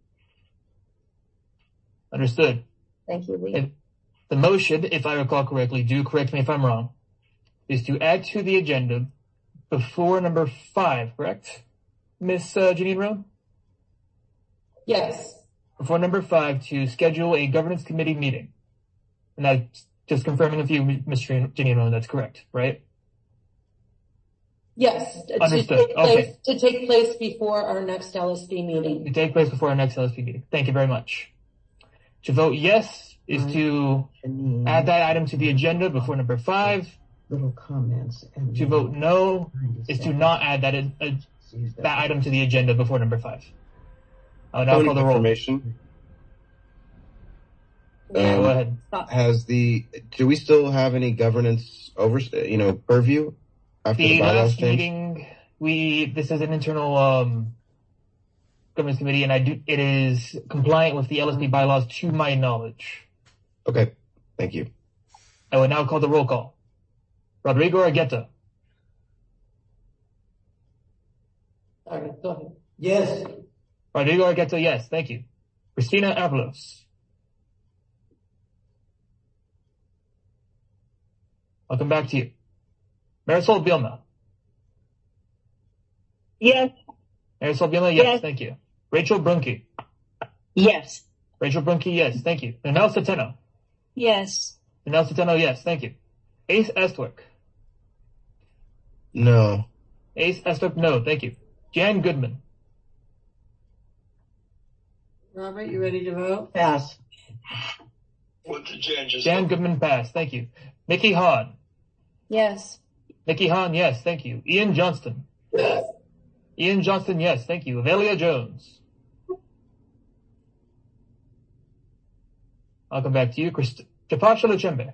S2: Understood.
S1: Thank you, Lee.
S2: If the motion, if I recall correctly, do correct me if I'm wrong, is to add to the agenda before number five, correct? Miss uh, Janine Roan?
S9: Yes.
S2: Before number five, to schedule a governance committee meeting. And that's just confirming with you, Miz Janine Roan, that's correct, right?
S9: Yes.
S2: Understood.
S9: To take place,
S2: Okay.
S9: to take place before our next L S D meeting.
S2: To take place before our next L S P meeting. Thank you very much. To vote yes is to
S3: Janine,
S2: add that item to the agenda before number five.
S3: little comments. And
S2: To vote no is to not add that in, uh, that item to the agenda before number five. I will now
S17: Point
S2: call
S17: of
S2: the roll.
S17: information.
S2: Yeah,
S17: Um,
S2: go ahead.
S17: Has the, do we still have any governance over, you know, purview after the,
S2: The
S17: bylaws
S2: last
S17: change?
S2: meeting, we, this is an internal, um, governance committee and I do, it is compliant with the L S P bylaws to my knowledge.
S17: Okay, thank you.
S2: I will now call the roll call. Rodrigo Argueta.
S9: All right, go ahead.
S13: Yes.
S2: Rodrigo Argueta, yes, thank you. Christina Avalos. I'll come back to you. Marisol Bielma.
S4: Yes.
S2: Marisol Bielma, yes,
S4: Yes.
S2: thank you. Rachel Brunke.
S15: Yes.
S2: Rachel Brunke, yes, thank you. Nanel Centeno.
S15: Yes.
S2: Nanel Centeno, yes, thank you. Ace Estwick.
S17: No.
S2: Ace Estwick, no, thank you. Jan Goodman.
S5: Robert, you ready to vote?
S3: Pass.
S6: What did Jan just
S2: Jan Goodman, pass, thank you. Nikki Hahn.
S1: Yes.
S2: Nikki Hahn, yes, thank you. Ian Johnston.
S6: Yes.
S2: Ian Johnston, yes, thank you. Avelia Jones. I'll come back to you. Christ- Chapacha Luchembe.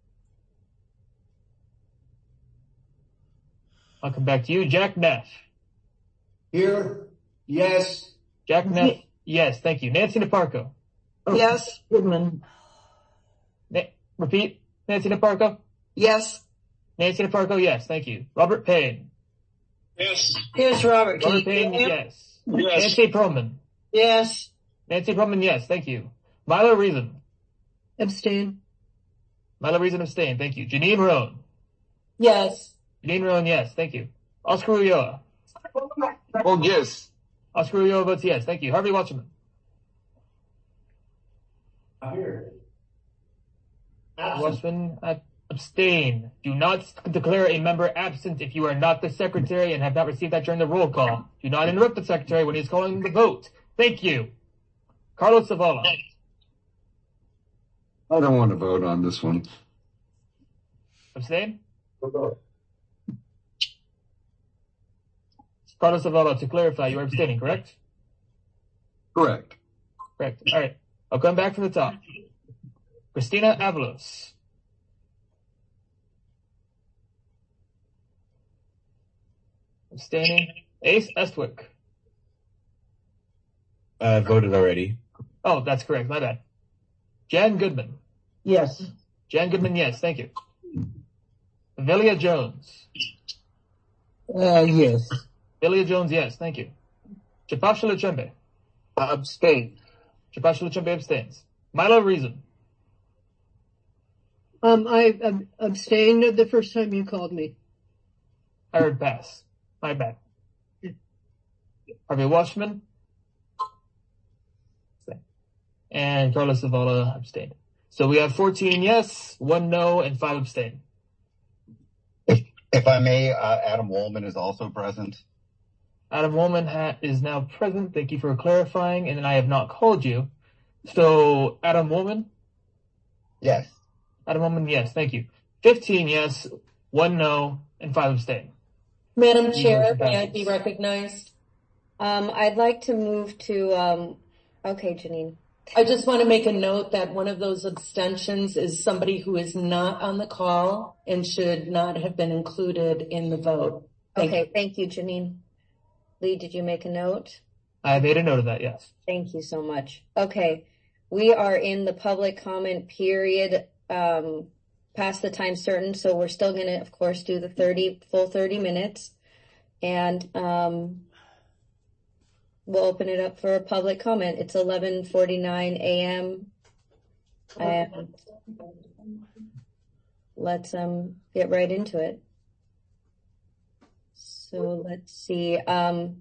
S2: I'll come back to you. Jack Neff.
S13: Here. Yes.
S2: Jack Neff, yes, thank you. Nancy Naparco.
S3: Oh,
S10: Yes.
S3: Goodman.
S2: Na- repeat. Nancy Naparco.
S10: Yes.
S2: Nancy Naparco, yes, thank you. Robert Payne.
S6: Yes.
S5: Here's Robert. Can
S2: Robert
S5: you hear
S2: Payne,
S5: him?
S2: yes.
S6: Yes.
S2: Nancy Perlman.
S5: Yes.
S2: Nancy Perlman, yes, thank you. Milo Reason.
S8: Abstain.
S2: Milo Reason abstain, thank you. Janine Roan.
S9: Yes.
S2: Janine Roan, yes, thank you. Oscar Ulloa.
S7: Oh, yes.
S2: Oscar Ulloa votes yes, thank you. Harvey Watchman.
S13: I'm here.
S2: Watchman, uh, abstain. Do not declare a member absent if you are not the secretary and have not received that during the roll call. Do not interrupt the secretary when he's calling the vote. Thank you. Carlos Zavala.
S18: I don't want to vote on this one.
S2: Abstain? Carlos Zavala, to clarify, you are abstaining, correct?
S18: Correct.
S2: Correct. All right. I'll come back from the top. Christina Avalos. Abstaining. Ace Estwick.
S17: I voted already.
S2: Oh, that's correct. My bad. Jan Goodman.
S3: Yes.
S2: Jan Goodman, yes. Thank you. Velia Jones.
S12: Uh, yes.
S2: Velia Jones, yes. Thank you. Chapasha Lechembe.
S12: Abstain.
S2: Chapasha Lechembe abstains. Milo Reason.
S8: Um, I ab- abstained the first time you called me.
S2: I heard pass. My bad. Harvey Washman. And Carlos Zavala abstained. So we have fourteen yes, one no, and five abstain.
S19: If, if I may, uh, Adam Woolman is also present.
S2: Adam Woolman ha- is now present. Thank you for clarifying. And then I have not called you. So Adam Woolman?
S19: Yes.
S2: Adam Woolman, yes. Thank you. fifteen yes, one no, and five abstain.
S9: Madam Chair, may I be recognized?
S1: Um, I'd like to move to, um, okay, Janine.
S9: I just want to make a note that one of those abstentions is somebody who is not on the call and should not have been included in the vote. Thank
S1: okay,
S9: you.
S1: Thank you, Janine. Lee, did you make a note?
S2: I made a note of that, yes.
S1: Thank you so much. Okay, we are in the public comment period, um, past the time certain, so we're still going to, of course, do the thirty, full thirty minutes. And, um, we'll open it up for a public comment. It's eleven forty-nine a.m. And let's um get right into it. So let's see. Um,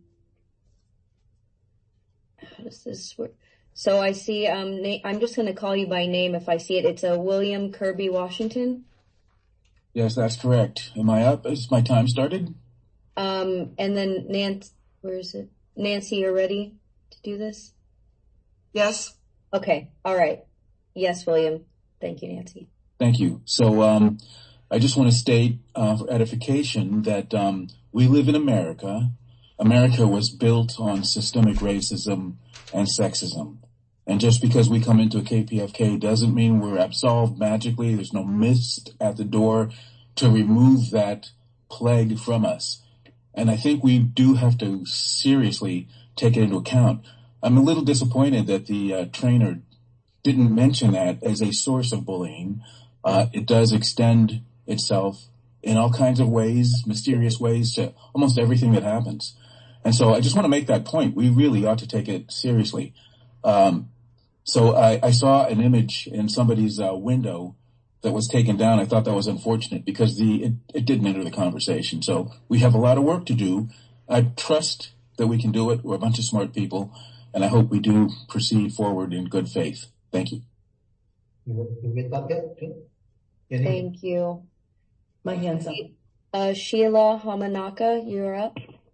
S1: how does this work? So I see. Um, na- I'm just going to call you by name if I see it. It's a William Kirby Washington.
S20: Yes, that's correct. Am I up? Is my time started?
S1: Um, and then Nancy, where is it? Nancy, you're ready to do this?
S5: Yes.
S1: Okay. All right. Yes, William. Thank you, Nancy.
S20: Thank you. So um, I just want to state uh, for edification that um, we live in America. America was built on systemic racism and sexism. And just because we come into a K P F K doesn't mean we're absolved magically. There's no mist at the door to remove that plague from us. And I think we do have to seriously take it into account. I'm a little disappointed that the uh, trainer didn't mention that as a source of bullying. Uh, it does extend itself in all kinds of ways, mysterious ways, to almost everything that happens. And so I just want to make that point. We really ought to take it seriously. Um, so I, I saw an image in somebody's uh, window that was taken down. I thought that was unfortunate because the it, it didn't enter the conversation. So we have a lot of work to do. I trust that we can do it. We're a bunch of smart people, and I hope we do proceed forward in good faith. Thank you.
S1: Thank you.
S9: My hand's up.
S1: Uh, Sheila Hamanaka, you're up.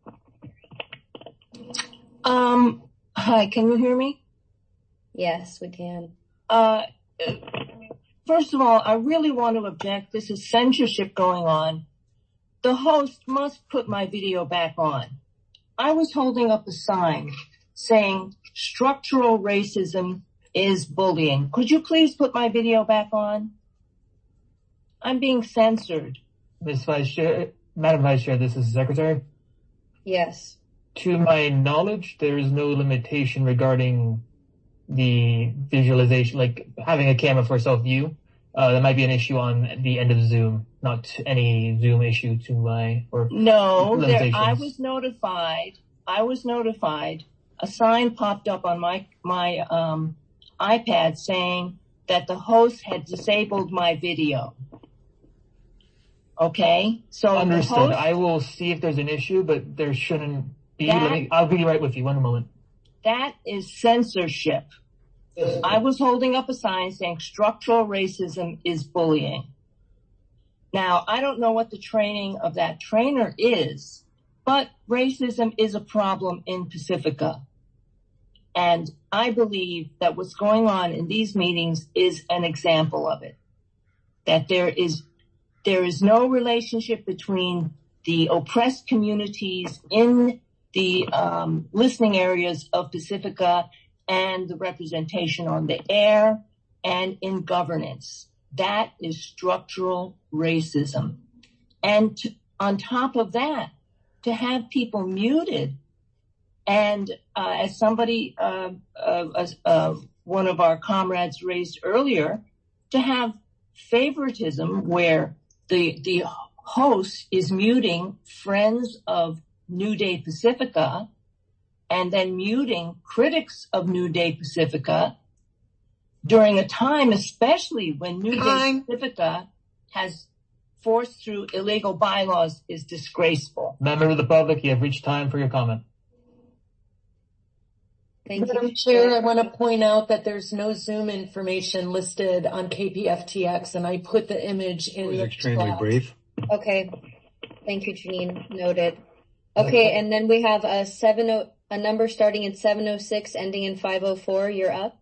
S21: Um, hi, can you hear me?
S1: Yes, we can.
S21: Uh, first of all, I really want to object. This is censorship going on. The host must put my video back on. I was holding up a sign saying structural racism is bullying. Could you please put my video back on? I'm being censored.
S2: Miz Vice Chair, Madam Vice Chair, this is the Secretary.
S1: Yes.
S2: To my knowledge, there is no limitation regarding the visualization, like having a camera for self-view. Uh, that might be an issue on the end of Zoom, not any Zoom issue to my, or
S21: No, there,
S2: limitations.
S21: I was notified. I was notified. A sign popped up on my, my, um, iPad saying that the host had disabled my video. Okay, so
S2: Understood.
S21: the host,
S2: I will see if there's an issue, but there shouldn't be.
S21: That-
S2: Let me, I'll be right with you. One moment.
S21: that is censorship. I was holding up a sign saying structural racism is bullying. Now, I don't know what the training of that trainer is, but racism is a problem in Pacifica. And I believe that what's going on in these meetings is an example of it. That there is, there is no relationship between the oppressed communities in the um, listening areas of Pacifica and the representation on the air and in governance. That is structural racism. And t- on top of that, to have people muted. And uh, as somebody, uh, uh, as, uh, one of our comrades raised earlier, to have favoritism where the the host is muting friends of New Day Pacifica and then muting critics of New Day Pacifica during a time, especially when New Day Pacifica has forced through illegal bylaws, is disgraceful.
S2: Member of the public, you have reached time for your comment.
S1: Thank
S9: Madam
S1: you.
S9: Chair, I want to point out that there's no Zoom information listed on K P F T X, and I put the image in the
S17: extremely
S9: chat.
S17: brief.
S1: Okay. Thank you, Janine. Noted. Okay, and then we have a seven oh, a number starting in seven oh six, ending in five oh four. You're up.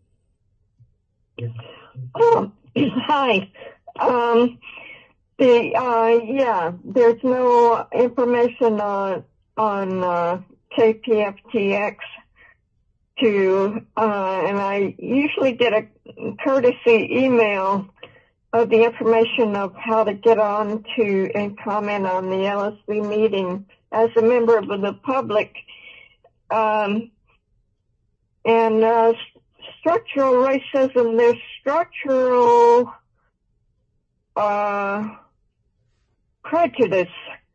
S11: Um, hi. Um, the uh, yeah, there's no information on on uh, K P F T X to, uh, and I usually get a courtesy email of the information of how to get on to and comment on the L S B meeting as a member of the public. Um, and uh, structural racism, there's structural uh, prejudice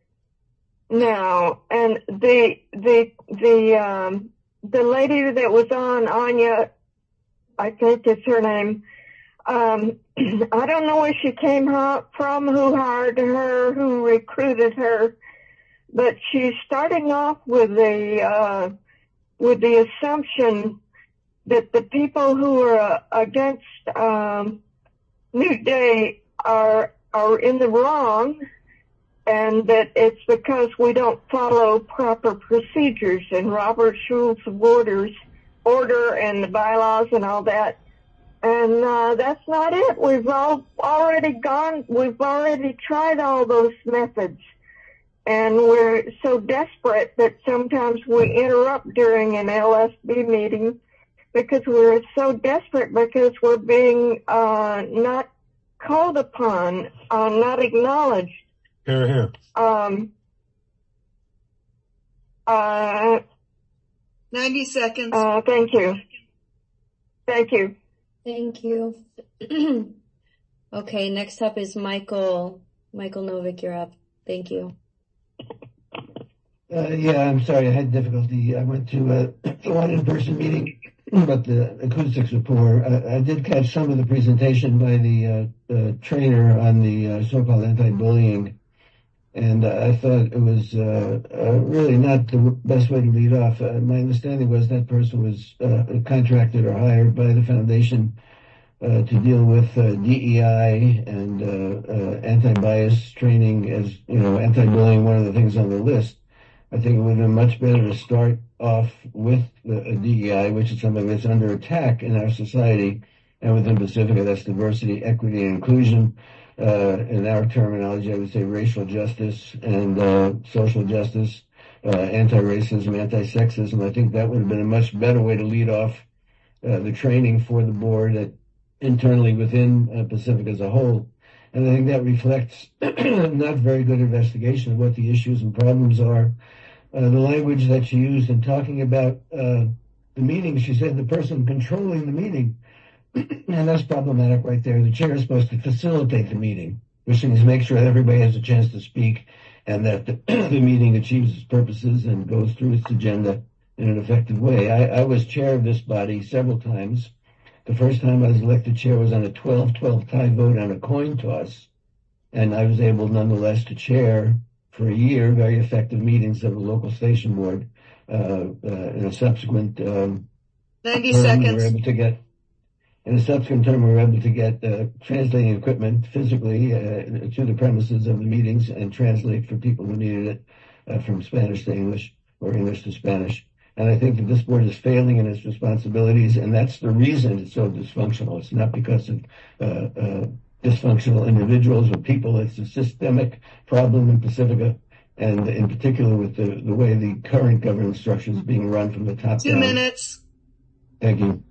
S11: now, and the the the um, the lady that was on, Anya, I think is her name. Um, I don't know where she came from, who hired her, who recruited her, but she's starting off with the uh, with the assumption that the people who are against um, New Day are are in the wrong, and that it's because we don't follow proper procedures and Robert's Rules of Orders, order and the bylaws and all that. And uh, that's not it. We've all already gone, we've already tried all those methods. And we're so desperate that sometimes we interrupt during an L S B meeting because we're so desperate because we're being uh, not called upon, uh, not acknowledged.
S17: Here, here.
S11: Um, uh,
S10: ninety seconds.
S11: Uh, thank you. Thank you.
S1: Thank you. Okay, next up is Michael. Michael Novick, you're up. Thank you.
S22: Uh, yeah, I'm sorry. I had difficulty. I went to a one in-person meeting, but the acoustics were poor. I, I did catch some of the presentation by the uh, uh, trainer on the uh, so-called anti-bullying, and uh, I thought it was uh, uh, really not the best way to lead off. Uh, my understanding was that person was uh, contracted or hired by the foundation uh, to deal with uh, D E I and uh, uh, anti-bias training, as you know, anti-bullying, one of the things on the list. I think it would have been much better to start off with the D E I, which is something that's under attack in our society, and within Pacifica, that's diversity, equity, and inclusion. Uh, in our terminology, I would say racial justice and uh, social justice, uh, anti-racism, anti-sexism. I think that would have been a much better way to lead off uh, the training for the board at, internally within uh, Pacifica as a whole. And I think that reflects not very good investigation of what the issues and problems are. Uh, the language that she used in talking about uh, the meeting, she said the person controlling the meeting. And that's problematic right there. The chair is supposed to facilitate the meeting, which means make sure that everybody has a chance to speak and that the, the meeting achieves its purposes and goes through its agenda in an effective way. I, I was chair of this body several times. The first time I was elected chair was on a twelve twelve tie vote on a coin toss, and I was able nonetheless to chair for a year very effective meetings of the local station board. Uh, uh, in a subsequent um,
S10: ninety
S22: term,
S10: seconds.
S22: we were able to get In a subsequent term, we were able to get uh, translating equipment physically uh, to the premises of the meetings and translate for people who needed it uh, from Spanish to English or English to Spanish. And I think that this board is failing in its responsibilities, and that's the reason it's so dysfunctional. It's not because of uh, uh, dysfunctional individuals or people. It's a systemic problem in Pacifica, and in particular with the, the way the current governance structure is being run from the top
S10: Two
S22: down.
S10: minutes.
S22: Thank you.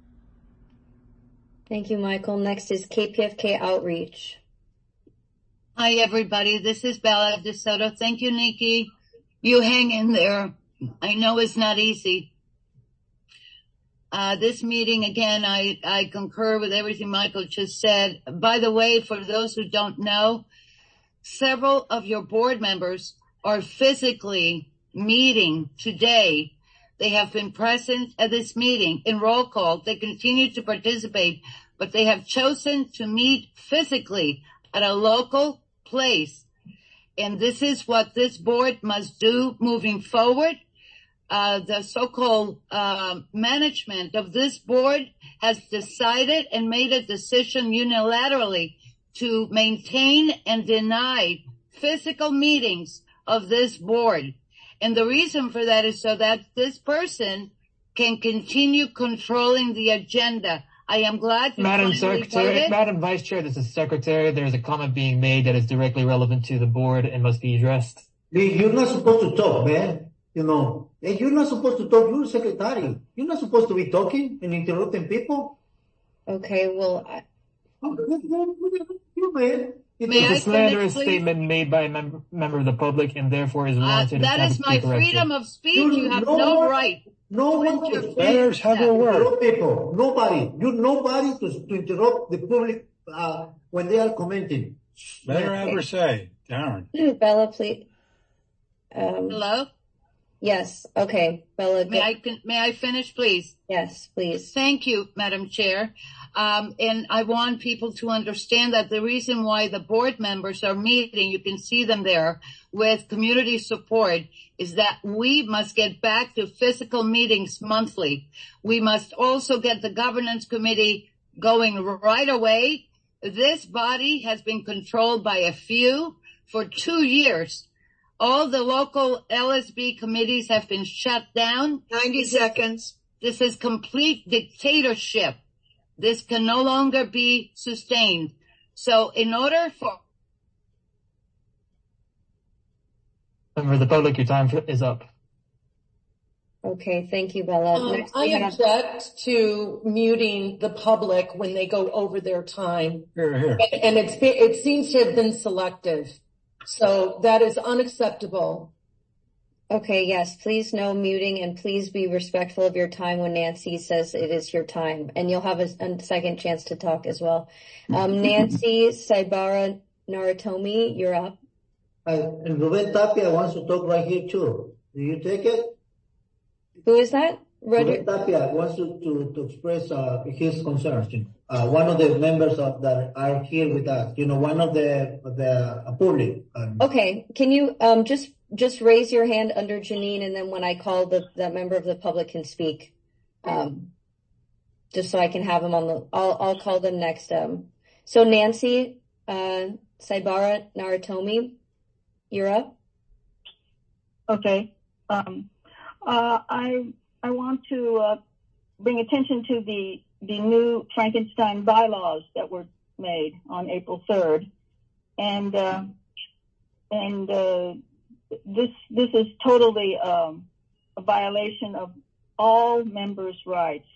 S1: Thank you, Michael. Next is K P F K Outreach.
S23: Hi, everybody. This is Bella DeSoto. Thank you, Nikki.
S14: You hang in there. I know it's not easy. Uh, this meeting, again, I, I concur with everything Michael just said. By the way, for those who don't know, several of your board members are physically meeting today. They have been present at this meeting in roll call. They continue to participate, but they have chosen to meet physically at a local place. And this is what this board must do moving forward. Uh, the so-called uh, management of this board has decided and made a decision unilaterally to maintain and deny physical meetings of this board. And the reason for that is so that this person can continue controlling the agenda. I am glad you
S2: Madam
S14: finally
S2: Secretary,
S14: voted.
S2: Madam Vice Chair, this is Secretary. There's a comment being made that is directly relevant to the board and must be addressed.
S12: You're not supposed to talk, man. You know, and you're not supposed to talk. You're secretary. You're not supposed to be talking and interrupting people.
S1: Okay, well, I...
S12: you, man.
S2: It's a slanderous statement made by a mem- member of the public and therefore is warranted.
S14: Uh, that is my freedom of speech. You, you have no, no right.
S12: No one to interrupt have a word. People. Nobody. You're nobody to, to interrupt the public uh, when they are commenting.
S18: Let her have her say. Darn.
S1: Bella, please. Um,
S14: Hello?
S1: Yes. Okay. Bella.
S14: May I, may I finish, please?
S1: Yes, please.
S14: Thank you, Madam Chair. Um, and I want people to understand that the reason why the board members are meeting, you can see them there with community support, is that we must get back to physical meetings monthly. We must also get the governance committee going right away. This body has been controlled by a few for two years. All the local L S B committees have been shut down.
S10: ninety seconds.
S14: This is complete dictatorship. This can no longer be sustained. So in order for...
S2: Member of the public, your time is up.
S1: Okay, thank you, Bella.
S9: Um, I object to muting the public when they go over their time.
S18: Here, here.
S9: And, and it's, it seems to have been selective. So that is unacceptable.
S1: Okay, yes, please no muting and please be respectful of your time when Nancy says it is your time. And you'll have a, a second chance to talk as well. Um, Nancy Saibara Naratomi, you're up.
S12: Uh, and Ruben Tapia wants to talk right here too. Do you take it?
S1: Who is that?
S12: Ruben Tapia wants to, to, to express uh, his concerns. Uh, one of the members of that are here with us. You know, one of the, the uh, public. Um,
S1: okay, can you um, just just raise your hand under Janine, and then when I call, the that member of the public can speak, um, just so I can have them on the. I'll I'll call them next. Um, so Nancy uh, Saibara Naratomi, you're up.
S16: Okay. Um, uh, I I want to uh, bring attention to the the new Frankenstein bylaws that were made on April third, and uh, and. Uh, This this is totally um, a violation of all members' rights,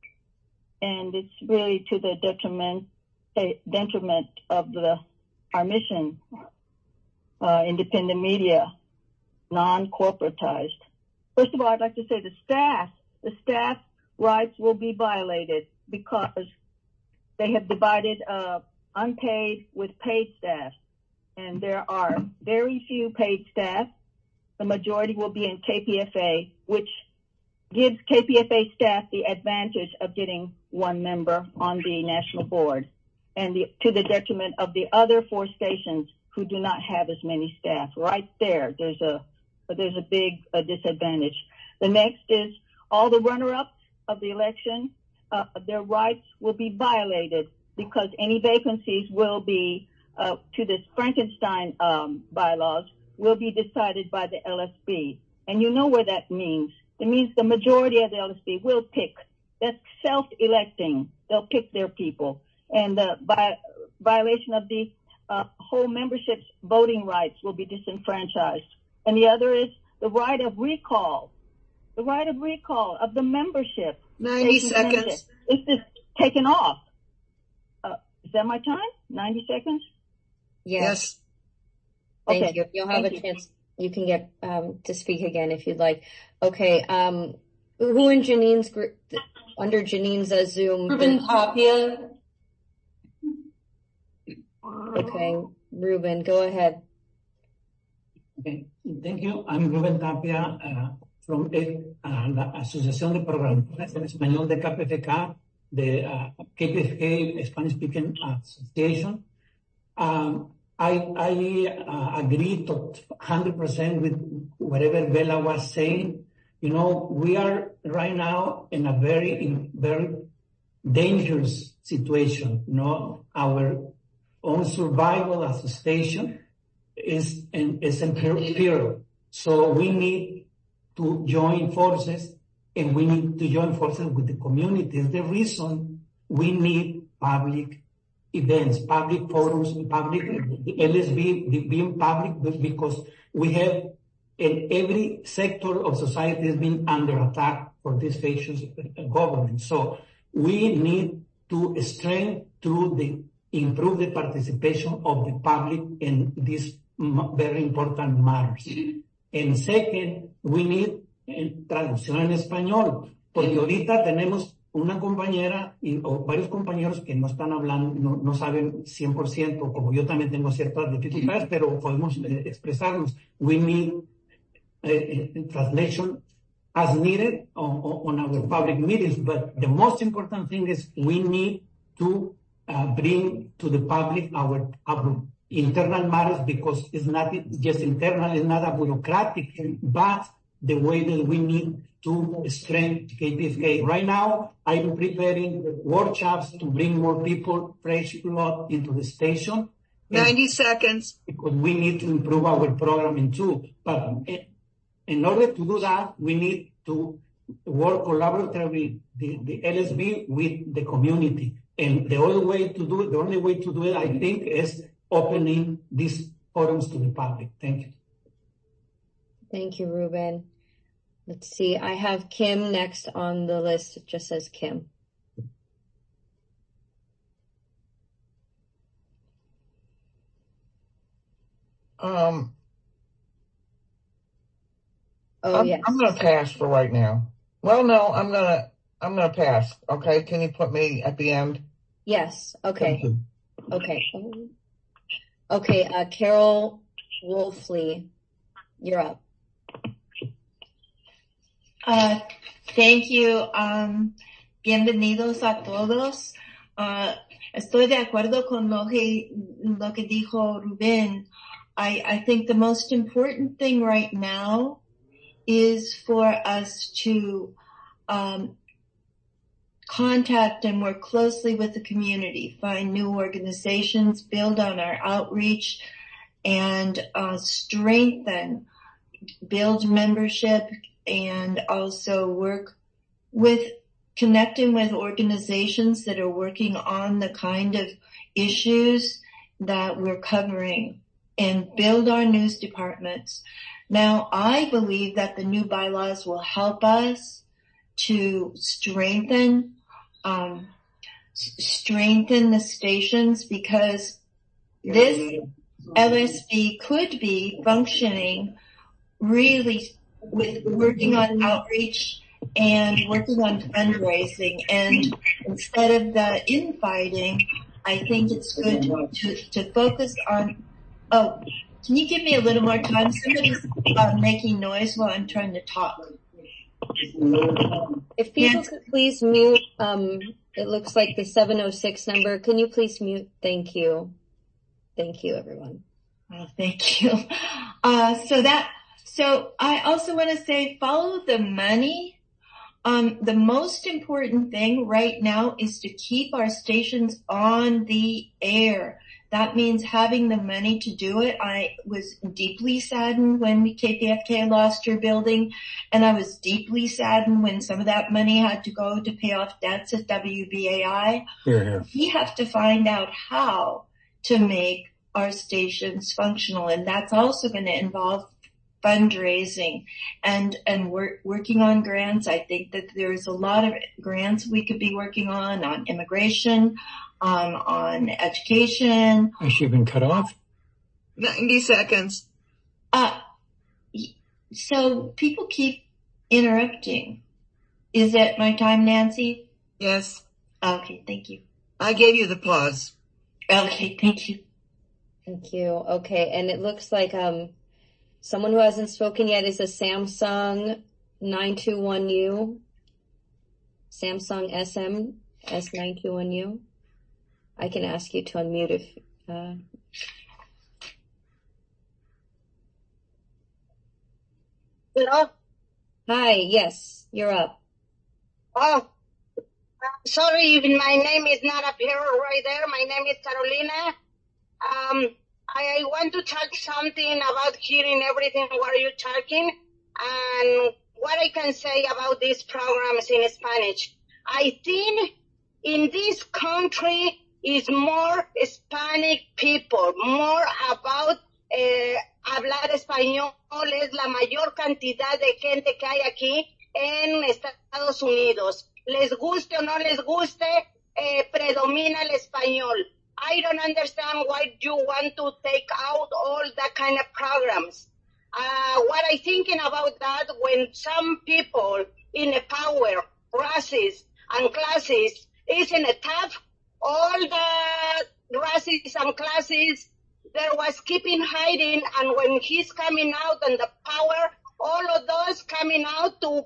S16: and it's really to the detriment detriment of the our mission, uh, independent media, non-corporatized. First of all, I'd like to say the staff the staff rights will be violated because they have divided uh, unpaid with paid staff. And there are very few paid staff. The majority will be in K P F A, which gives K P F A staff the advantage of getting one member on the national board, and the, to the detriment of the other four stations who do not have as many staff. Right there, there's a there's a big uh, disadvantage. The next is all the runner-ups of the election, uh, their rights will be violated because any vacancies will be Uh, to this Frankenstein um, bylaws will be decided by the L S B. And you know what that means. It means the majority of the L S B will pick. That's self-electing. They'll pick their people. And uh, by violation of the uh, whole membership's voting rights will be disenfranchised. And the other is the right of recall. The right of recall of the membership.
S10: ninety seconds.
S16: It's just taken off. Uh, is that my time? ninety seconds?
S1: Yes.
S16: Okay.
S1: Thank you. You'll have
S16: Thank
S1: a
S16: you.
S1: chance. you can get um, to speak again if you'd like. Okay. Um, who in Janine's group, under Janine's uh, Zoom?
S9: Ruben Tapia.
S1: Okay, Ruben, go ahead.
S4: Okay, thank you. I'm Ruben Tapia uh, from uh, la Asociación de Programadores en Español de K P F K, the uh, K P F K Spanish Speaking Association. Um, I, I uh, agree to one hundred percent with whatever Bella was saying. You know, we are right now in a very, very dangerous situation. You know, our own survival as a station is in, is in peril. So we need to join forces, and we need to join forces with the community. It's the reason we need public events, public forums, public, the L S B being public, because we have in every sector of society has been under attack for this fascist government. So we need to strengthen through the improve the participation of the public in these very important matters. And second, we need traducción en español, porque ahorita tenemos una compañera y, o varios compañeros que no están hablando, no, no saben cien por ciento, como yo también tengo ciertas dificultades, pero podemos eh, expresarnos. We need uh, translation as needed on, on our public meetings, but the most important thing is we need to uh, bring to the public our, our internal matters, because it's not just internal, it's not a bureaucratic, but the way that we need to strengthen K P F K. Right now, I'm preparing workshops to bring more people, fresh blood into the station.
S10: ninety seconds.
S4: Because we need to improve our programming too. But in order to do that, we need to work collaboratively, the, the L S B with the community. And the only way to do it, the only way to do it, I think, is opening these forums to the public. Thank you.
S1: Thank you, Ruben. Let's see. I have Kim next on the list. It just says Kim.
S15: Um,
S1: oh,
S15: I'm,
S1: yes.
S15: I'm going to pass for right now. Well, no, I'm going to, I'm going to pass. Okay. Can you put me at the end?
S1: Yes. Okay. Okay. Okay. Uh, Carol Wolfley, you're up.
S23: Uh, thank you. Um, bienvenidos a todos. Uh, estoy de acuerdo con lo que, lo que dijo Ruben. I, I think the most important thing right now is for us to, um, contact and work closely with the community, find new organizations, build on our outreach, and, uh, strengthen, build membership, and also work with connecting with organizations that are working on the kind of issues that we're covering, and build our news departments. Now, I believe that the new bylaws will help us to strengthen, um, strengthen the stations, because this L S B could be functioning really with working on outreach and working on fundraising. And instead of the infighting, I think it's good to, to focus on, oh, can you give me a little more time? Somebody's uh, making noise while I'm trying to talk.
S1: If people yes. could please mute, um, it looks like the seven oh six number. Can you please mute? Thank you. Thank you, everyone.
S23: Oh, thank you. Uh, so that, So I also want to say follow the money. Um, the most important thing right now is to keep our stations on the air. That means having the money to do it. I was deeply saddened when K P F K lost her building, and I was deeply saddened when some of that money had to go to pay off debts at W B A I.
S18: Here, here.
S23: We have to find out how to make our stations functional, and that's also going to involve fundraising and and work, working on grants. I think that there's a lot of grants we could be working on, on immigration, um, on education.
S18: Has she been cut off?
S10: ninety seconds.
S23: Uh, so people keep interrupting. Is that my time, Nancy?
S10: Yes.
S23: Okay, thank you.
S10: I gave you the pause.
S23: Okay, thank you.
S1: Thank you. Okay, and it looks like um someone who hasn't spoken yet is a Samsung nine two one U. Samsung S M S nine two one U. I can ask you to unmute if uh
S6: Hello?
S1: Hi, yes, you're up.
S6: Oh, uh, sorry if my name is not up here right there. My name is Carolina. Um, I, I want to talk something about hearing everything what you're talking and what I can say about these programs in Spanish. I think in this country is more Hispanic people, more about eh, hablar español, es la mayor cantidad de gente que hay aquí en Estados Unidos. Les guste o no les guste, eh, predomina el español. I don't understand why you want to take out all that kind of programs. Uh, what I thinking about that when some people in the power, races and classes is in a tough, all the races and classes there was keeping hiding, and when he's coming out and the power, all of those coming out to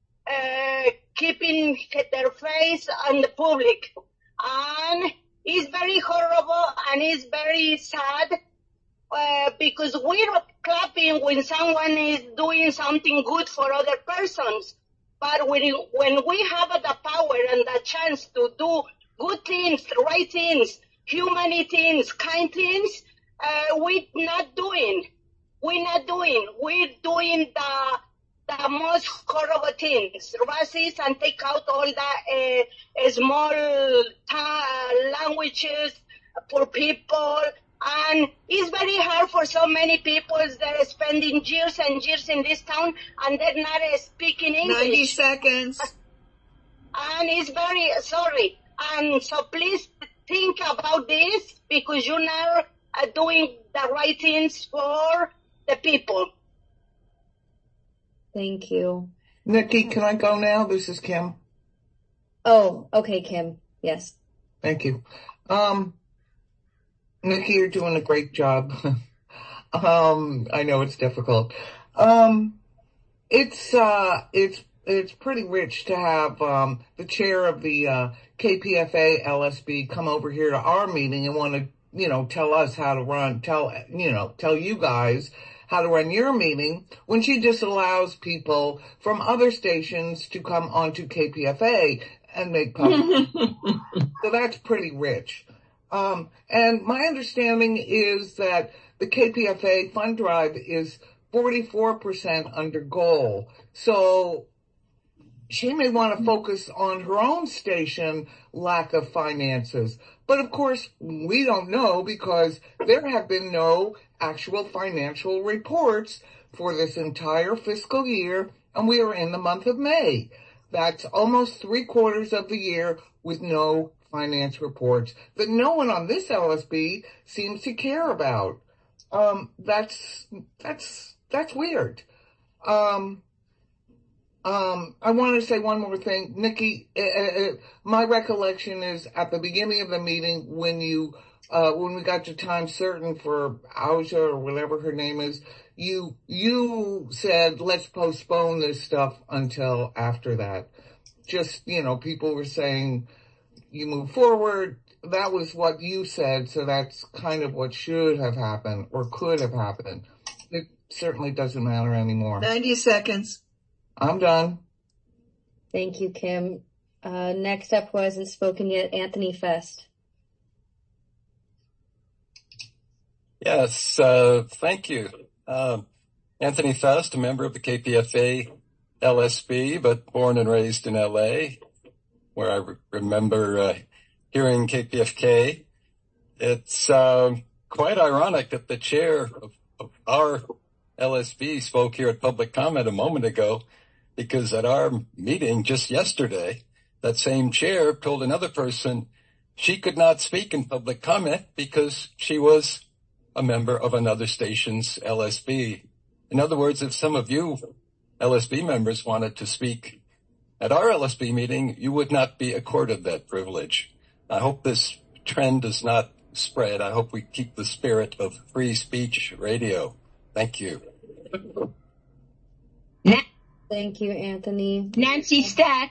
S6: uh, keeping their face on the public. And it's very horrible and it's very sad uh, because we're clapping when someone is doing something good for other persons. But when, when we have the power and the chance to do good things, right things, human things, kind things, uh, we're not doing. We're not doing. We're doing the the most horrible things, races, and take out all the uh, small ta- languages for people. And it's very hard for so many people that are spending years and years in this town and they're not uh, speaking English.
S10: ninety seconds.
S6: And it's very, sorry. And so please think about this because you're not uh, doing the right things for the people.
S1: Thank you.
S15: Nikki, can I go now? This is Kim.
S1: Oh, okay, Kim. Yes.
S15: Thank you. Um, Nikki, you're doing a great job. um, I know it's difficult. Um, it's, uh, it's, it's pretty rich to have, um, the chair of the, uh, K P F A L S B come over here to our meeting and want to, you know, tell us how to run, tell, you know, tell you guys how to run your meeting when she disallows people from other stations to come onto K P F A and make public. So that's pretty rich. Um, and my understanding is that the K P F A fund drive is forty-four percent under goal. So she may want to focus on her own station lack of finances. But of course, we don't know because there have been no actual financial reports for this entire fiscal year, and we are in the month of May. That's almost three quarters of the year with no finance reports that no one on this L S B seems to care about. Um, that's, that's, that's weird. Um, Um, I want to say one more thing. Nikki, uh, uh, my recollection is at the beginning of the meeting when you, uh, when we got to time certain for Auja or whatever her name is, you, you said, let's postpone this stuff until after that. Just, you know, people were saying you move forward. That was what you said. So that's kind of what should have happened or could have happened. It certainly doesn't matter anymore.
S10: ninety seconds.
S15: I'm done.
S1: Thank you, Kim. Uh, next up, who hasn't spoken yet, Anthony Fest.
S7: Yes, uh, thank you. Uh, Anthony Fest, a member of the K P F A L S B, but born and raised in L A, where I re- remember uh, hearing K P F K. It's uh, quite ironic that the chair of, of our L S B spoke here at public comment a moment ago, because at our meeting just yesterday, that same chair told another person she could not speak in public comment because she was a member of another station's L S B. In other words, if some of you L S B members wanted to speak at our L S B meeting, you would not be accorded that privilege. I hope this trend does not spread. I hope we keep the spirit of free speech radio. Thank you.
S1: Thank you, Anthony.
S3: Nancy Stack.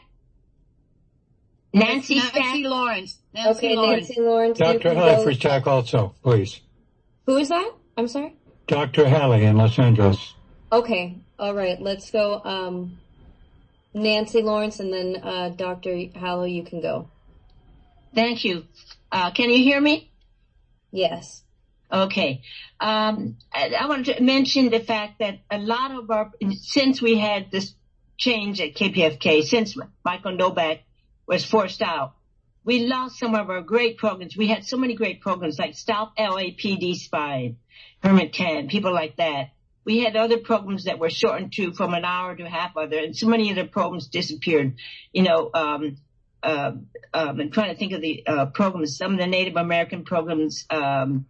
S3: Nancy
S14: Nancy
S3: Stack.
S14: Lawrence. Nancy
S1: Okay,
S14: Lawrence.
S1: Nancy Lawrence. you
S18: Doctor
S1: can
S18: Haley
S1: go-
S18: for Stack also, please.
S1: Who is that? I'm sorry?
S18: Doctor Haley in Los Angeles.
S1: Okay, all right. Let's go. Um, Nancy Lawrence, and then uh, Doctor Hallow, you can go.
S3: Thank you. Uh, can you hear me?
S1: Yes.
S3: Okay. Um, I, I want to mention the fact that a lot of our, since we had this change at K P F K, since Michael Novak was forced out, we lost some of our great programs. We had so many great programs like Stop L A P D Spy, Hermit Can, people like that. We had other programs that were shortened to from an hour to half other, and so many of the programs disappeared. You know, um, uh, um, I'm trying to think of the uh, programs. Some of the Native American programs, um,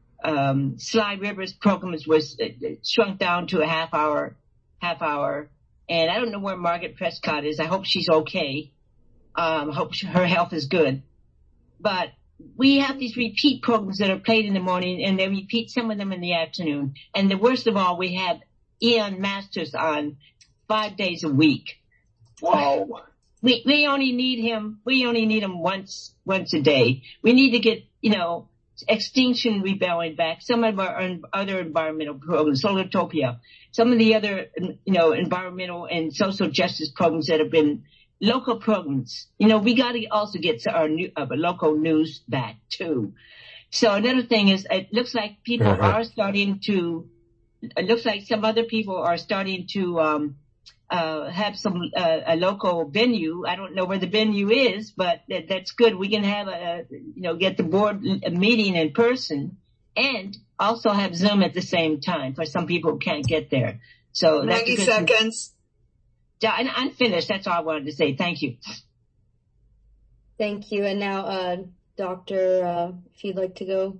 S3: um, Sly Rivers programs was uh, shrunk down to a half hour, half hour. And I don't know where Margaret Prescott is. I hope she's okay. Um, hope she, her health is good. But we have these repeat programs that are played in the morning, and they repeat some of them in the afternoon. And the worst of all, we have Ian Masters on five days a week.
S18: Wow.
S3: We we only need him. We only need him once once a day. We need to get, you know, Extinction Rebellion back. Some of our un- other environmental programs, Solartopia. Some of the other, you know, environmental and social justice programs that have been local programs. You know, we got to also get to our new, uh, local news back too. So another thing is, it looks like people
S18: Uh-huh.
S3: are starting to. It looks like some other people are starting to. Um, Uh, have some, uh, a local venue. I don't know where the venue is, but that, that's good. We can have a, you know, get the board a meeting in person and also have Zoom at the same time for some people who can't get there. So that's
S10: ninety
S3: a good-
S10: seconds.
S3: Yeah, and I'm finished. That's all I wanted to say. Thank you.
S1: Thank you. And now, uh, Doctor, uh, if you'd like to go.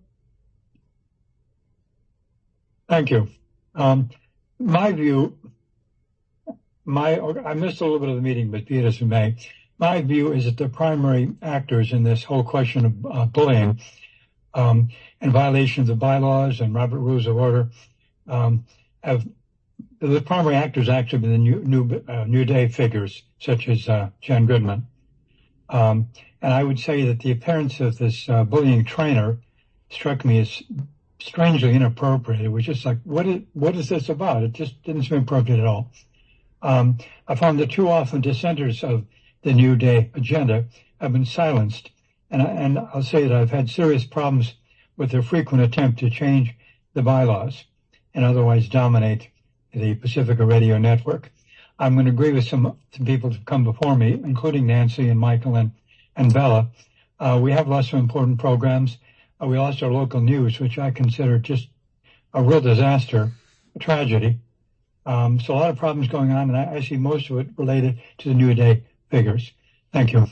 S18: Thank you. Um, my view, my I missed a little bit of the meeting, but be it as it may, my view is that the primary actors in this whole question of uh, bullying um, and violation of the bylaws and Robert Rules of Order um, have the primary actors actually been the new new, uh, new day figures such as uh, Jen Goodman. Um, and I would say that the appearance of this uh, bullying trainer struck me as strangely inappropriate. It was just like, what is, what is this about? It just didn't seem appropriate at all. Um, I found that too often dissenters of the New Day agenda have been silenced. And, I, and I'll say that I've had serious problems with their frequent attempt to change the bylaws and otherwise dominate the Pacifica Radio Network. I'm going to agree with some, some people who've come before me, including Nancy and Michael and, and Bella. Uh, we have lots of important programs. Uh, we lost our local news, which I consider just a real disaster, a tragedy. Um, so a lot of problems going on, and I, I see most of it related to the New Day figures. Thank you.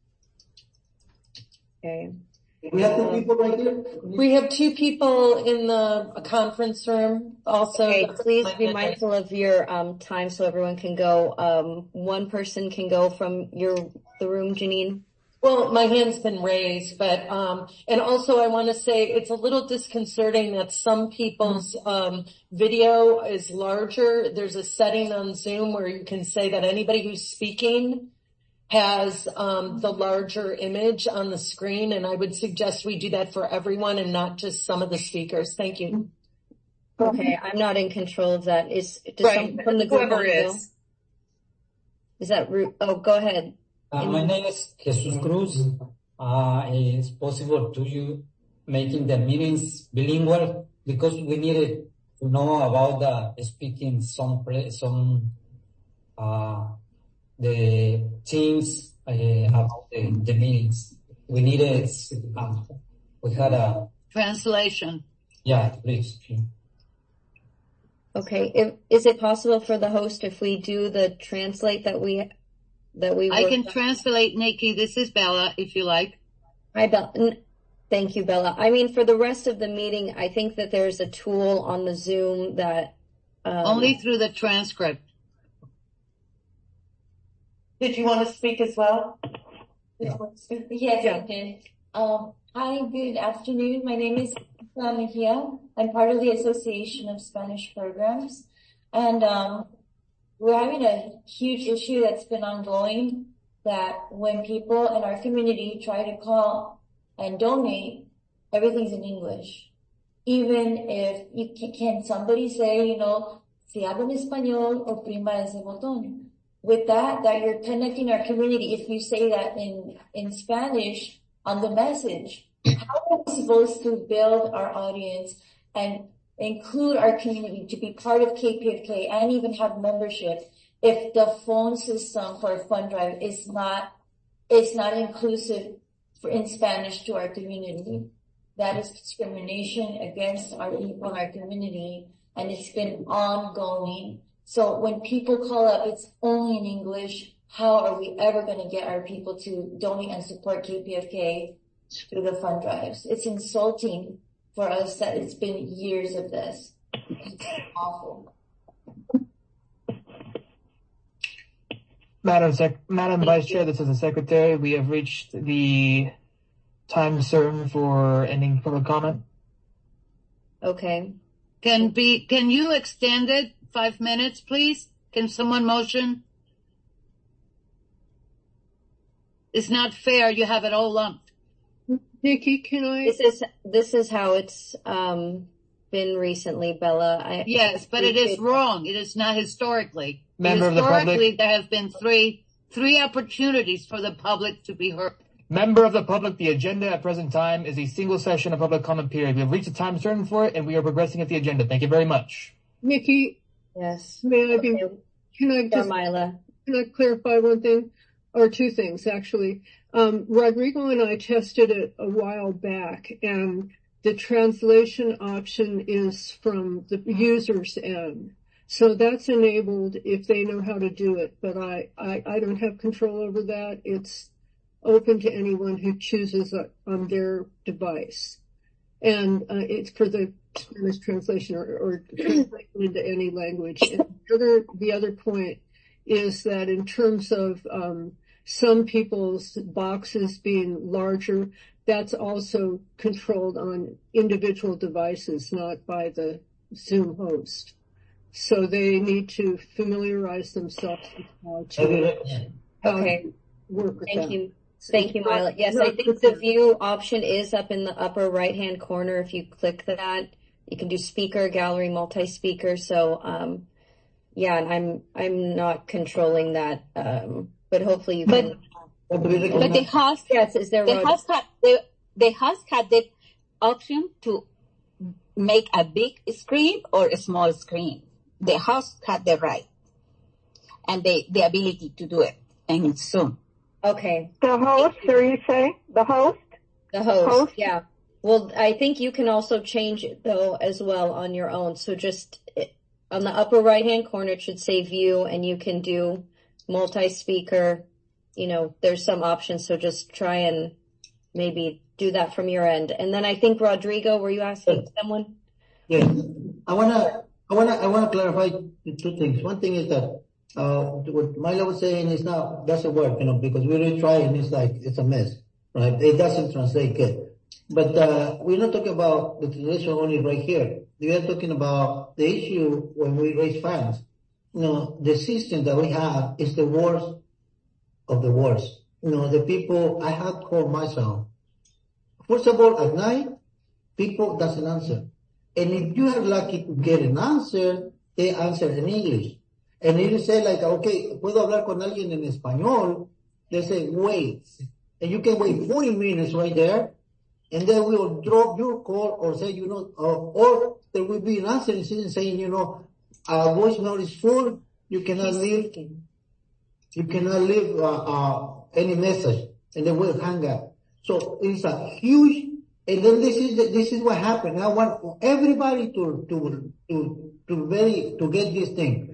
S1: Okay.
S10: We have two people right here. We have two people in the conference room also.
S1: Okay, please be mindful of your um, time so everyone can go. Um, one person can go from your the room, Janine.
S10: Well, my hand's been raised, but, um, and also I want to say it's a little disconcerting that some people's, um, video is larger. There's a setting on Zoom where you can say that anybody who's speaking has, um, the larger image on the screen. And I would suggest we do that for everyone and not just some of the speakers. Thank you.
S1: Okay, I'm not in control of that. Is, does
S10: Right,
S1: someone from the group
S10: whoever
S1: want to go?
S10: is.
S1: Is that Ru- oh, go ahead.
S8: Uh, my name is Jesus Cruz. Uh, it's possible to you making the meetings bilingual because we needed to know about the speaking some pre- some uh, the things uh, about the, the meetings. We needed. Um, we had a
S14: Translation.
S8: yeah, please.
S1: Okay, if, is it possible for the host if we do the translate that we that we?
S14: I
S1: worked
S14: can
S1: on?
S14: translate, Nikki. This is Bella, if you like.
S1: Hi, Bella. Thank you, Bella. I mean, for the rest of the meeting, I think that there's a tool on the Zoom that Um,
S14: Only through the transcript.
S10: Did you want to speak as well?
S5: Yes, yeah. I did. Um, hi, good afternoon. My name is Isla Mejia. I'm part of the Association of Spanish Programs. And um, we're having a huge issue that's been ongoing, that when people in our community try to call and donate, everything's in English. Even if you can, can somebody say, you know, si hablo en español, oprima ese botón. With that, that you're connecting our community. If you say that in, in Spanish on the message, how are we supposed to build our audience and include our community to be part of K P F K and even have membership if the phone system for a fund drive is not, it's not inclusive for, in Spanish to our community? That is discrimination against our people in our community, and it's been ongoing. So when people call up, it's only in English. How are we ever going to get our people to donate and support K P F K through the fund drives? It's insulting for us that it's been years of this. It's awful.
S2: Madam Sec- Madam Vice Chair, this is the Secretary. We have reached the time certain for ending public comment.
S1: Okay.
S14: Can be, can you extend it five minutes, please? Can someone motion? It's not fair. You have it all lumped.
S13: Nikki, can I?
S1: This is, this is how it's, um, been recently, Bella. I,
S14: Yes, but it is wrong. It is not historically.
S2: Member of the
S14: Historically,
S2: public.
S14: there have been three, three opportunities for the public to be heard.
S2: Member of the public, the agenda at present time is a single session of public comment period. We have reached the time certain for it, and we are progressing at the agenda. Thank you very much.
S13: Nikki?
S1: Yes.
S13: May I be, can I just,
S1: Carmila.
S13: can I clarify one thing? Or two things, actually. Um, Rodrigo and I tested it a while back, and the translation option is from the user's end. So that's enabled if they know how to do it, but I, I, I don't have control over that. It's open to anyone who chooses it on their device. And uh, it's for the Spanish translation or, or translation into any language. And the other, the other point is that in terms of um, some people's boxes being larger, that's also controlled on individual devices, not by the Zoom host. So they need to familiarize themselves with how to, how
S1: Okay.
S13: to work with
S1: Thank
S13: that.
S1: you. Thank you, Mila. Yes,
S13: Not
S1: I think the view option is up in the upper right-hand corner. If you click that, you can do speaker, gallery, multi-speaker. So, um, yeah, and I'm, I'm not controlling that, um, but hopefully you can.
S19: But the host,
S1: yes, is there
S19: the
S1: Rod-
S19: host had the, the host had the option to make a big screen or a small screen. The host had the right and the, the ability to do it in Zoom.
S1: Okay.
S11: The host, or you say? The host?
S1: The host,
S11: Host?
S1: yeah. Well, I think you can also change it though as well on your own. So just it, on the upper right-hand corner, it should say view, and you can do multi-speaker. You know, there's some options. So just try and maybe do that from your end. And then I think Rodrigo, were you asking someone?
S12: Yes. I wanna, I wanna, I wanna clarify two things. One thing is that Uh, what Mila was saying is not, doesn't work, you know, because we really try and it's like, it's a mess, right? It doesn't translate good. But, uh, we're not talking about the translation only right here. We are talking about the issue when we raise funds. You know, the system that we have is the worst of the worst. You know, the people, I have called myself. First of all, at night, people doesn't answer. And if you are lucky to get an answer, they answer in English. And if you say like, okay, puedo hablar con alguien en español, they say, wait. And you can wait forty minutes right there, and then we will drop your call or say, you know, uh, or there will be an answer saying, you know, our voicemail is full, you cannot leave, you cannot leave, uh, uh, any message, and then we'll hang up. So it's a huge, and then this is, the, this is what happened. I want everybody to, to, to, to very, to get this thing.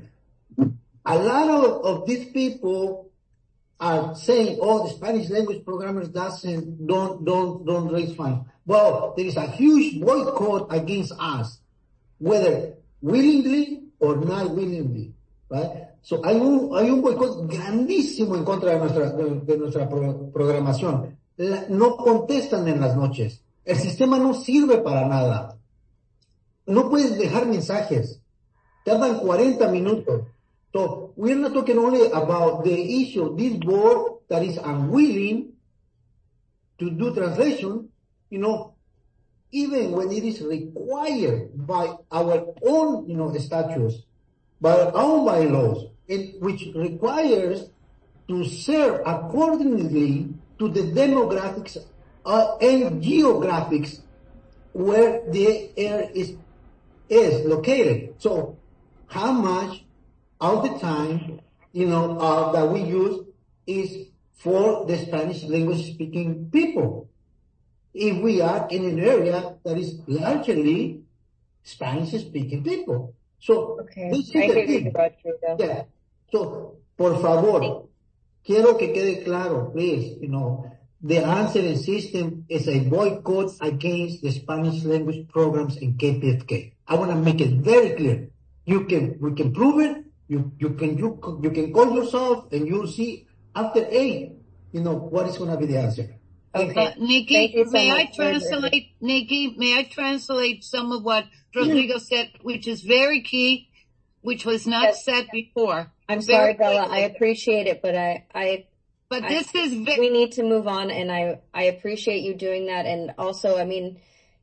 S12: A lot of, of these people are saying, oh, the Spanish language programmers doesn't, don't, don't, don't raise funds. Well, there is a huge boycott against us, whether willingly
S22: or not willingly, right? So hay un, hay un boicot grandísimo en contra de nuestra, de, de nuestra pro, programación. La, no contestan en las noches. El sistema no sirve para nada. No puedes dejar mensajes. Tardan cuarenta minutos. So we're not talking only about the issue of this board that is unwilling to do translation, you know, even when it is required by our own, you know, statutes, by our own bylaws, in, which requires to serve accordingly to the demographics uh, and geographics where the air is is located. So how much of the time, you know, uh, that we use is for the Spanish language speaking people? If we are in an area that is largely Spanish speaking people. So,
S1: okay.
S22: this is the thing. Yeah. So, por favor, quiero que quede claro, please, you know, the answering system is a boycott against the Spanish language programs in K P F K. I want to make it very clear. You can, we can prove it. You, you can, you, you can call yourself and you'll see after eight, you know, what is going to be the answer.
S14: Okay. Uh, Nikki, so may I translate, Nikki, may I translate some of what Rodrigo said, which is very key, which was not yes. said before.
S1: I'm sorry, very Bella. Quickly. I appreciate it, but I, I,
S14: but
S1: I,
S14: this is, vi-
S1: we need to move on, and I, I appreciate you doing that. And also, I mean,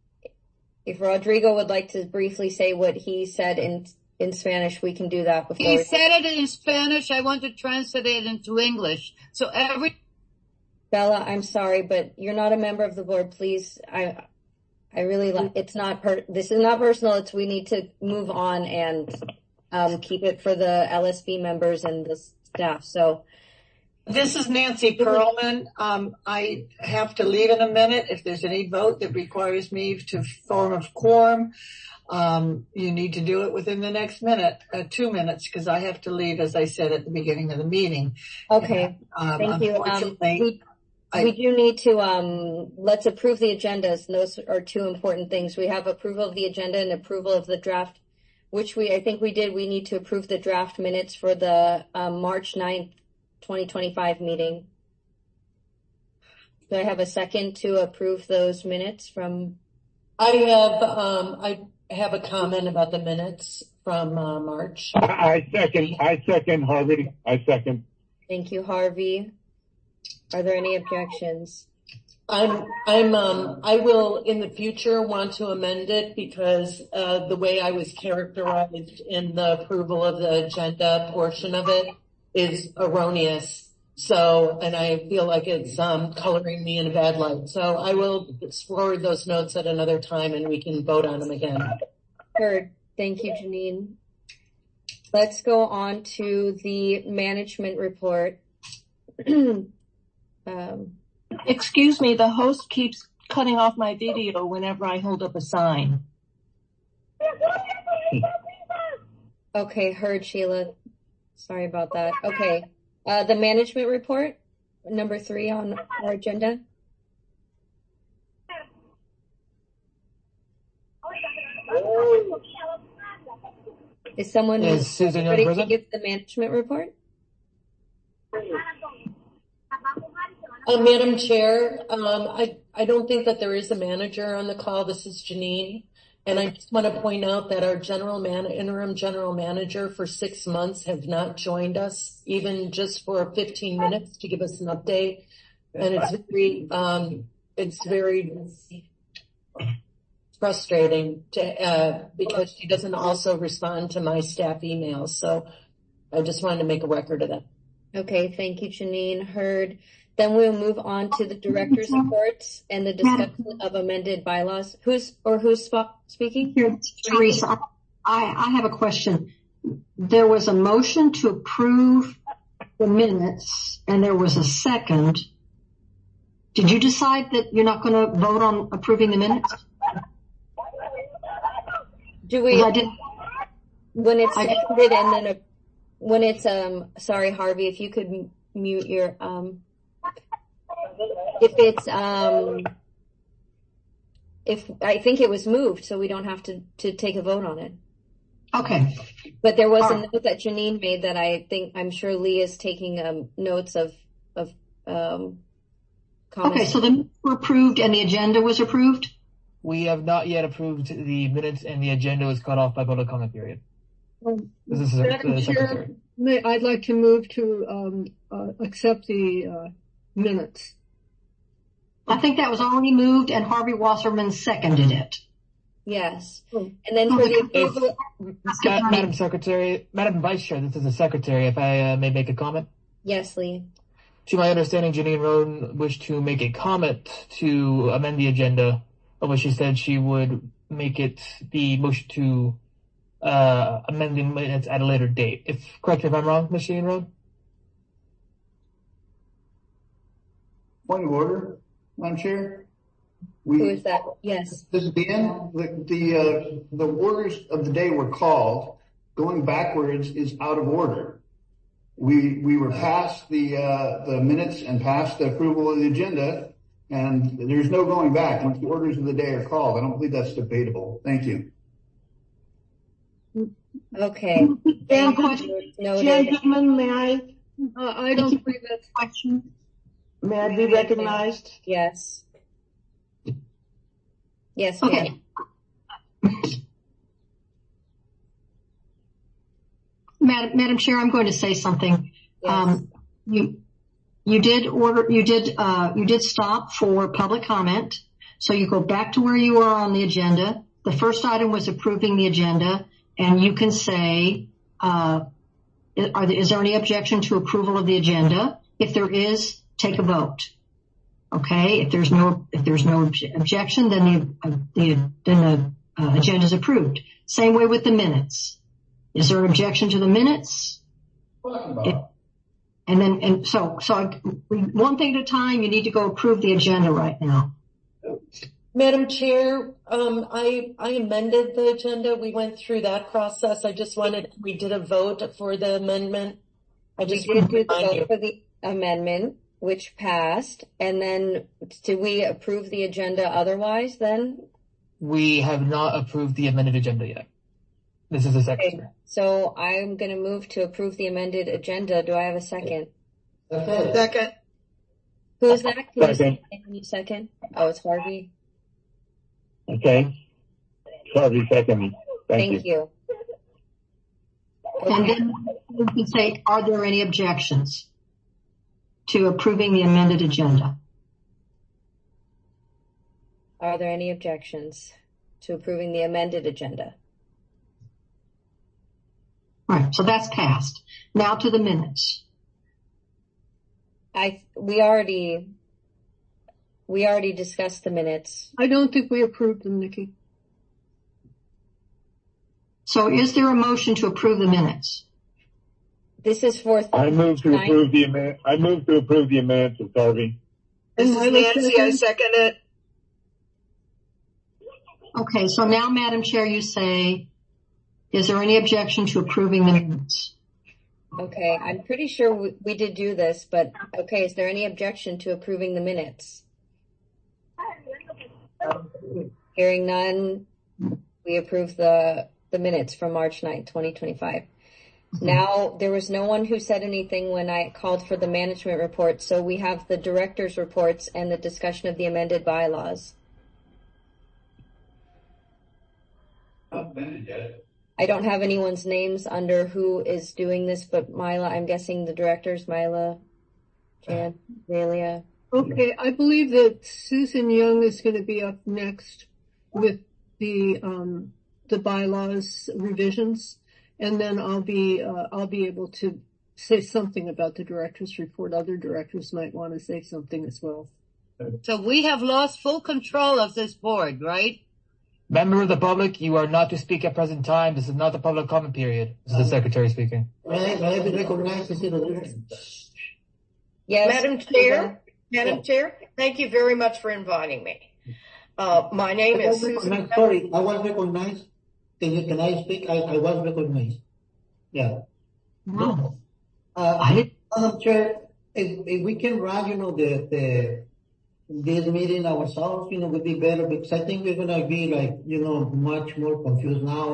S1: if Rodrigo would like to briefly say what he said in, in Spanish, we can do that before.
S14: He said it in Spanish. I want to translate it into English. So every,
S1: Bella, I'm sorry, but you're not a member of the board. Please, I, I really like, it's not per, this is not personal. It's, we need to move on and, um, keep it for the L S B members and the staff. So.
S17: This is Nancy Perlman. Um, I have to leave in a minute. If there's any vote that requires me to form a quorum, um, you need to do it within the next minute, uh, two minutes, because I have to leave, as I said at the beginning of the meeting.
S1: Okay.
S17: Um,
S1: Thank you. Um, we, I, we do need to, um, let's approve the agendas. Those are two important things. We have approval of the agenda and approval of the draft, which we, I think we did. We need to approve the draft minutes for the, um, March ninth, twenty twenty-five meeting. Do I have a second to approve those minutes from?
S10: I have, um, I have a comment about the minutes from, uh, March.
S20: I second, I second, Harvey. I second.
S1: Thank you, Harvey. Are there any objections?
S10: I'm, I'm, um, I will in the future want to amend it because, uh, the way I was characterized in the approval of the agenda portion of it is erroneous. So, and I feel like it's, um, coloring me in a bad light. So I will forward those notes at another time and we can vote on them again.
S1: Heard. Thank you, Janine. Let's go on to the management report.
S21: Um, Excuse me, the host keeps cutting off my video whenever I hold up a sign.
S1: Okay, heard, Sheila. Sorry about that. Okay, uh, the management report, number three on our agenda. Is someone
S2: Is Susan
S1: ready
S2: present?
S1: to give the management report?
S10: Uh, Madam Chair, um, I, I don't think that there is a manager on the call. This is Janine. And I just want to point out that our general man, interim general manager for six months have not joined us, even just for fifteen minutes to give us an update. And it's very, um, it's very frustrating to, uh, because she doesn't also respond to my staff emails. So I just wanted to make a record of that.
S1: Okay. Thank you, Janine. Heard. Then we'll move on to the director's reports and the discussion of amended bylaws. Who's or who's sp- speaking?
S24: Here, Teresa, I, I have a question. There was a motion to approve the minutes, and there was a second. Did you decide that you're not going to vote on approving the minutes?
S1: Do we?
S24: I did,
S1: when it's seconded and then a, when it's um. Sorry, Harvey, if you could m- mute your um. If it's, um, if I think it was moved, so we don't have to, to take a vote on it.
S24: Okay.
S1: But there was
S24: All
S1: a
S24: right.
S1: note that Janine made that I think, I'm sure Lee is taking um, notes of, of um, comments.
S24: Okay, so the minutes were approved and the agenda was approved?
S2: We have not yet approved the minutes, and the agenda was cut off by public comment period.
S13: Um,
S2: This is the,
S13: Madam
S2: the
S13: Chair,
S2: secretary.
S13: may, I'd like to move to um, uh, accept the uh, minutes.
S24: I think that was already moved and Harvey Wasserman seconded it.
S1: Yes. And then for the approval,
S2: Ma- Madam Secretary, Madam Vice Chair, this is the secretary, if I uh, may make a comment.
S1: yes, Lee.
S2: To my understanding, Janine Roden wished to make a comment to amend the agenda, of which she said she would make it the motion to uh, amend the minutes at a later date. If correct me if I'm wrong, Miz Janine Roden.
S4: Point of order, Madam Chair. We,
S1: Who is that? Yes.
S4: This is the end. The the, uh, the orders of the day were called. Going backwards is out of order. We we were past the uh, the minutes and past the approval of the agenda, and there's no going back once the orders of the day are called. I don't believe that's debatable. Thank you.
S1: Okay.
S9: Gentlemen, may I?
S13: Uh, I don't believe that's
S9: question. May I be recognized?
S1: Yes. Yes,
S24: Okay.
S1: ma'am.
S24: Madam, Madam Chair, I'm going to say something.
S1: Yes.
S24: Um, you, you did order, you did, uh, you did stop for public comment. So you go back to where you are on the agenda. The first item was approving the agenda, and you can say, uh, are there, is there any objection to approval of the agenda? If there is, take a vote. Okay. If there's no, if there's no obje- objection, then the, uh, the then the uh, agenda is approved. Same way with the minutes. Is there an objection to the minutes? It, and then, and so, so I, one thing at a time, you need to go approve the agenda right now.
S10: Madam Chair, um, I, I amended the agenda. We went through that process. I just wanted, we did a vote for the amendment. I just
S1: We did do the
S10: remind you.
S1: vote for the amendment, which passed. And then did we approve the agenda otherwise then?
S2: We have not approved the amended agenda yet. This is the secretary.
S1: Okay. So I'm going to move to approve the amended agenda. Do I have a second?
S9: Second.
S1: Who is that? Can you
S20: Second.
S1: say- Can you second? Oh, it's Harvey.
S20: Okay. Harvey, second. Thank,
S1: Thank you.
S24: And then you can say, are there any objections to approving the amended agenda?
S1: Are there any objections to approving the amended agenda?
S24: Right. So that's passed. Now to the minutes.
S1: I, we already, we already discussed the minutes.
S13: I don't think we approved them, Nikki.
S24: So is there a motion to approve the minutes?
S1: This is for.
S20: I move to approve the amendment. I move to approve the amendments of Harvey.
S9: This is Nancy. I second it.
S24: Okay. So now, Madam Chair, you say, is there any objection to approving the minutes?
S1: Okay, I'm pretty sure we, we did do this, but okay, is there any objection to approving the minutes? Hearing none, we approve the, the minutes from March ninth, twenty twenty-five. Now, there was no one who said anything when I called for the management report, so we have the director's reports and the discussion of the amended bylaws. I don't have anyone's names under who is doing this, but Mila, I'm guessing the directors, Mila, Jan, Zelia.
S13: Okay, I believe that Susan Young is going to be up next with the um, the bylaws revisions, and then I'll be uh, I'll be able to say something about the director's report. Other directors might want to say something as well.
S14: So we have lost full control of this board, right?
S2: Member of the public, you are not to speak at present time. This is not the public comment period. This is the secretary speaking.
S12: May I, may I be recognized as the
S1: Yes.
S9: Madam Chair, Madam Chair, thank you very much for inviting me. Uh, my name is Susan.
S12: Sorry, I was recognized. Can you, can I speak? I, I was recognized. Yeah.
S24: No.
S12: Uh, Madam Chair, if, if we can run, you know, the, the, this meeting ourselves, you know, would be better because I think we're going to be like, you know, much more confused now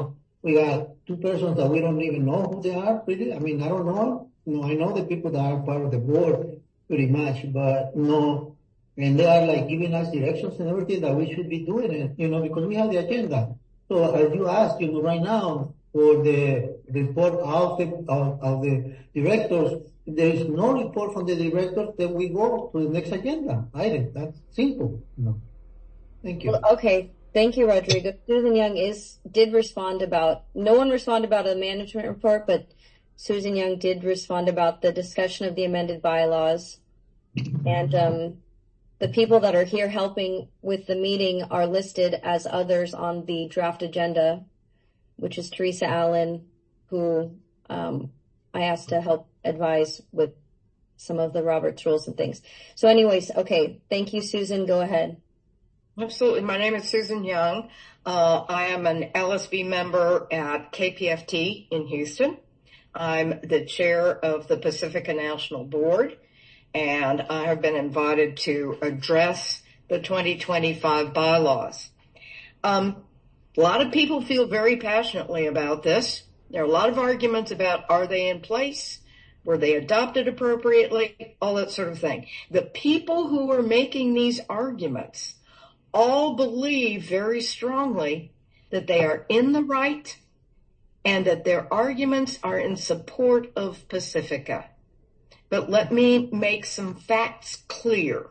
S12: We got two persons that we don't even know who they are, really. I mean, I don't know. You know, I know the people that are part of the board pretty much, but no. And they are like giving us directions and everything that we should be doing it, you know, because we have the agenda. So as you asked, you know, right now, for the report out of, of the directors, there is no report from the directors, then we go to the next agenda item. That's simple. No. Thank you.
S1: Well, okay. Thank you, Rodrigo. Susan Young is, did respond about, no one responded about a management report, but Susan Young did respond about the discussion of the amended bylaws. And, um, the people that are here helping with the meeting are listed as others on the draft agenda, which is Teresa Allen, who, um, I asked to help advise with some of the Roberts rules and things. So anyways, okay. Thank you, Susan. Go ahead.
S9: Absolutely. My name is Susan Young. Uh, I am an L S B member at K P F T in Houston. I'm the chair of the Pacifica National Board, and I have been invited to address the twenty twenty-five bylaws. Um, a lot of people feel very passionately about this. There are a lot of arguments about, are they in place? Were they adopted appropriately? All that sort of thing. The people who are making these arguments all believe very strongly that they are in the right and that their arguments are in support of Pacifica. But let me make some facts clear.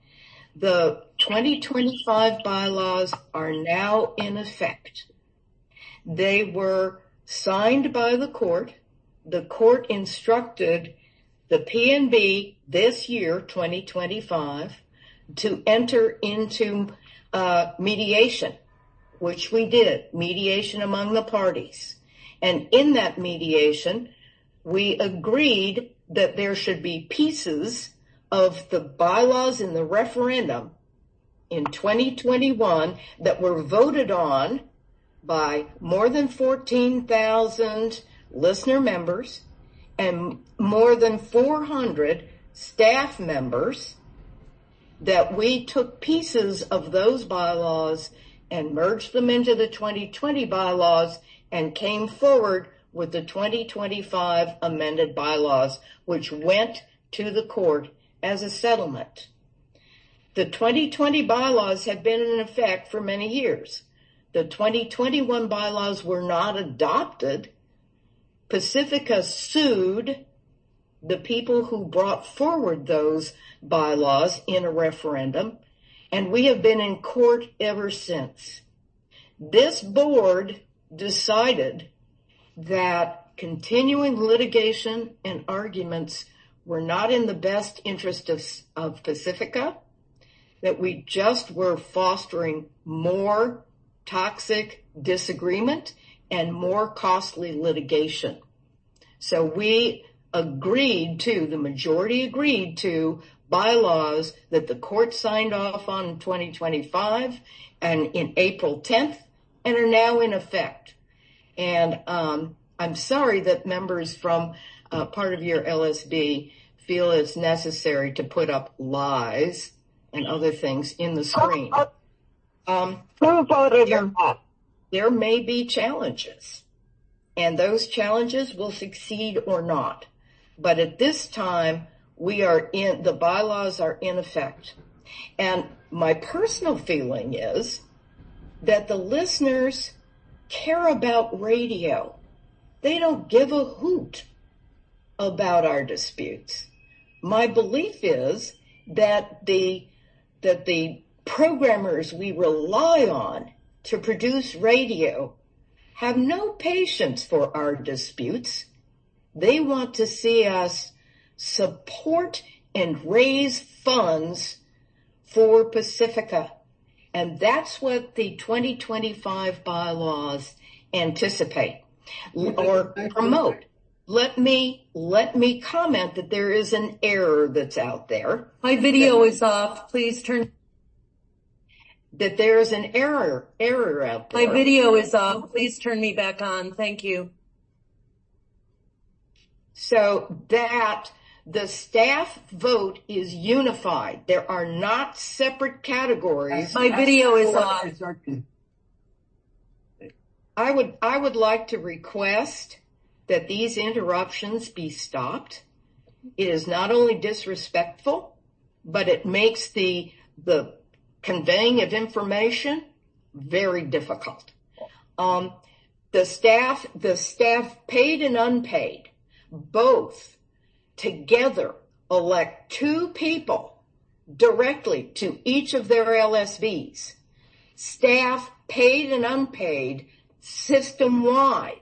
S9: The twenty twenty-five bylaws are now in effect. They were signed by the court. The court instructed the P N B this year, twenty twenty-five, to enter into uh, mediation, which we did, mediation among the parties. And in that mediation, we agreed that there should be pieces of the bylaws in the referendum in twenty twenty-one that were voted on by more than fourteen thousand listener members and more than four hundred staff members, that we took pieces of those bylaws and merged them into the twenty twenty bylaws and came forward with the twenty twenty-five amended bylaws, which went to the court as a settlement. The twenty twenty bylaws have been in effect for many years. The twenty twenty-one bylaws were not adopted. Pacifica sued the people who brought forward those bylaws in a referendum, and we have been in court ever since. This board decided that continuing litigation and arguments were not in the best interest of, of Pacifica, that we just were fostering more toxic disagreement and more costly litigation. So we agreed to, the majority agreed to, bylaws that the court signed off on in twenty twenty-five and in April tenth and are now in effect. And um, I'm sorry that members from uh, part of your L S B feel it's necessary to put up lies and other things in the screen. Um, there, there may be challenges, and those challenges will succeed or not. But at this time, we are in, the bylaws are in effect. And my personal feeling is that the listeners care about radio. They don't give a hoot about our disputes. My belief is that the, that the programmers we rely on to produce radio have no patience for our disputes. They want to see us support and raise funds for Pacifica. And that's what the twenty twenty-five bylaws anticipate or promote. Let me, let me comment that there is an error that's out there.
S10: My video is off. Please turn.
S9: That there is an error, error out there.
S10: My video is off. Please turn me back on. Thank you.
S9: So that the staff vote is unified. There are not separate categories.
S10: My video is off.
S9: I would, I would like to request that these interruptions be stopped. It is not only disrespectful, but it makes the, the conveying of information very difficult. Um, the staff, the staff paid and unpaid, both together elect two people directly to each of their L S Bs. Staff paid and unpaid system-wide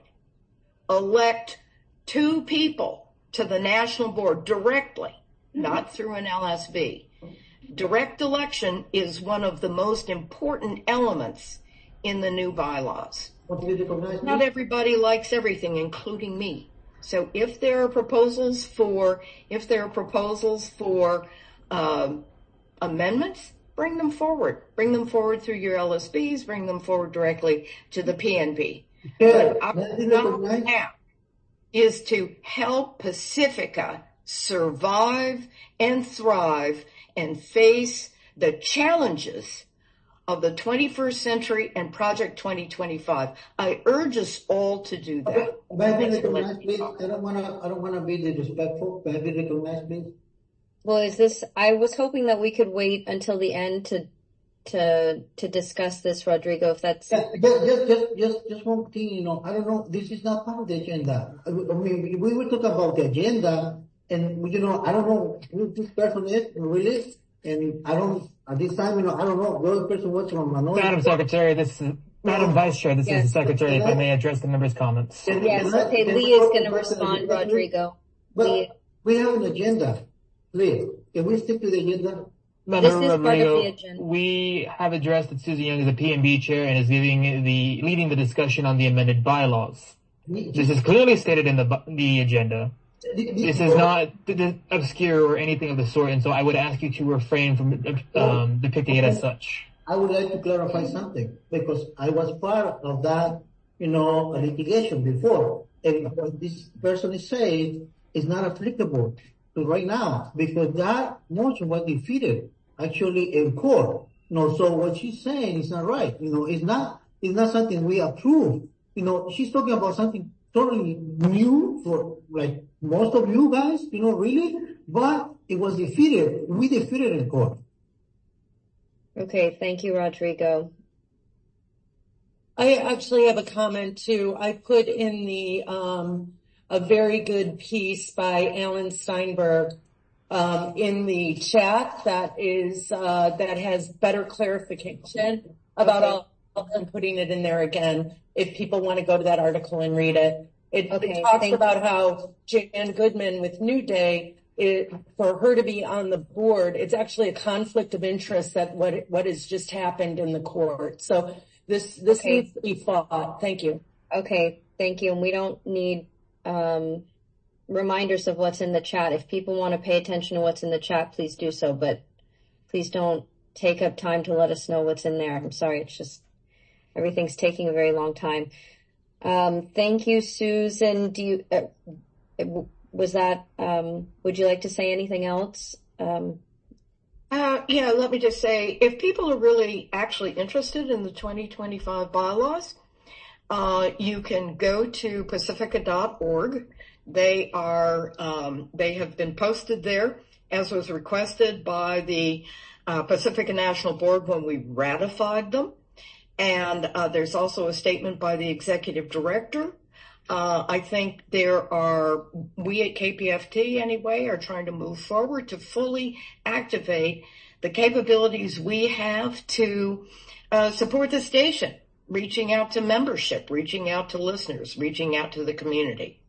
S9: elect two people to the national board directly, not through an L S B. Direct election is one of the most important elements in the new bylaws. Not everybody likes everything, including me. So if there are proposals for, if there are proposals for um, amendments, bring them forward. Bring them forward through your L S Bs. Bring them forward directly to the P N B.
S12: Yeah,
S9: But our goal now is to help Pacifica survive and thrive and face the challenges of the twenty-first century and Project twenty twenty-five. I urge us all to do that.
S12: Okay. May I be recognized, please? I don't want to. I don't want to be disrespectful. May I be recognized, please?
S1: Well, is this? I was hoping that we could wait until the end to to to discuss this, Rodrigo. If that's
S12: yeah, just, just just just just one thing, you know. I don't know. This is not part of the agenda. I mean, we were talking about the agenda, and you know, I don't know who this person is really, and I don't. At this time, you know, I don't know. The other person was from minority.
S2: Madam Secretary, this is Madam Vice Chair. This
S1: yes.
S2: is the Secretary. If I may address the members' comments.
S12: Can,
S1: yes.
S12: can I,
S1: okay.
S12: can
S1: Lee is going to respond, Rodrigo.
S12: But
S1: Lee.
S12: we have an agenda. Lee, can we stick to the agenda?
S1: This is part of the agenda.
S2: We have addressed that Susan Young is the P N B chair and is giving the leading the discussion on the amended bylaws. This is clearly stated in the the agenda. This is not obscure or anything of the sort, and so I would ask you to refrain from um, depicting it as such.
S12: I would like to clarify something because I was part of that, you know, litigation before, and what this person is saying is not applicable to right now because that motion was defeated actually in court. You know, so what she's saying is not right. You know, it's not it's not something we approve. You know, she's talking about something totally new for like most of you guys, you know, really, but it was defeated. We defeated in court.
S1: Okay, thank you, Rodrigo.
S10: I actually have a comment too. I put in the um, a very good piece by Alan Steinberg um, in the chat that is uh, that has better clarification about
S1: okay.
S10: all. I'm putting it in there again. If people want to go to that article and read it, it,
S1: okay,
S10: it talks about how Jan Goodman with New Day, it, for her to be on the board, it's actually a conflict of interest that what what has just happened in the court. So this this okay. needs to be fought. Thank you.
S1: Okay, thank you. And we don't need um, reminders of what's in the chat. If people want to pay attention to what's in the chat, please do so. But please don't take up time to let us know what's in there. I'm sorry, it's just everything's taking a very long time. Um, thank you, Susan. Do you, uh, was that, um, would you like to say anything else? Um,
S9: uh, yeah, let me just say, if people are really actually interested in the twenty twenty-five bylaws, uh, you can go to pacifica dot org. They are, um, they have been posted there as was requested by the uh, Pacifica National Board when we ratified them. And uh, there's also a statement by the executive director. Uh, I think there are, we at K P F T anyway, are trying to move forward to fully activate the capabilities we have to uh, support the station, reaching out to membership, reaching out to listeners, reaching out to the community.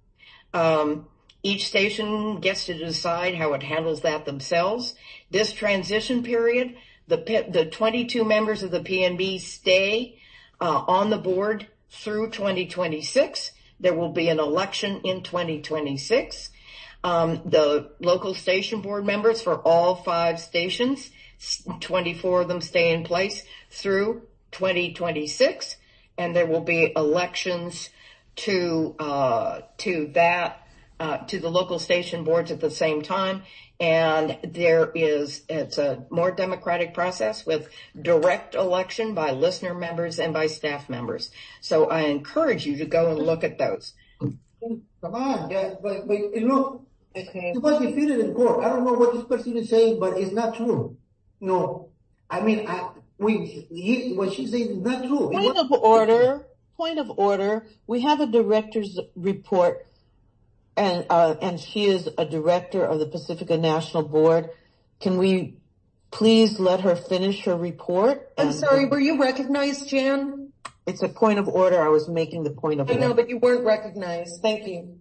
S9: Um, each station gets to decide how it handles that themselves. This transition period, The, the twenty-two members of the P N B stay uh, on the board through twenty twenty-six. There will be an election in twenty twenty-six. Um, the local station board members for all five stations, twenty-four of them stay in place through twenty twenty-six. And there will be elections to uh, to that uh, to the local station boards at the same time. And there is, it's a more democratic process with direct election by listener members and by staff members. So I encourage you to go and look at those.
S12: Come on, yeah, but, but you know, okay. It was defeated in court. I don't know what this person is saying, but it's not true. No, I mean, I, we, he, what she's saying is not true.
S6: Point of order, point of order. We have a director's report, and uh, and she is a director of the Pacifica National Board. Can we please let her finish her report?
S10: I'm sorry, were you recognized, Jan?
S6: It's a point of order. I was making the point of
S10: I
S6: order.
S10: know, but you weren't recognized. Thank you.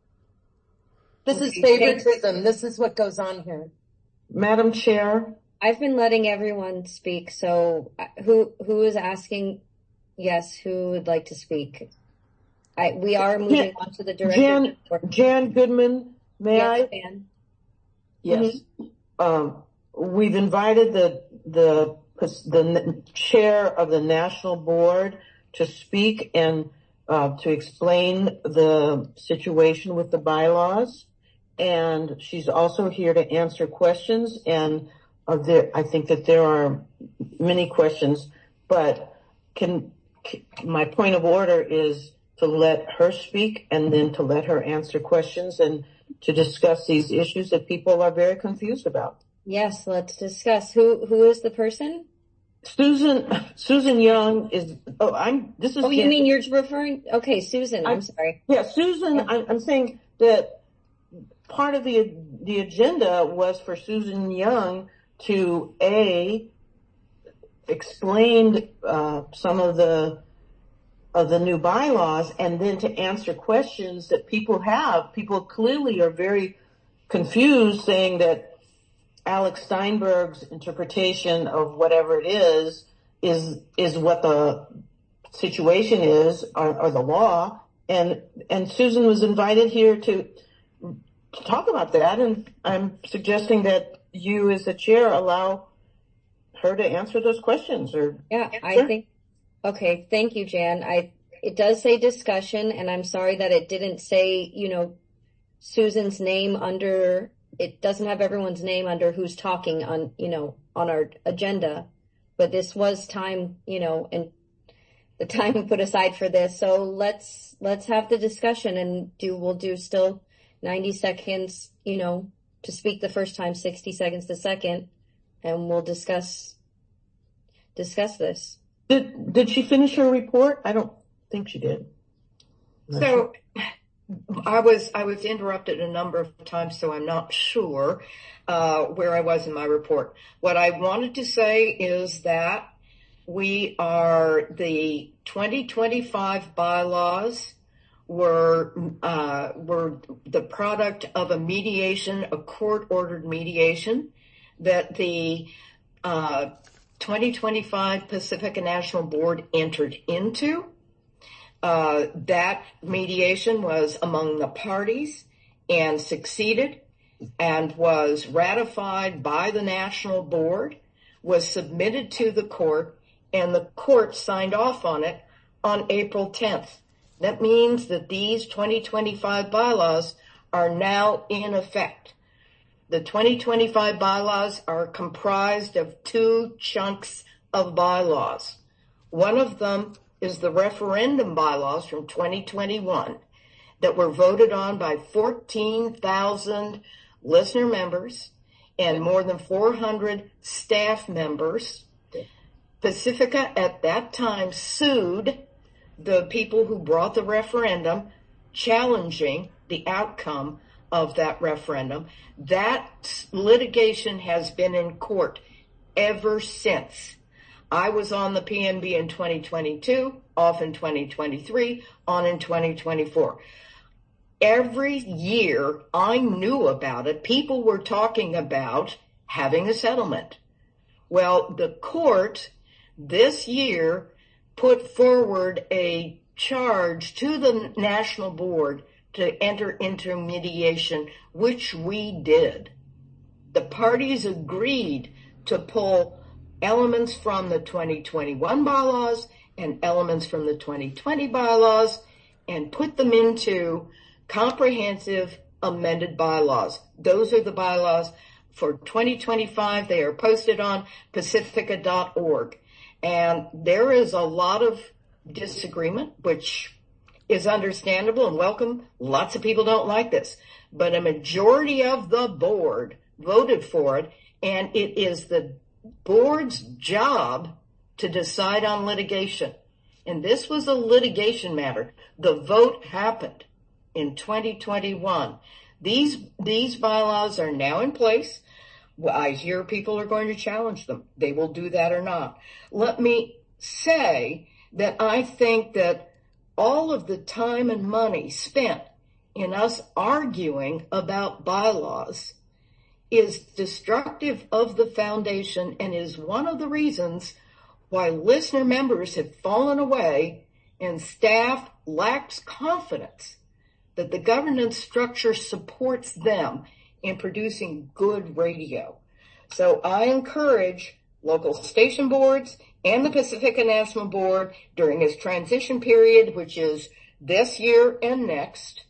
S10: This is favoritism. This is what goes on here.
S6: Madam Chair.
S1: I've been letting everyone speak, so who who is asking? Yes, who would like to speak? I, we are moving Jan, on to the director.
S6: Jan, Jan Goodman, may
S1: yes,
S6: I?
S1: Jan.
S6: Yes. Mm-hmm. Um, we've invited the the the chair of the national board to speak and uh, to explain the situation with the bylaws, and she's also here to answer questions. And uh, there, I think that there are many questions, but can, can my point of order is to let her speak and then to let her answer questions and to discuss these issues that people are very confused about.
S1: Yes, let's discuss. Who who is the person?
S6: Susan Susan Young is. Oh, I'm. This is.
S1: Oh, you mean you're referring? Okay, Susan. I'm, I'm sorry.
S6: Yeah, Susan. Yeah. I'm, I'm saying that part of the the agenda was for Susan Young to a explain uh, some of the of the new bylaws, and then to answer questions that people have. People clearly are very confused, saying that Alex Steinberg's interpretation of whatever it is is is what the situation is, or, or the law, and and Susan was invited here to, to talk about that, and I'm suggesting that you, as the chair, allow her to answer those questions. Or
S1: yeah, I think. Okay, thank you, Jan. I it does say discussion, and I'm sorry that it didn't say, you know, Susan's name under. It doesn't have everyone's name under who's talking on, you know, on our agenda, but this was time, you know, and the time we put aside for this. So let's, let's have the discussion and do, we'll do still ninety seconds, you know, to speak the first time, sixty seconds the second, and we'll discuss, discuss this.
S6: Did, did she finish her report? I don't think she did.
S9: So, I was I was interrupted a number of times, so I'm not sure uh, where I was in my report. What I wanted to say is that we are the twenty twenty-five bylaws were uh, were the product of a mediation, a court-ordered mediation that the uh, twenty twenty-five Pacifica National Board entered into. Uh, that mediation was among the parties and succeeded and was ratified by the National Board, was submitted to the court, and the court signed off on it on April tenth. That means that these twenty twenty-five bylaws are now in effect. The twenty twenty-five bylaws are comprised of two chunks of bylaws. One of them is the referendum bylaws from twenty twenty-one that were voted on by fourteen thousand listener members and more than four hundred staff members. Pacifica at that time sued the people who brought the referendum, challenging the outcome of that referendum. That litigation has been in court ever since. I was on the P N B in twenty twenty-two, off in twenty twenty-three, on in twenty twenty-four. Every year I knew about it, people were talking about having a settlement. Well, the court this year put forward a charge to the National Board to enter into mediation, which we did. The parties agreed to pull elements from the twenty twenty-one bylaws and elements from the twenty twenty bylaws and put them into comprehensive amended bylaws. Those are the bylaws for twenty twenty-five. They are posted on pacifica dot org. And there is a lot of disagreement, which is understandable and welcome. Lots of people don't like this, but a majority of the board voted for it, and it is the board's job to decide on litigation. And this was a litigation matter. The vote happened in twenty twenty-one. These, these bylaws are now in place. Well, I hear people are going to challenge them. They will do that or not. Let me say that I think that all of the time and money spent in us arguing about bylaws is destructive of the foundation and is one of the reasons why listener members have fallen away and staff lacks confidence that the governance structure supports them in producing good radio. So I encourage local station boards and the Pacifica National Board during its transition period, which is this year and next,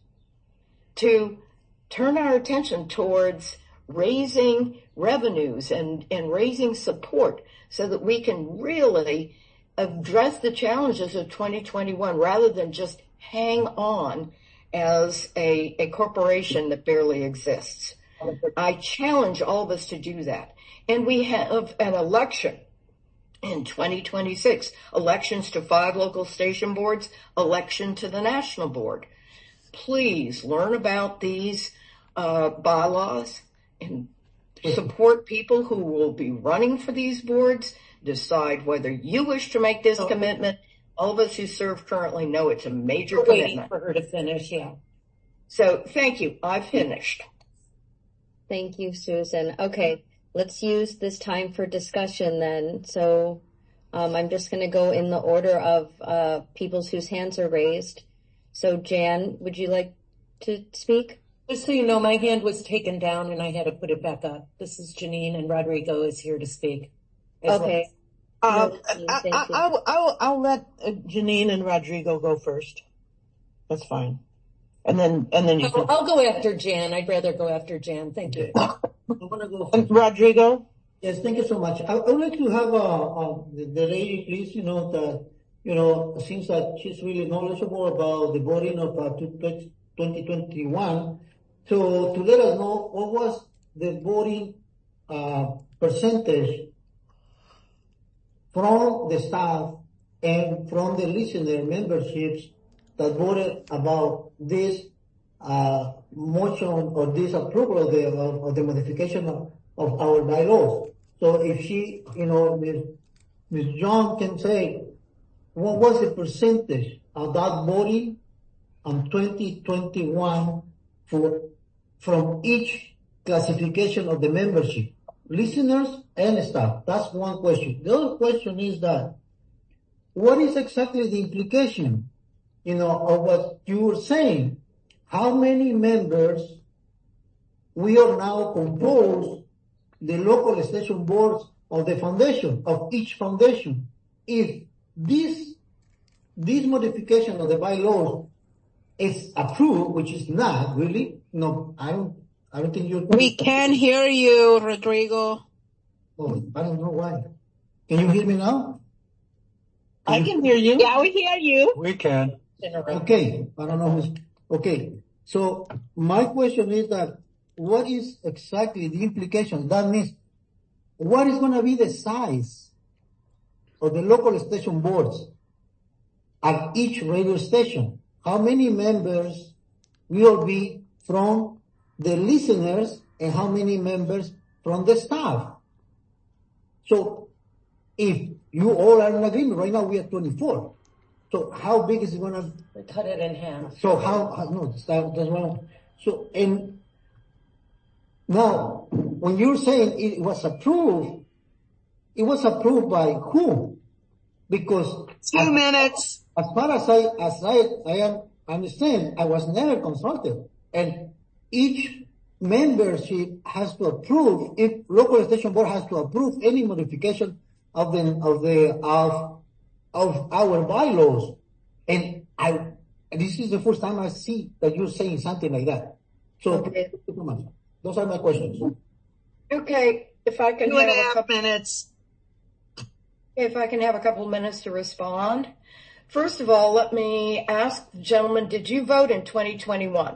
S9: to turn our attention towards raising revenues and, and raising support so that we can really address the challenges of twenty twenty-one rather than just hang on as a, a corporation that barely exists. I challenge all of us to do that. And we have an election in twenty twenty-six, elections to five local station boards, election to the national board. Please learn about these uh, bylaws and support people who will be running for these boards. Decide whether you wish to make this okay. commitment. All of us who serve currently know it's a major
S10: We're
S9: commitment.
S10: Waiting for her to finish, yeah.
S9: So thank you. I've finished.
S1: Thank you, Susan. Okay, let's use this time for discussion then. So um, I'm just going to go in the order of uh, people's whose hands are raised. So Jan, would you like to speak?
S10: Just so you know, my hand was taken down and I had to put it back up. This is Janine, and Rodrigo is here to speak.
S1: Okay.
S6: Uh, I, I, I, I'll, I'll let Janine and Rodrigo go first. That's fine. And then, and then you
S10: I'll, I'll go after Jan. I'd rather go after Jan. Thank you.
S12: I want to go.
S6: And Rodrigo?
S12: Yes, thank you so much. I, I would like to have, uh, uh, the, the lady, please, you know, that, you know, it seems that she's really knowledgeable about the voting of uh, twenty twenty-one. So to let us know what was the voting, uh, percentage from the staff and from the listener memberships that voted about this uh, motion or this approval of the, of, of the modification of, of our bylaws. So if she, you know, Miz Miz John can say, what was the percentage of that voting on twenty twenty-one for, from each classification of the membership? Listeners and staff. That's one question. The other question is that, what is exactly the implication, you know, of what you were saying? How many members we are now composed the local station boards of the foundation, of each foundation? If this, this modification of the bylaws is approved, which is not really, no, I don't, I don't think you.
S7: We can hear you, Rodrigo.
S12: Oh, I don't know why. Can you hear me now?
S6: I can hear you.
S7: Yeah, we hear you.
S18: We can.
S12: Okay. I don't know who's, okay. So my question is that what is exactly the implication? That means what is going to be the size of the local station boards at each radio station? How many members will be from the listeners and how many members from the staff? So if you all are in agreement, right now we are twenty-four. So how big is it going to?
S10: Cut it in half.
S12: So how, how no, that, that's one. So, and now when you're saying it was approved, it was approved by who? Because
S7: two as, minutes.
S12: As far as I, as I, I am, understand, I was never consulted, and each membership has to approve, if local station board has to approve any modification of the, of the, of, of our bylaws. And I, this is the first time I see that you're saying something like that. So,
S9: Okay.
S12: those are my questions.
S9: Okay, if I can
S21: Two and a
S9: have a
S21: half
S9: couple,
S21: minutes.
S9: if I can have a couple minutes to respond. First of all, let me ask the gentleman, did you vote in twenty twenty-one?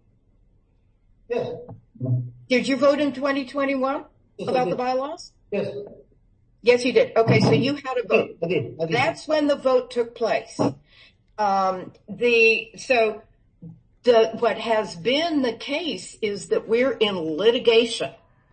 S12: Yes.
S9: Did you vote in twenty twenty-one
S12: Yes, I
S9: about
S12: did.
S9: the bylaws?
S12: Yes.
S9: Yes, you did. Okay, so you had a vote.
S12: I did. I did.
S9: That's when the vote took place. Um, the, so the, what has been the case is that we're in litigation.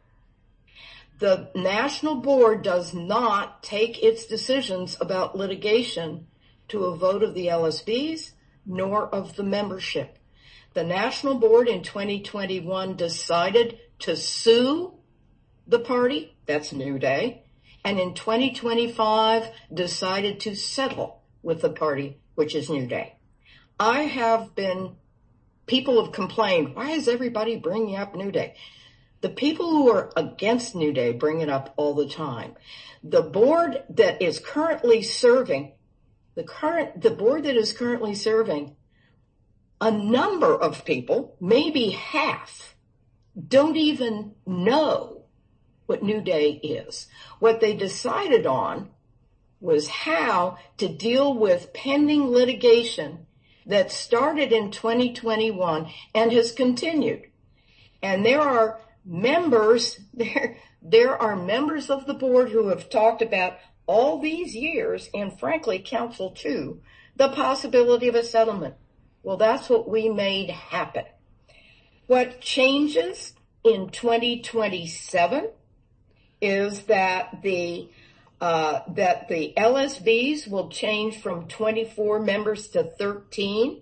S9: The National Board does not take its decisions about litigation to a vote of the L S Bs nor of the membership. The National Board in twenty twenty-one decided to sue the party, that's New Day, and in twenty twenty-five decided to settle with the party, which is New Day. I have been, people have complained, why is everybody bringing up New Day? The people who are against New Day bring it up all the time. The board that is currently serving, the current, the board that is currently serving, a number of people, maybe half, don't even know what New Day is. What they decided on was how to deal with pending litigation that started in twenty twenty-one and has continued. And there are members, there, there are members of the board who have talked about all these years, and frankly, council too, the possibility of a settlement. Well, that's what we made happen. What changes in twenty twenty-seven is that the uh, that the L S Bs will change from twenty-four members to thirteen.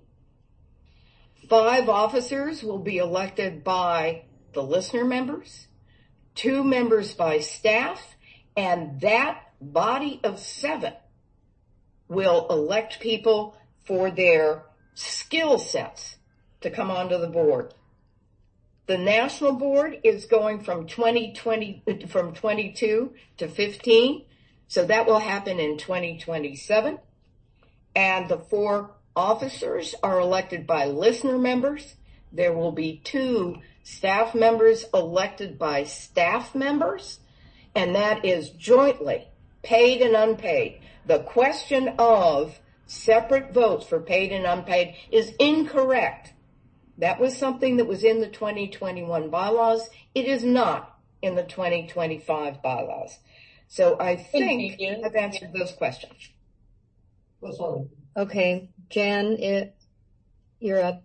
S9: Five officers will be elected by the listener members, two members by staff, and that body of seven will elect people for their skill sets to come onto the board. The National Board is going from twenty twenty, from twenty-two to fifteen, so that will happen in twenty twenty-seven. And the four officers are elected by listener members. There will be two staff members elected by staff members, and that is jointly paid and unpaid. The question of separate votes for paid and unpaid is incorrect. That was something that was in the twenty twenty-one bylaws. It is not in the twenty twenty-five bylaws. So I think I've answered those questions.
S1: Okay, Jan, it, you're up.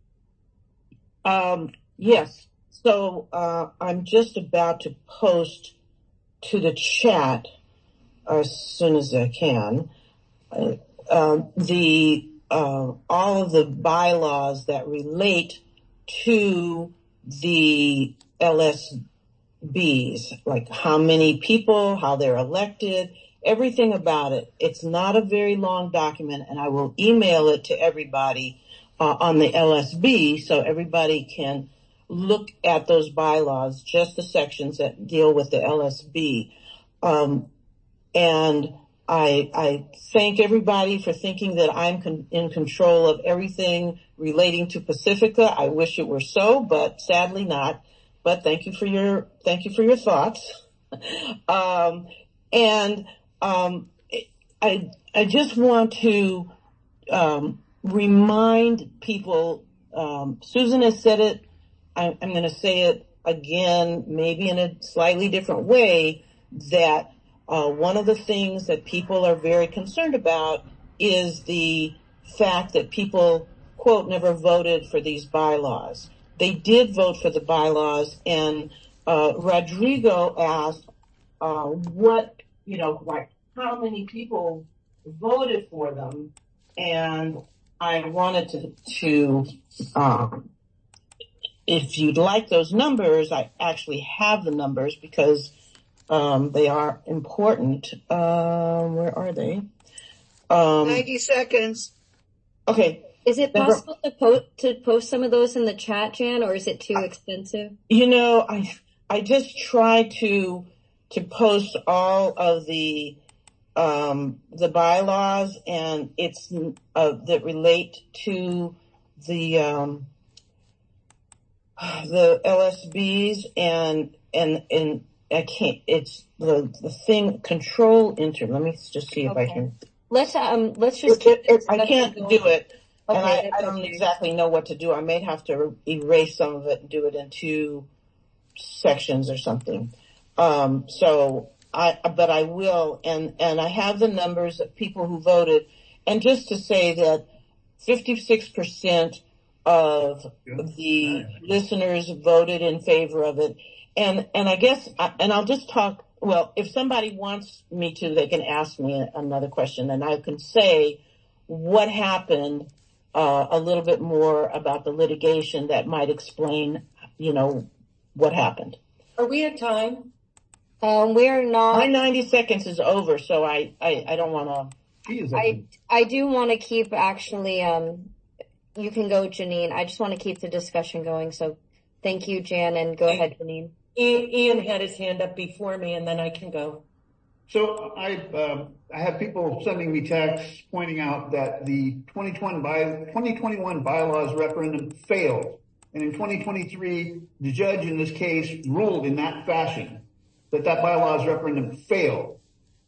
S6: Um, yes. So uh, I'm just about to post to the chat as soon as I can uh, uh, the uh, all of the bylaws that relate to the L S Bs, like how many people, how they're elected, everything about it. It's not a very long document, and I will email it to everybody uh, on the L S B so everybody can look at those bylaws, just the sections that deal with the L S B. Um, and I, I thank everybody for thinking that I'm con- in control of everything relating to Pacifica. I wish it were so, but sadly not. But thank you for your, thank you for your thoughts. um, and, um, I, I just want to, um, remind people, um, Susan has said it, I, I'm going to say it again, maybe in a slightly different way, that uh, one of the things that people are very concerned about is the fact that people, quote, never voted for these bylaws. They did vote for the bylaws, and uh, Rodrigo asked uh, what, you know, like how many people voted for them, and I wanted to, to um, if you'd like those numbers, I actually have the numbers because um, they are important. Um, where are they? Um,
S21: ninety seconds.
S6: Okay.
S1: Is it possible to post, to post some of those in the chat, Jan, or is it too extensive?
S6: You know, I I just try to to post all of the um, the bylaws, and it's uh, that relate to the um, the L S Bs and, and, and I can't, it's the, the thing, control enter. Let me just see if
S1: Okay.
S6: I can.
S1: Let's, um, let's just
S6: It-
S1: keep
S6: it-
S1: this
S6: I can't
S1: discussion
S6: do
S1: going.
S6: it, and
S1: Okay,
S6: I,
S1: that's
S6: I don't
S1: okay.
S6: exactly know what to do. I may have to erase some of it and do it in two sections or something. Um, so I, but I will, and, and I have the numbers of people who voted. And just to say that fifty-six percent of the listeners voted in favor of it. And, and I guess, and I'll just talk, well, if somebody wants me to, they can ask me another question and I can say what happened, uh, a little bit more about the litigation that might explain, you know, what happened.
S10: Are we at time?
S1: Um, we're not.
S6: My ninety seconds is over, so I, I, I don't want to.
S1: I, I do want to keep actually, um, you can go, Janine. I just want to keep the discussion going. So thank you, Jan, and go ahead, Janine.
S10: Ian, Ian had his hand up before me, and then I can go.
S4: So I, um, I have people sending me texts pointing out that the twenty twenty by, twenty twenty-one bylaws referendum failed. And in twenty twenty-three, the judge in this case ruled in that fashion that that bylaws referendum failed.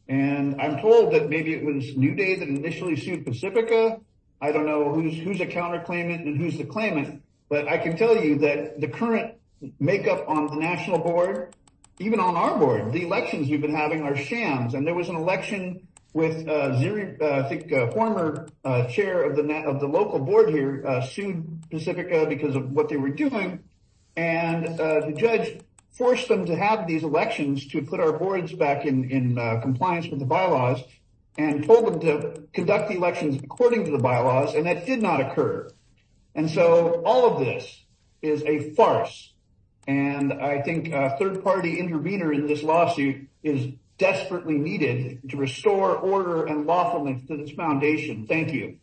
S4: And I'm told that maybe it was New Day that initially sued Pacifica. I don't know who's, who's a counterclaimant and who's the claimant, but I can tell you that the current makeup on the national board, even on our board, the elections we've been having are shams. And there was an election with uh, Ziri, uh, I think, uh, former uh, chair of the na- of the local board here uh, sued Pacifica because of what they were doing, and uh, the judge forced them to have these elections to put our boards back in in uh, compliance with the bylaws, and told them to conduct the elections according to the bylaws, and that did not occur. And so all of this is a farce. And I think a third-party intervener in this lawsuit is desperately needed to restore order and lawfulness to this foundation. Thank you.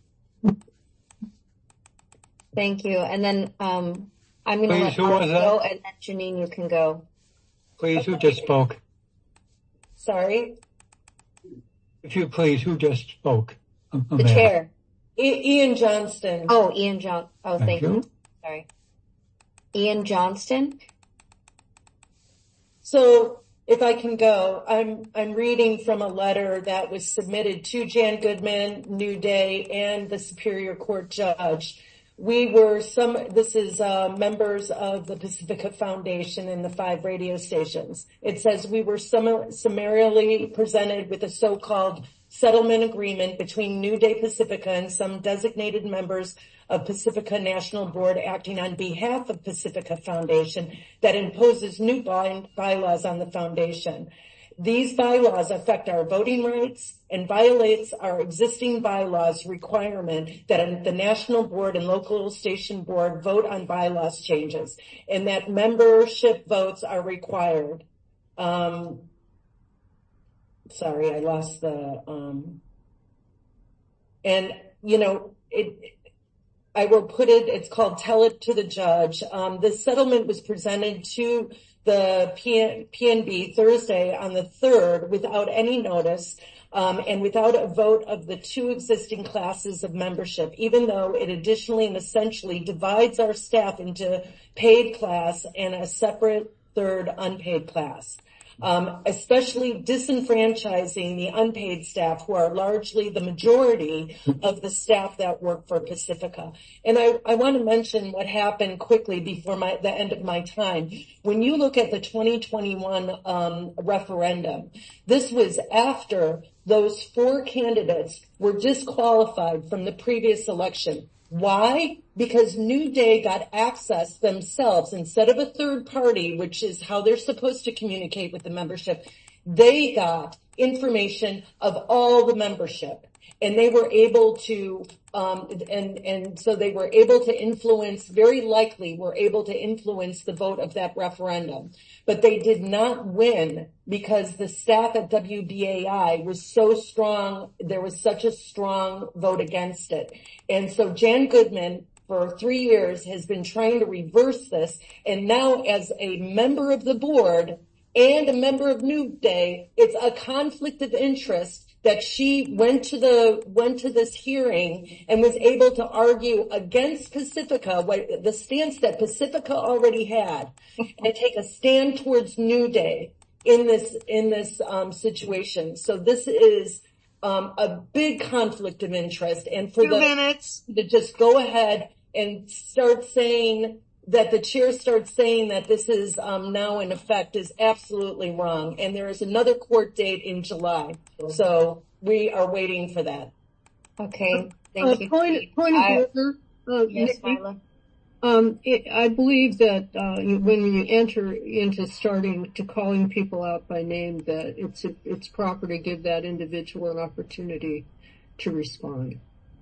S1: Thank you. And then um, I'm going to let
S18: Please, who was
S1: Mark
S18: that?
S1: go, and then Janine, you can go.
S18: Please, who just spoke?
S10: Sorry?
S18: If you please, who just spoke? Um,
S1: The
S18: Amanda.
S1: chair.
S10: I- Ian Johnston.
S1: Oh, Ian John. Oh,
S18: Thank
S1: thank you.
S18: you.
S1: Sorry. Ian Johnston.
S10: So if I can go, I'm I'm reading from a letter that was submitted to Jan Goodman, New Day, and the Superior Court judge. We were some, this is uh, members of the Pacifica Foundation and the five radio stations. It says we were sum- summarily presented with a so-called settlement agreement between New Day Pacifica and some designated members of Pacifica National Board acting on behalf of Pacifica Foundation that imposes new by- bylaws on the foundation. These bylaws affect our voting rights and violates our existing bylaws requirement that the National Board and local station board vote on bylaws changes, and that membership votes are required. Um, sorry, I lost the, um, and you know, it, I will put it, it's called Tell It to the Judge. Um, the settlement was presented to the P N B Thursday on the third without any notice, um, and without a vote of the two existing classes of membership, even though it additionally and essentially divides our staff into paid class and a separate third unpaid class. Um, especially disenfranchising the unpaid staff, who are largely the majority of the staff that work for Pacifica. And I, I want to mention what happened quickly before my, the end of my time. When you look at the twenty twenty-one um, referendum, this was after those four candidates were disqualified from the previous election. Why? Because New Day got access themselves instead of a third party, which is how they're supposed to communicate with the membership. They got information of all the membership, and they were able to, um, and, and so they were able to influence, very likely were able to influence the vote of that referendum. But they did not win because the staff at W B A I was so strong. There was such a strong vote against it. And so Jan Goodman, for three years, has been trying to reverse this. And now as a member of the board and a member of New Day, it's a conflict of interest that she went to the, went to this hearing and was able to argue against Pacifica, what, the stance that Pacifica already had, and take a stand towards New Day in this, in this, um, situation. So this is, um, a big conflict of interest, and for
S21: Two
S10: the,
S21: minutes.
S10: to just go ahead and start saying that the chair starts saying that this is um, now in effect is absolutely wrong. And there is another court date in July. So we are waiting for that.
S1: Okay, thank
S13: uh,
S1: you.
S13: Point, point
S1: I,
S13: of order. Uh,
S1: yes,
S13: Nikki,
S1: Marla.
S13: Um, it, I believe that uh, you, when you enter into starting to calling people out by name, that it's a, it's proper to give that individual an opportunity to respond.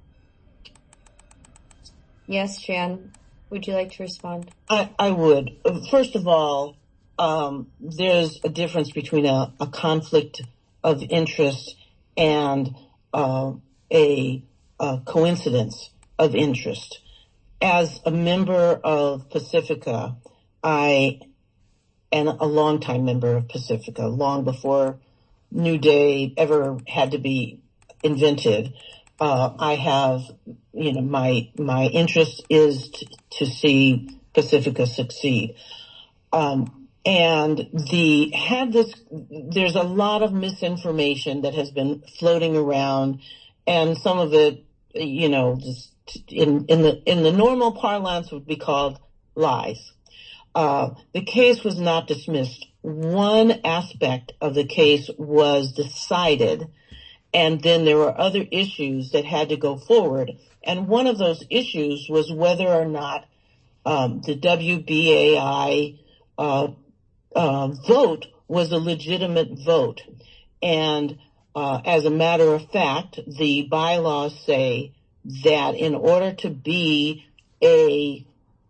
S1: Yes, Jan. Would you like to respond?
S6: I, I would. First of all, um, there's a difference between a, a conflict of interest and uh, a, a coincidence of interest. As a member of Pacifica, I, and a longtime member of Pacifica, long before New Day ever had to be invented, Uh, I have, you know, my, my interest is to, to see Pacifica succeed. Um, and the, had this, there's a lot of misinformation that has been floating around, and some of it, you know, just in, in the, in the normal parlance would be called lies. Uh, the case was not dismissed. One aspect of the case was decided, and then there were other issues that had to go forward. And one of those issues was whether or not um, the W B A I uh, uh, vote was a legitimate vote. And uh, as a matter of fact, the bylaws say that in order to be a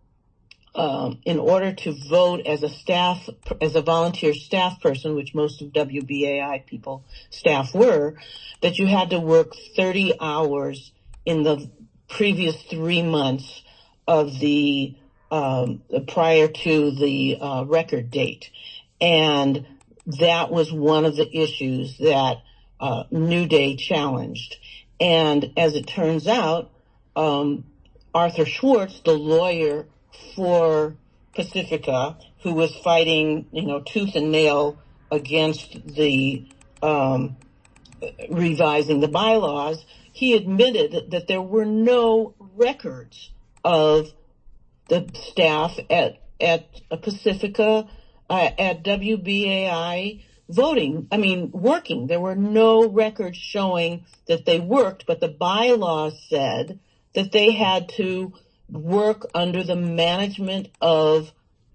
S6: Um, in order to vote as a staff, as a volunteer staff person, which most of W B A I people staff were, that you had to work thirty hours in the previous three months of the, um, prior to the, uh, record date. And that was one of the issues that, uh, New Day challenged. And as it turns out, um, Arthur Schwartz, the lawyer for Pacifica, who was fighting, you know, tooth and nail against the um, revising the bylaws, he admitted that there were no records of the staff at at Pacifica, uh, at W B A I voting. I mean, working. There were no records showing that they worked, but the bylaws said that they had to work under the management of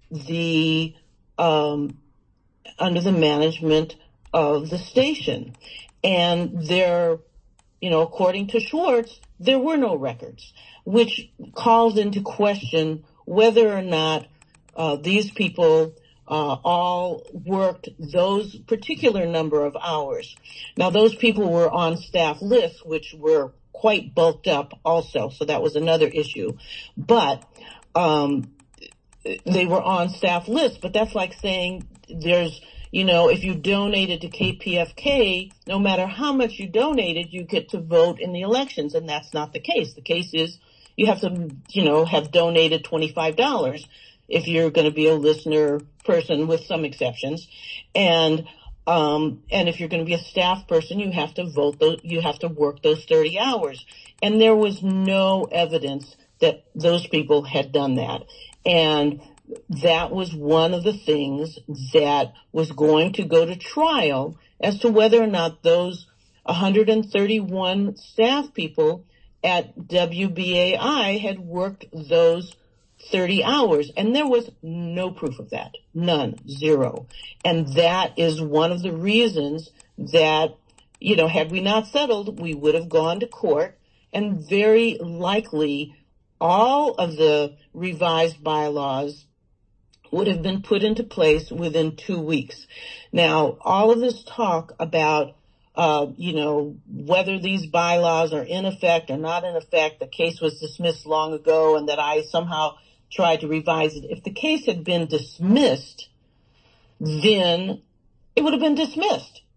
S6: the um under the management of the station. And there, you know, according to Schwartz, there were no records, which calls into question whether or not uh these people uh all worked those particular number of hours. Now, those people were on staff lists, which were quite bulked up also, so that was another issue. But um they were on staff lists, but that's like saying there's, you know, if you donated to K P F K, no matter how much you donated, you get to vote in the elections, and that's not the case. The case is you have to, you know, have donated twenty-five dollars if you're going to be a listener person, with some exceptions. And Um, and if you're going to be a staff person, you have to vote those, you have to work those thirty hours. And there was no evidence that those people had done that. And that was one of the things that was going to go to trial as to whether or not those one hundred thirty-one staff people at W B A I had worked those thirty hours, and there was no proof of that. None. Zero. And that is one of the reasons that, you know, had we not settled, we would have gone to court, and very likely all of the revised bylaws would have been put into place within two weeks. Now, all of this talk about, uh, you know, whether these bylaws are in effect or not in effect, the case was dismissed long ago, and that I somehow tried to revise it. If the case had been dismissed, then it would have been dismissed.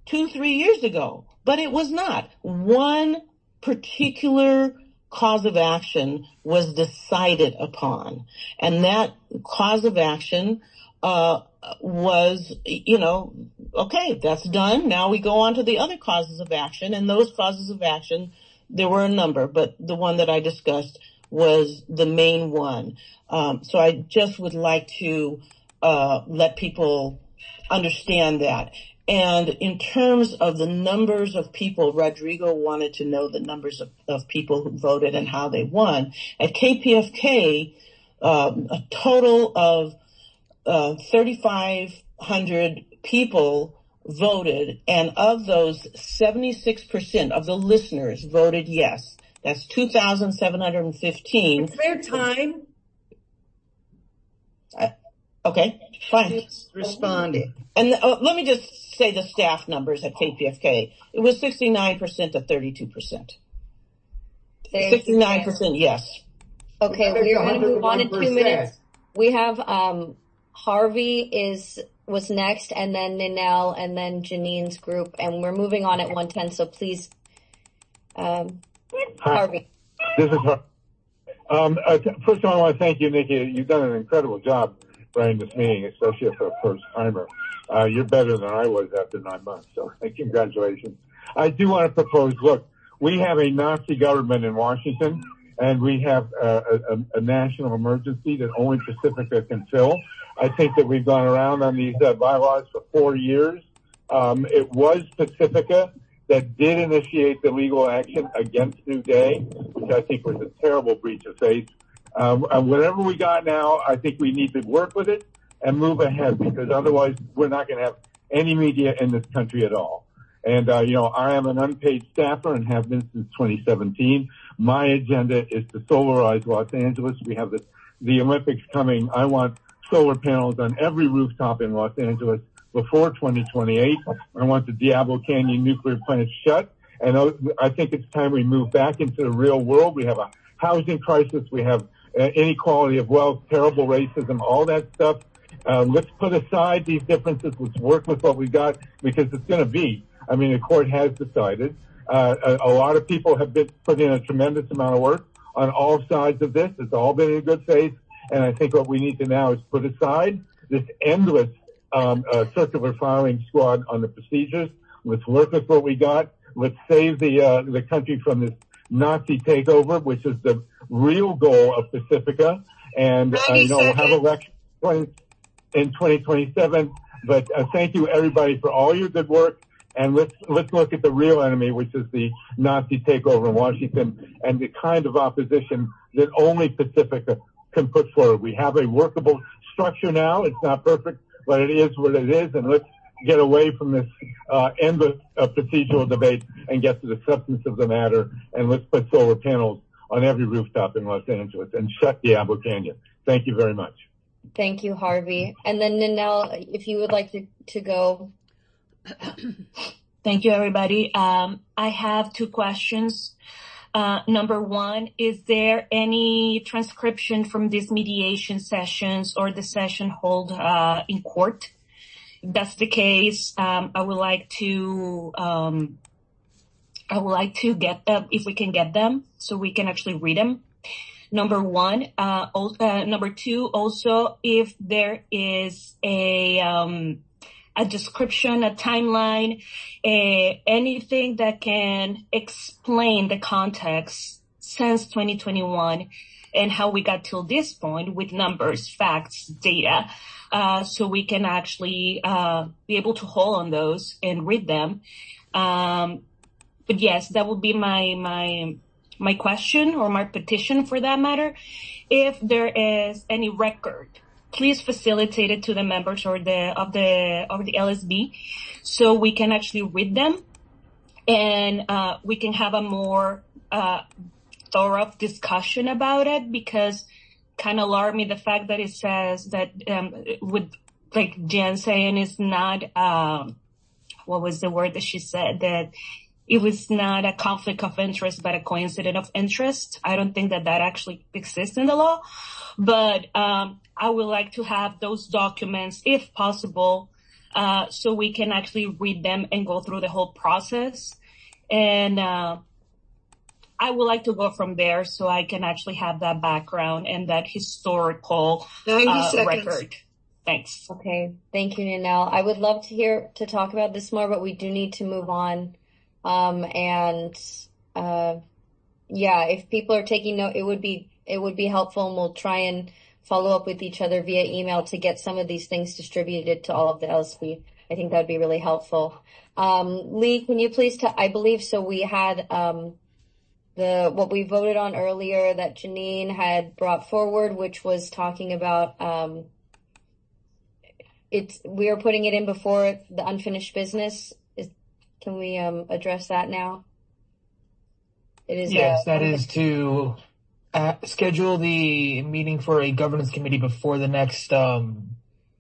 S6: two, three years ago, but it was not. One particular cause of action was decided upon, and that cause of action uh was, you know, okay, that's done. Now we go on to the other causes of action, and those causes of action, there were a number, but the one that I discussed was the main one. Um, so I just would like to uh let people understand that. And in terms of the numbers of people, Rodrigo wanted to know the numbers of, of people who voted and how they won. At K P F K, um, a total of uh, thirty-five hundred people voted, and of those, seventy-six percent of the listeners voted yes. That's two thousand seven hundred fifteen.
S3: Is there time?
S6: Uh, okay, fine.
S3: Responding.
S6: And uh, let me just say the staff numbers at K P F K. It was sixty-nine percent to thirty-two percent. sixty-nine percent yes.
S1: Okay, we're going to move on in two minutes. We have um, Harvey is was next, and then Ninel, and then Janine's group, and we're moving on at one ten. So please, um, Harvey.
S20: This is Har- um, uh, first of all, I want to thank you, Nikki. You've done an incredible job running this meeting, especially for a first timer. Uh, you're better than I was after nine months, so congratulations. I do want to propose, look, we have a Nazi government in Washington, and we have a, a, a national emergency that only Pacifica can fill. I think that we've gone around on these uh, bylaws for four years. Um, it was Pacifica that did initiate the legal action against New Day, which I think was a terrible breach of faith. Um, and whatever we got now, I think we need to work with it and move ahead, because otherwise we're not going to have any media in this country at all. And, uh, you know, I am an unpaid staffer and have been since twenty seventeen. My agenda is to solarize Los Angeles. We have the, the Olympics coming. I want solar panels on every rooftop in Los Angeles before twenty twenty-eight. I want the Diablo Canyon nuclear plant shut. And I think it's time we move back into the real world. We have a housing crisis. We have uh, inequality of wealth, terrible racism, all that stuff. Uh, let's put aside these differences. Let's work with what we got, because it's going to be. I mean, the court has decided. Uh, a, a lot of people have been put in a tremendous amount of work on all sides of this. It's all been in good faith. And I think what we need to now is put aside this endless um, uh, circular firing squad on the procedures. Let's work with what we got. Let's save the uh, the country from this Nazi takeover, which is the real goal of Pacifica. And uh, you know, we'll have elections in twenty twenty-seven. But uh, thank you, everybody, for all your good work. And let's let's look at the real enemy, which is the Nazi takeover in Washington, and the kind of opposition that only Pacifica can put forward. We have a workable structure now. It's not perfect, but it is what it is. And let's get away from this uh, endless uh, procedural debate and get to the substance of the matter. And let's put solar panels on every rooftop in Los Angeles and shut Diablo Canyon. Thank you very much.
S1: Thank you, Harvey. And then Ninel, if you would like to, to go.
S21: Thank you, everybody. Um, I have two questions. Uh, number one, is there any transcription from these mediation sessions or the session held uh, in court? If that's the case, um, I would like to, um, I would like to get them, if we can get them, so we can actually read them. Number one, uh, uh number two, also, if there is a, um, a description, a timeline, uh, anything that can explain the context since twenty twenty-one and how we got till this point with numbers, facts, data, uh, so we can actually uh, be able to hold on those and read them. Um, but yes, that would be my my my question, or my petition for that matter. If there is any record, please facilitate it to the members or the of the of the L S B, so we can actually read them, and uh, we can have a more uh, thorough discussion about it. Because kind of alarmed me the fact that it says that um, with like Jen saying it's not um, what was the word that she said, that it was not a conflict of interest but a coincidence of interest. I don't think that that actually exists in the law. But um I would like to have those documents, if possible, uh, so we can actually read them and go through the whole process. And uh, I would like to go from there so I can actually have that background and that historical uh, record. Thanks.
S1: Okay. Thank you, Ninel. I would love to hear, to talk about this more, but we do need to move on. Um, and, uh, yeah, if people are taking note, it would be, it would be helpful, and we'll try and follow up with each other via email to get some of these things distributed to all of the L S B. I think that'd be really helpful. Um, Lee, can you please tell, I believe so we had, um, the, what we voted on earlier that Janine had brought forward, which was talking about, um, It's, we are putting it in before the unfinished business. Is, can we, um, address that now? It is.
S2: Yes,
S1: uh,
S2: that is to uh, schedule the meeting for a governance committee before the next, um,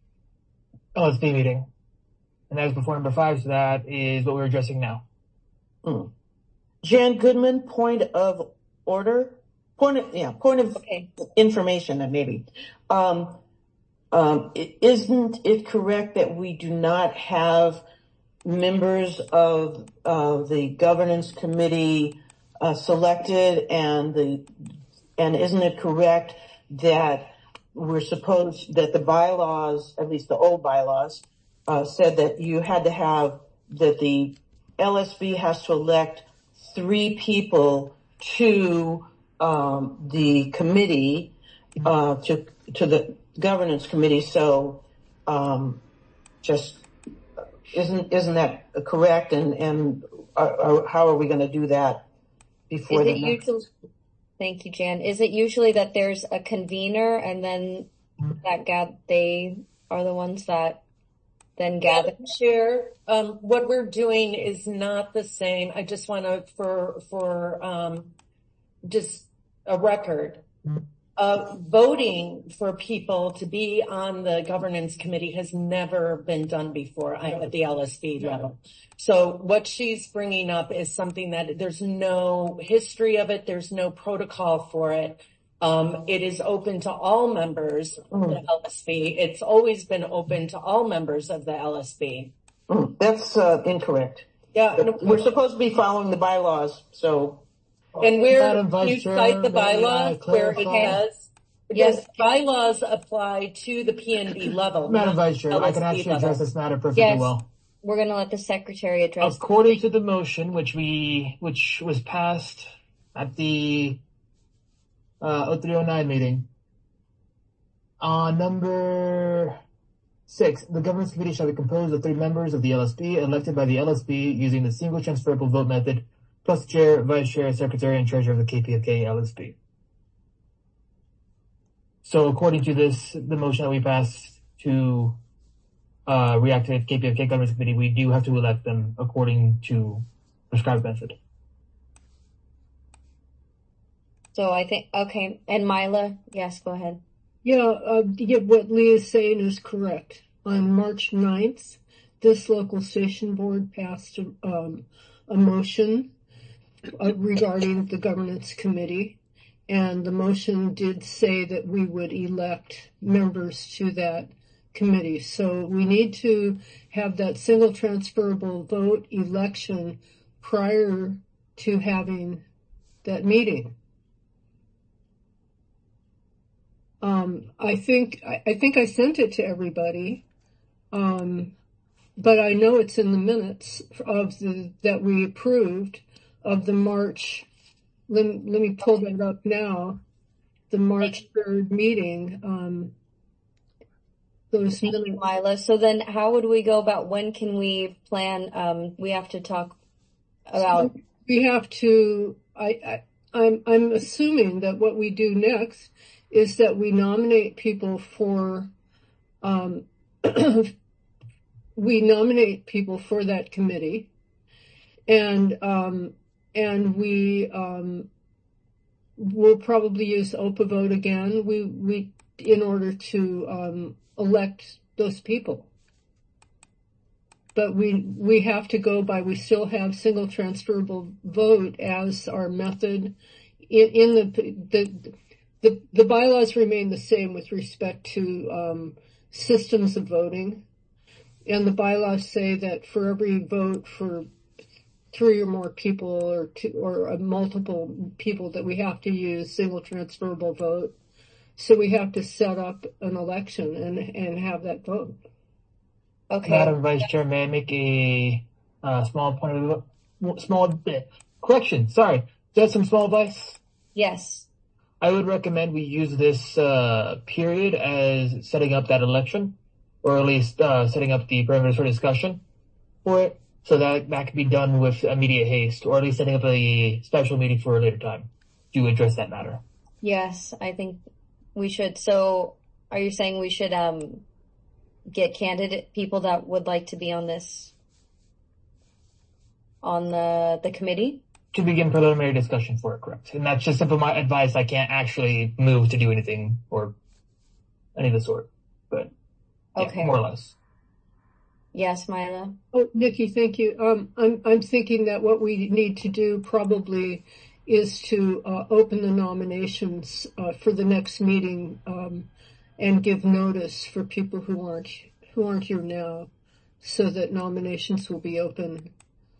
S2: L S B meeting. And that is before number five, so that is what we're addressing now.
S6: Mm. Jan Goodman, point of order? Point of, yeah, point of
S1: okay.
S6: information, then maybe. Um, Um, isn't it correct that we do not have members of uh, the governance committee uh, selected, and the and isn't it correct that we're supposed that the bylaws, at least the old bylaws, uh, said that you had to have that the L S B has to elect three people to um, the committee uh, to to the governance committee. So, um, just isn't isn't that correct? And and are, are, how are we going to do that before
S1: Is
S6: the
S1: it
S6: next?
S1: usually, thank you, Jan. Is it usually that there's a convener and then that gab they are the ones that then gather?
S10: Chair, um, what we're doing is not the same. I just want to for for um, just a record. Uh, voting for people to be on the governance committee has never been done before at the L S B level. So what she's bringing up is something that there's no history of it. There's no protocol for it. Um, it is open to all members of the L S B. It's always been open to all members of the L S B.
S6: Mm, that's uh, incorrect.
S10: Yeah.
S6: We're supposed to be following the bylaws, so.
S10: And where you cite the bylaws where it says, yes, bylaws apply to the P N B level.
S2: Madam Vice Chair, I can actually address this matter perfectly
S1: yes.
S2: well.
S1: We're going to let the secretary address.
S2: According to the motion, which we, which was passed at the uh, oh three oh nine meeting, on uh, number six, the governance committee shall be composed of three members of the L S B elected by the L S B using the single transferable vote method, plus chair, vice chair, secretary, and treasurer of the K P F K L S B. So according to this, the motion that we passed to uh, reactivate K P F K Governance Committee, we do have to elect them according to prescribed method.
S1: So I think, okay. And Mila, yes, go ahead.
S13: Yeah, uh, yeah, what Lee is saying is correct. On March ninth, this local station board passed um, a motion uh, regarding the governance committee, and the motion did say that we would elect members to that committee. So we need to have that single transferable vote election prior to having that meeting. Um, I think, I, I think I sent it to everybody. Um, but I know it's in the minutes of the, that we approved of the March, let, let me pull that up now, the March third meeting, um, those
S1: Thank you, Mila. So then how would we go about, when can we plan, um, we have to talk about.
S13: We have to, I, I, I'm, I'm assuming that what we do next is that we nominate people for, um, we nominate people for that committee, and um, and we um, will probably use O P A vote again. We we in order to um, elect those people, but we we have to go by. We still have single transferable vote as our method. In, in the the the the bylaws remain the same with respect to um, systems of voting. and the bylaws say that for every vote for three or more people or two, or uh, multiple people that we have to use single transferable vote. So we have to set up an election and, and have that vote.
S1: Okay.
S2: Madam Vice Chair, may I make a uh, small point of small bit correction? Sorry, just some small advice.
S1: Yes.
S2: I would recommend we use this uh, period as setting up that election, or at least uh, setting up the parameters for discussion for it, so that that can be done with immediate haste, or at least setting up a special meeting for a later time to address that matter.
S1: Yes, I think we should. So are you saying we should um, get candidate people that would like to be on this, on the the committee?
S2: To begin preliminary discussion for it, correct. And that's just simple my advice. I can't actually move to do anything or any of the sort, but yeah,
S1: Okay.
S2: more or less.
S1: Yes, Mila.
S13: Oh, Nikki, thank you. Um, I'm, I'm thinking that what we need to do probably is to uh, open the nominations uh, for the next meeting um, and give notice for people who aren't who aren't here now, so that nominations will be open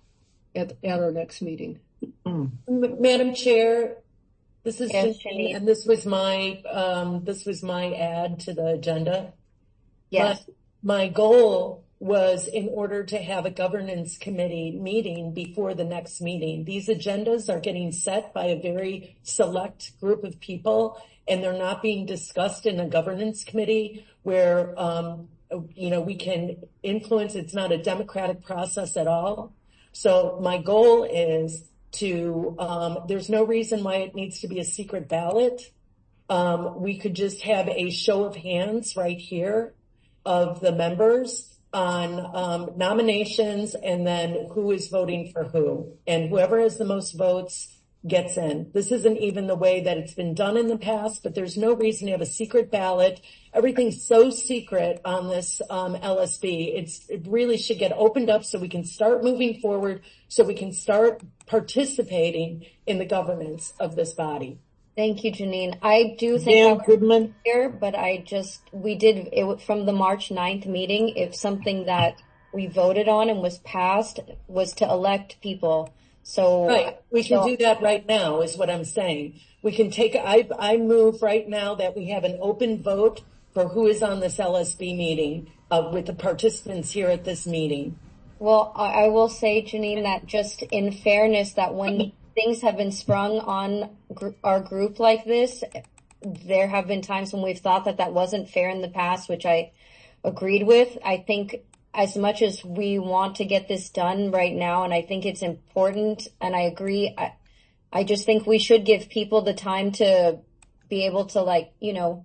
S13: at at our next meeting.
S10: M- Madam Chair, this is
S1: Yes,
S10: Janine,
S1: Janine.
S10: and this was my um, this was my add to the agenda.
S1: Yes.
S10: My, my goal was in order to have a governance committee meeting before the next meeting. These agendas are getting set by a very select group of people, and they're not being discussed in a governance committee where um, you know we can influence. It's not a democratic process at all. So my goal is to, um, there's no reason why it needs to be a secret ballot. Um, we could just have a show of hands right here of the members on um, nominations and then who is voting for who. And whoever has the most votes gets in. This isn't even the way that it's been done in the past, but there's no reason to have a secret ballot. Everything's so secret on this um, L S B. It's, it really should get opened up so we can start moving forward, so we can start participating in the governance of this body.
S1: Thank you, Janine. I do think
S6: Dan
S1: that
S6: Goodman.
S1: here, but I just, we did, it from the March ninth meeting, if something that we voted on and was passed was to elect people. So
S10: Right. We can
S1: so-
S10: do that right now is what I'm saying. We can take, I, I move right now that we have an open vote for who is on this L S B meeting uh, with the participants here at this meeting.
S1: Well, I I will say, Janine, that just in fairness, that when things have been sprung on gr- our group like this, there have been times when we've thought that that wasn't fair in the past, which I agreed with. I think as much as we want to get this done right now, and I think it's important, and I agree, I, I just think we should give people the time to be able to, like, you know,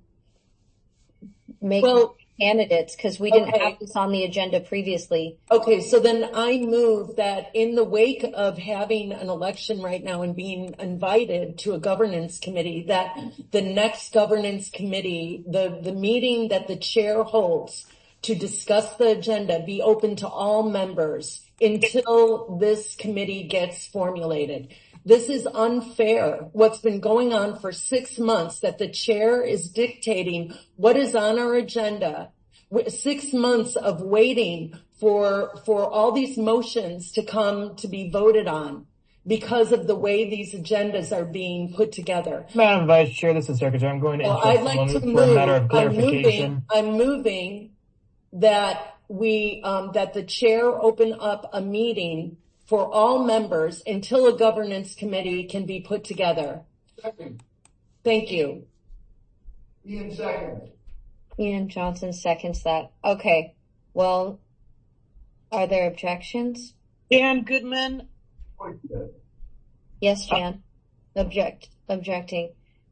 S1: make
S10: Well,
S1: candidates, because we didn't
S10: okay.
S1: have this on the agenda previously.
S10: Okay, so then I move that in the wake of having an election right now and being invited to a governance committee, that the next governance committee, the, the meeting that the chair holds to discuss the agenda, be open to all members until this committee gets formulated. This is unfair. What's been going on for six months that the chair is dictating what is on our agenda. Six months of waiting for, for all these motions to come to be voted on because of the way these agendas are being put together.
S2: Madam Vice Chair, this is Secretary. I'm going to
S10: Well,
S2: interrupt
S10: I'd like
S2: one
S10: to
S2: for
S10: move,
S2: a matter of
S10: I'm
S2: clarification.
S10: moving, I'm moving that we, um, that the chair open up a meeting for all members until a governance committee can be put together.
S4: Second.
S10: Thank you.
S4: Ian second.
S1: Ian Johnson seconds that. Okay. Well, are there objections?
S6: Dan Goodman.
S1: Yes, Jan. Object. Objecting.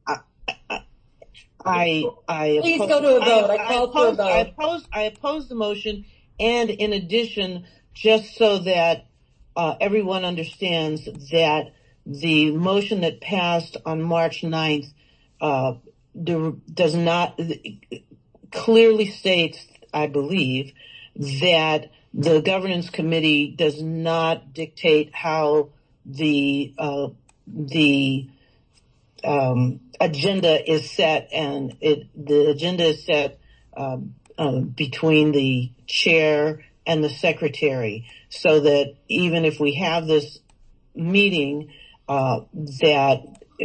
S6: I, I
S10: Please
S6: oppose,
S10: go to a vote. I
S6: I,
S10: call for a
S6: oppose, I
S10: vote.
S6: oppose, I oppose the motion, and in addition, just so that uh, everyone understands that the motion that passed on March ninth uh, do, does not clearly states, I believe, that the governance committee does not dictate how the uh, the um, agenda is set, and it the agenda is set um, um, between the chair and the secretary, so that even if we have this meeting, uh, that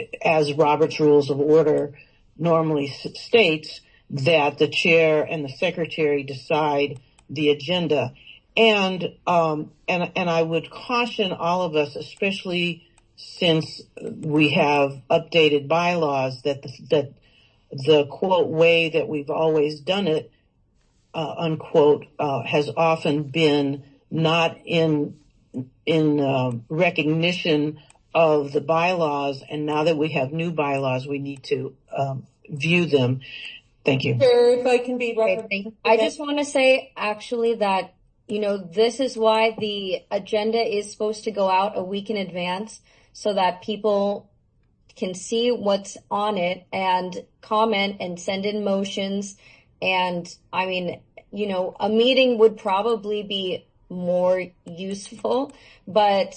S6: as Robert's Rules of Order normally states, that the chair and the secretary decide the agenda. And, um, and, and I would caution all of us, especially since we have updated bylaws, that the, that the quote way that we've always done it, uh, unquote, uh, has often been not in, in, uh, recognition of the bylaws. And now that we have new bylaws, we need to, um, view them. Thank you.
S10: Sure, if I can be
S1: okay, I just want to say actually that, you know, this is why the agenda is supposed to go out a week in advance, so that people can see what's on it and comment and send in motions. And I mean, you know, a meeting would probably be more useful, but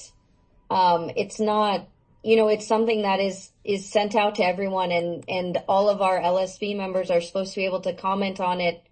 S1: um, it's not, you know, it's something that is, is sent out to everyone, and, and all of our L S B members are supposed to be able to comment on it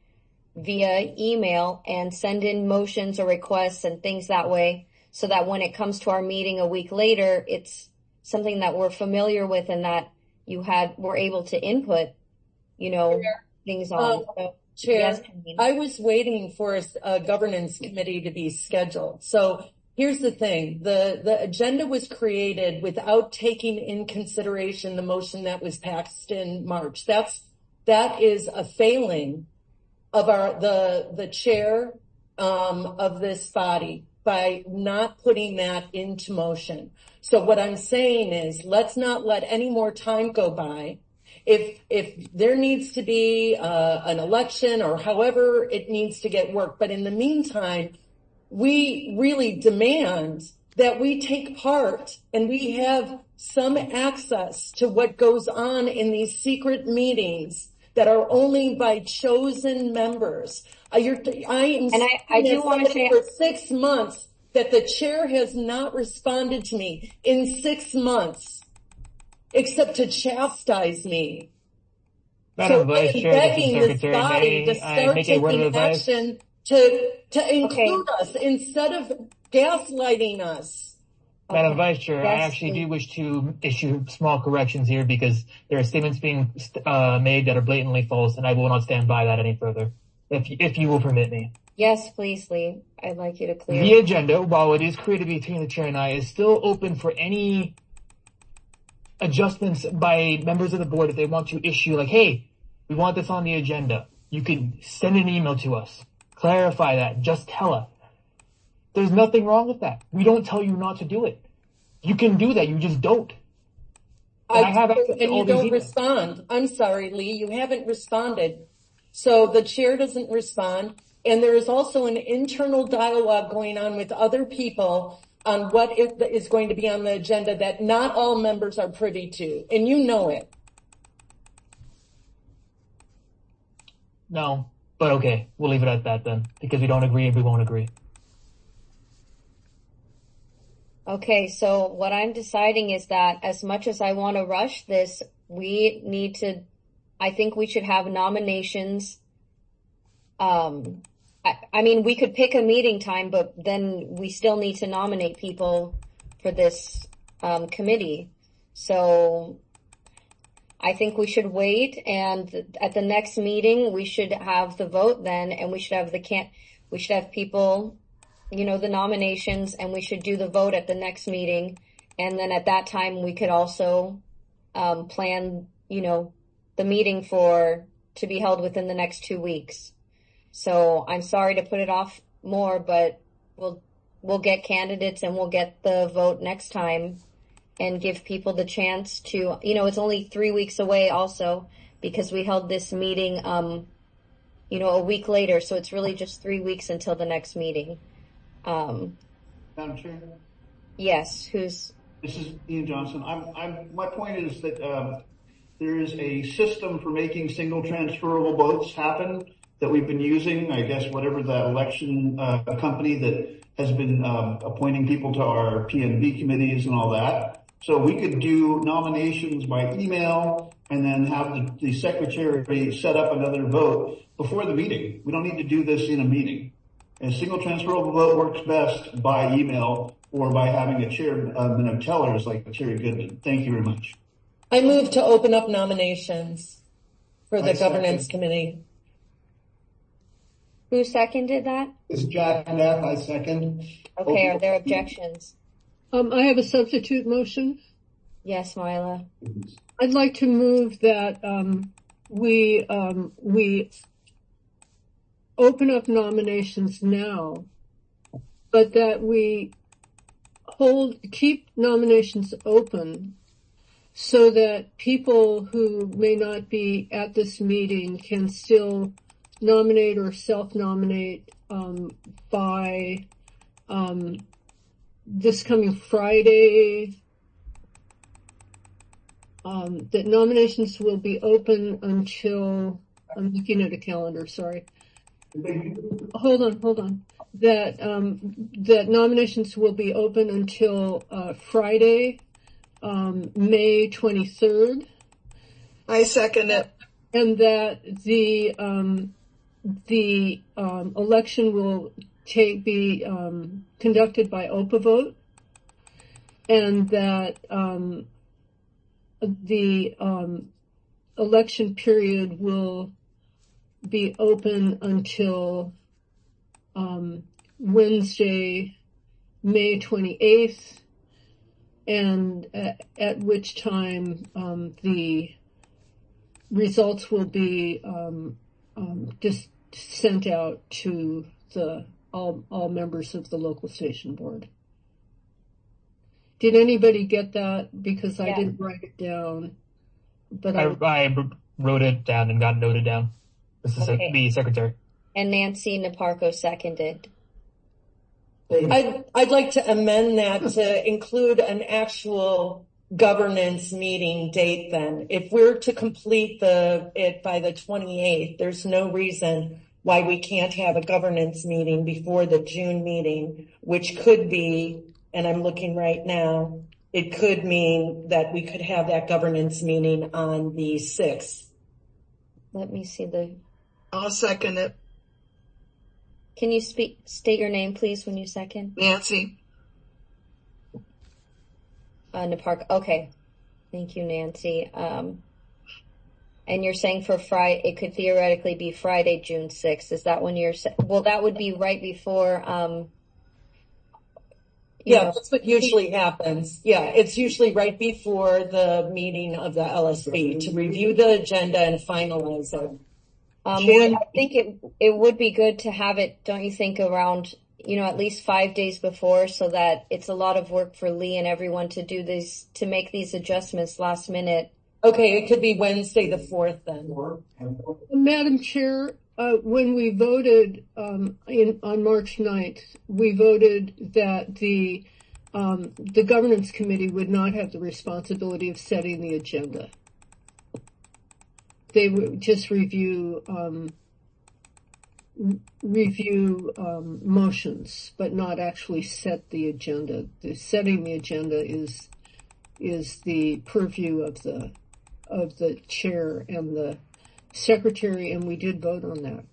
S1: via email and send in motions or requests and things that way, so that when it comes to our meeting a week later, it's something that we're familiar with and that you had, were able to input, you know, Chair. things on.
S10: Um,
S1: so,
S10: Chair,
S1: yes,
S10: I was waiting for a, a governance committee to be scheduled. So here's the thing. The, the agenda was created without taking in consideration the motion that was passed in March. That's, that is a failing of our, the, the chair, um, of this body by not putting that into motion. So what I'm saying is, let's not let any more time go by. If, if there needs to be, uh, an election or however it needs to get worked. But in the meantime, we really demand that we take part and we have some access to what goes on in these secret meetings that are only by chosen members. Uh, you're, I am
S1: and I, I do want to say
S10: for six months that the chair has not responded to me in six months, except to chastise me.
S2: Madam
S10: So
S2: Vice
S10: I'm
S2: Chair,
S10: begging
S2: this is
S10: this
S2: Secretary.
S10: body to
S2: May I
S10: start
S2: make a word of
S10: taking
S2: advice?
S10: action to, to include us instead of gaslighting us.
S2: Madam Vice Chair, I
S10: Yes,
S2: actually do wish to issue small corrections here, because there are statements being uh, made that are blatantly false, and I will not stand by that any further, if if you will permit me.
S1: Yes, please, Lee. I'd like you to clear.
S2: The agenda, while it is created between the chair and I, is still open for any adjustments by members of the board if they want to issue, like, hey, we want this on the agenda. You can send an email to us, clarify that, just tell us. There's nothing wrong with that. We don't tell you not to do it. You can do that, you just don't. And
S10: I,
S2: I have access to
S10: and
S2: all
S10: you
S2: these
S10: don't
S2: emails.
S10: respond. I'm sorry, Lee, you haven't responded. So the chair doesn't respond. And there is also an internal dialogue going on with other people on what is going to be on the agenda that not all members are privy to. And you know it.
S2: No, but okay, we'll leave it at that then, because we don't agree and we won't agree.
S1: Okay, so what I'm deciding is that as much as I want to rush this, we need to, I think we should have nominations. Um, I, I mean, we could pick a meeting time, but then we still need to nominate people for this um, committee. So I think we should wait, and at the next meeting, we should have the vote then, and we should have the can, we should have people, you know, the nominations, and we should do the vote at the next meeting. And then at that time, we could also um, plan, you know, the meeting for, to be held within the next two weeks. So I'm sorry to put it off more, but we'll, we'll get candidates and we'll get the vote next time and give people the chance to, you know, it's only three weeks away also, because we held this meeting, um, you know, a week later. So it's really just three weeks until the next meeting. Um,
S4: Madam Chair?
S1: Yes, who's?
S4: This is Ian Johnson. I'm, I'm, my point is that um, there is a system for making single transferable votes happen that we've been using. I guess whatever the election uh, company that has been um, appointing people to our P N B committees and all that. So we could do nominations by email and then have the, the secretary set up another vote before the meeting. We don't need to do this in a meeting. And a single transferable vote works best by email or by having a chairman of tellers like Terry Goodman. Thank you very much.
S10: I move to open up nominations for the
S4: I
S10: governance
S4: second.
S10: committee.
S1: Who seconded that?
S22: It's Jack Knapp, I second.
S1: Okay, are there objections?
S13: Um, I have a substitute motion.
S1: Yes, Marla.
S13: I'd like to move that um, we um, we open up nominations now, but that we hold keep nominations open so that people who may not be at this meeting can still nominate or self-nominate um, by um, this coming Friday. Um, that nominations will be open until, I'm looking at a calendar, sorry. Hold on, hold on. That, um, that nominations will be open until, uh, Friday, um, May twenty-third.
S7: I second it.
S13: And that the, um, the, um, election will take, be, um, conducted by O P A vote. And that, um, the um, election period will be open until um, Wednesday, May twenty-eighth, and at, at which time um, the results will be um, um, just sent out to the all, all members of the local station board. Did anybody get that? Because I
S1: Yeah.
S13: didn't write it down. But
S2: I,
S13: I,
S2: I wrote it down and got noted down. This is
S1: Okay.
S2: the secretary.
S1: And Nancy Naparco seconded.
S10: I'd, I'd like to amend that to include an actual governance meeting date then. If we're to complete the it by the twenty-eighth, there's no reason why we can't have a governance meeting before the June meeting, which could be, and I'm looking right now, it could mean that we could have that governance meeting on the sixth.
S1: Let me see the,
S7: I'll second it.
S1: can you speak, state your name please when you second?
S7: Nancy.
S1: Uh, Naparco, okay. Thank you, Nancy. Um, and you're saying for Friday, it could theoretically be Friday, June sixth. Is that when you're, sa- well, that would be right before, um, you
S10: Yeah,
S1: know,
S10: that's what usually happens. Yeah, it's usually right before the meeting of the L S B to review the agenda and finalize it.
S1: Um,
S10: June-
S1: I think it it would be good to have it, don't you think, around, you know, at least five days before, so that it's a lot of work for Lee and everyone to do this, to make these adjustments last minute.
S10: Okay, it could be Wednesday the fourth then.
S13: Madam Chair, uh, when we voted um, in, on March ninth, we voted that the um, the governance committee would not have the responsibility of setting the agenda. They would just review um, review um, motions, but not actually set the agenda. The setting the agenda is is the purview of the of the chair and the secretary, and we did vote on that.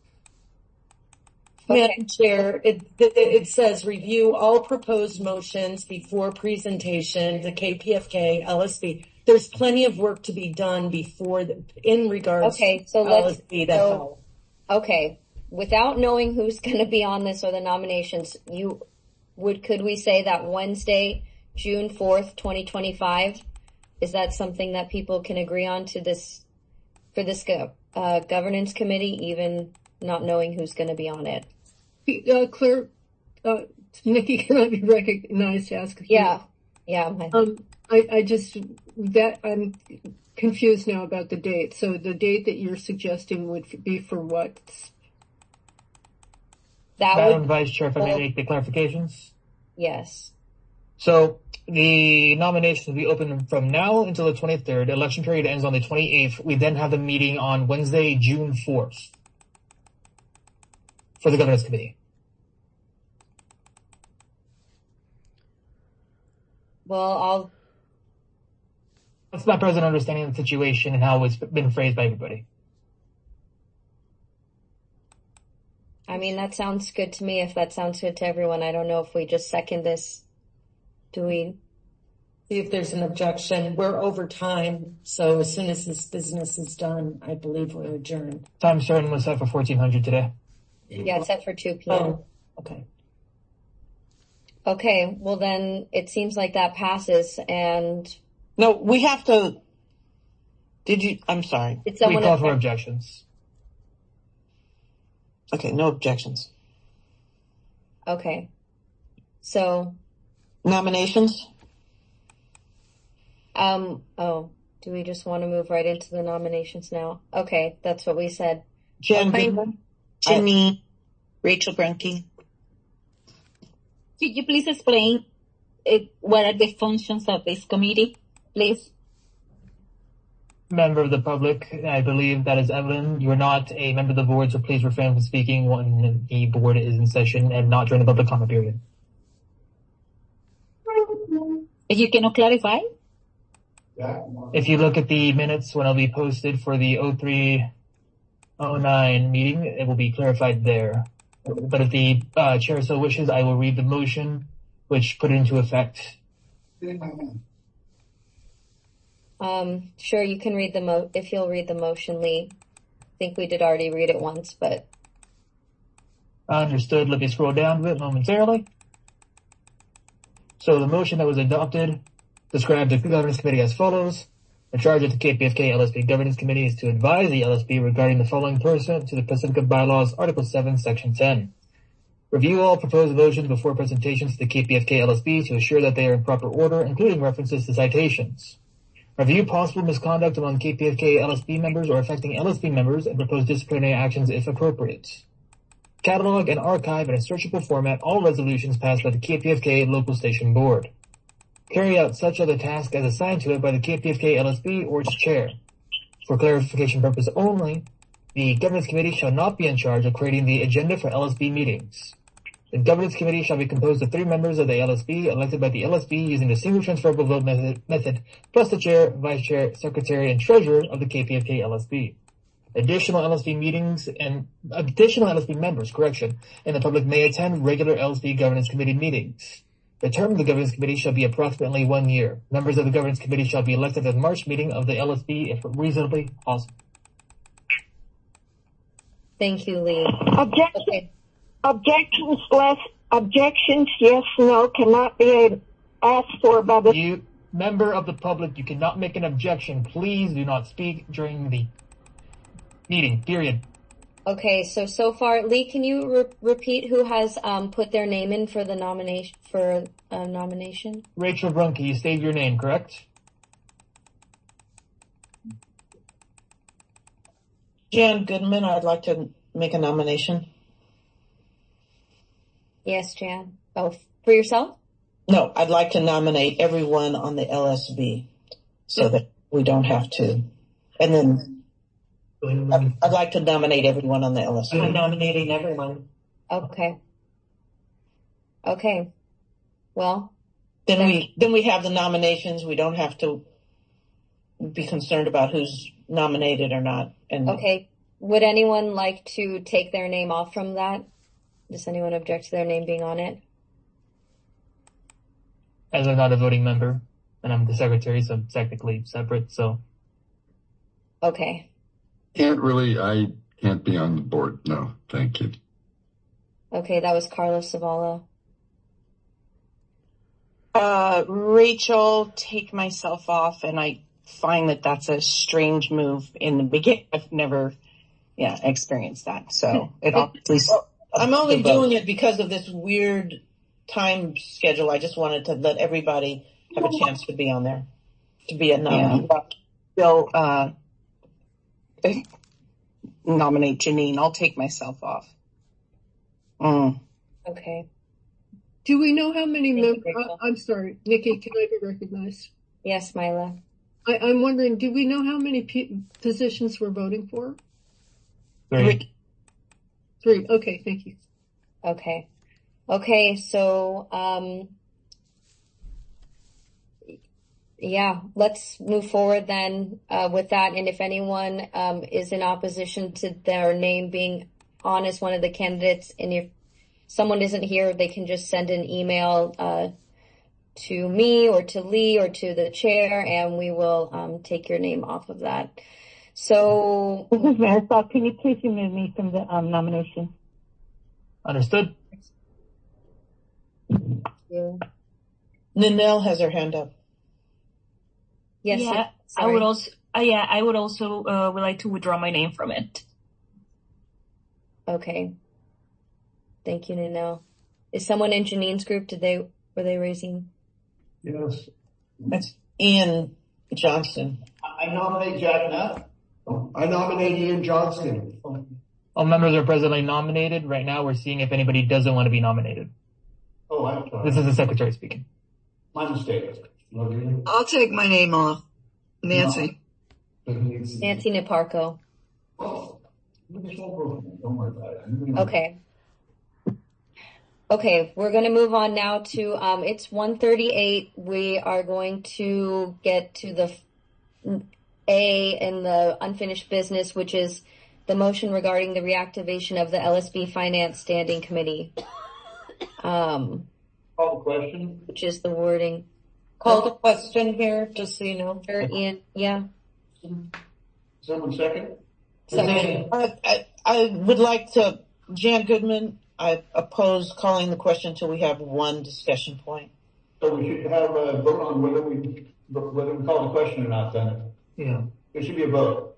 S10: Madam Chair, it, it, it says review all proposed motions before presentation to K P F K, L S B. There's plenty of work to be done before, the, in regards
S1: Okay, so
S10: to
S1: let's,
S10: L S B. That's
S1: so,
S10: all.
S1: okay, without knowing who's going to be on this or the nominations, you would, could we say that Wednesday, June fourth, twenty twenty-five, is that something that people can agree on to this, for this go, uh, governance committee, even not knowing who's going to be on it?
S13: Uh, Claire, uh, Nikki cannot be recognized to ask.
S1: Yeah, yeah. My,
S13: Um, I, I just, that, I'm confused now about the date. So the date that you're suggesting would be for what?
S1: that
S2: Madam
S1: would,
S2: Vice Chair, if I may make the clarifications.
S1: yes.
S2: So the nominations will be open from now until the twenty-third. Election period ends on the twenty-eighth. We then have the meeting on Wednesday, June fourth for the governance committee.
S1: Well, I'll,
S2: That's my present understanding of the situation and how it's been phrased by everybody.
S1: I I mean, that sounds good to me. If that sounds good to everyone, I don't know if we just second this. Do we?
S10: See if there's an objection. We're over time, so as soon as this business is done, I believe we're adjourned.
S2: Time certain was set for fourteen hundred today.
S1: Yeah, it's set for two p.m.
S10: Oh, okay.
S1: Okay, well then it seems like that passes, and
S6: No, we have to. Did you? I'm sorry.
S1: did
S2: We
S1: someone
S2: call for
S1: object?
S2: objections.
S6: Okay, no objections.
S1: Okay, so
S6: Nominations?
S1: um oh, do we just want to move right into the nominations now? Okay, that's what we said.
S6: Jen
S1: Okay.
S6: Goodman?
S19: Jenny, Rachel Brunke. Could you please explain uh, what are the functions of this committee, please?
S2: Member of the public, I believe that is Evelyn. You are not a member of the board, so please refrain from speaking when the board is in session and not during the public comment period.
S19: If you cannot clarify?
S2: If you look at the minutes when it'll be posted for the oh three oh nine meeting, it will be clarified there. But if the uh, chair so wishes, I will read the motion which put it into effect.
S1: Um, sure, you can read the mo, if you'll read the motion, Lee. I think we did already read it once, but
S2: Understood. Let me scroll down to it momentarily. So the motion that was adopted described the governance committee as follows. The charge of the K P F K L S P governance committee is to advise the L S P regarding the following pursuant to the Pacifica Bylaws, Article seven, Section ten. Review all proposed motions before presentation to the K P F K L S P to assure that they are in proper order, including references to citations. Review possible misconduct among K P F K L S P members or affecting L S P members and propose disciplinary actions if appropriate. Catalog and archive in a searchable format all resolutions passed by the K P F K local station board. Carry out such other task as assigned to it by the K P F K L S P or its chair. For clarification purpose only, the governance committee shall not be in charge of creating the agenda for L S P meetings. The governance committee shall be composed of three members of the L S P elected by the L S P using the single transferable vote method, method plus the chair, vice chair, secretary, and treasurer of the K P F K L S P. Additional L S P meetings and additional L S P members, correction, and the public may attend regular L S P governance committee meetings. The term of the governance committee shall be approximately one year. Members of the governance committee shall be elected at the March meeting of the L S P if reasonably possible.
S1: thank you, Lee.
S11: Objection,
S1: Okay,
S11: objections, less objections, yes, no, cannot be asked for by the.
S2: You, member of the public, you cannot make an objection. Please do not speak during the meeting, period.
S1: okay, so, so far, Lee, can you re- repeat who has, um, put their name in for the nomination, for, uh, nomination?
S2: Rachel Brunke, you stated your name, correct?
S6: Jan Goodman, I'd like to make a nomination.
S1: Yes, Jan. Oh, for yourself?
S6: No, I'd like to nominate everyone on the L S B so that we don't have to. And then I'd, I'd like to nominate everyone on the L S B.
S10: I'm nominating everyone.
S1: Okay. Okay. Well,
S6: Then we then we have the nominations. We don't have to be concerned about who's nominated or not. And
S1: okay. Would anyone like to take their name off from that? Does anyone object to their name being on it?
S2: As I'm not a voting member, and I'm the secretary, so I'm technically separate, so.
S1: Okay.
S8: Can't really, I can't be on the board. No, thank you.
S1: Okay, that was Carlos Zavala.
S15: Uh, Rachel, take myself off, and I find that that's a strange move in the beginning. I've never, yeah, experienced that, so it obviously.
S6: I'm only doing it because of this weird time schedule. I just wanted to let everybody have a chance to be on there, to be a nominee.
S15: Yeah. So, uh, nominate Janine. I'll take myself off. Mm.
S1: Okay.
S13: Do we know how many members? I'm sorry, Nikki, can I be recognized?
S1: Yes, Mila.
S13: I, I'm wondering, do we know how many p- positions we're voting for?
S2: Three.
S13: Three. Okay, thank you.
S1: Okay. Okay, so, um, yeah, let's move forward then, uh, with that. And if anyone, um, is in opposition to their name being on as one of the candidates, and if someone isn't here, they can just send an email uh, to me or to Lee or to the chair, and we will um, take your name off of that. So,
S5: this is Marisol. Can you please remove me from the um, nomination?
S2: Understood.
S1: Yeah.
S6: Ninelle has her hand up.
S1: Yes.
S21: Yeah, I
S1: sorry.
S21: would also. Uh, yeah, I would also uh, would like to withdraw my name from it.
S1: Okay. Thank you, Ninelle. Is someone in Janine's group? Did they were they raising?
S4: Yes.
S6: That's Ian Johnston.
S4: I nominate Jack Neff. I nominate Ian Johnston.
S2: All members are presently nominated. Right now, we're seeing if anybody doesn't want to be nominated.
S4: Oh, I'm sorry.
S2: This is the secretary speaking.
S4: My mistake.
S7: I'll take my name off. Nancy.
S1: Nancy Naparco.
S4: Don't worry about it.
S1: Okay. Okay, we're going to move on now to, um, it's one thirty-eight. We are going to get to the A in the unfinished business, which is the motion regarding the reactivation of the L S B Finance Standing Committee. Um,
S4: Call the question.
S1: Which is the wording.
S6: Call the question here, just so you know.
S1: Sure, Ian. Yeah.
S4: Someone second?
S6: Second. I, I, I would like to, Jan Goodman, I oppose calling the question until we have one discussion point.
S4: So we should have a vote on whether we, whether we call the question or not then.
S22: Yeah.
S4: There should be a vote.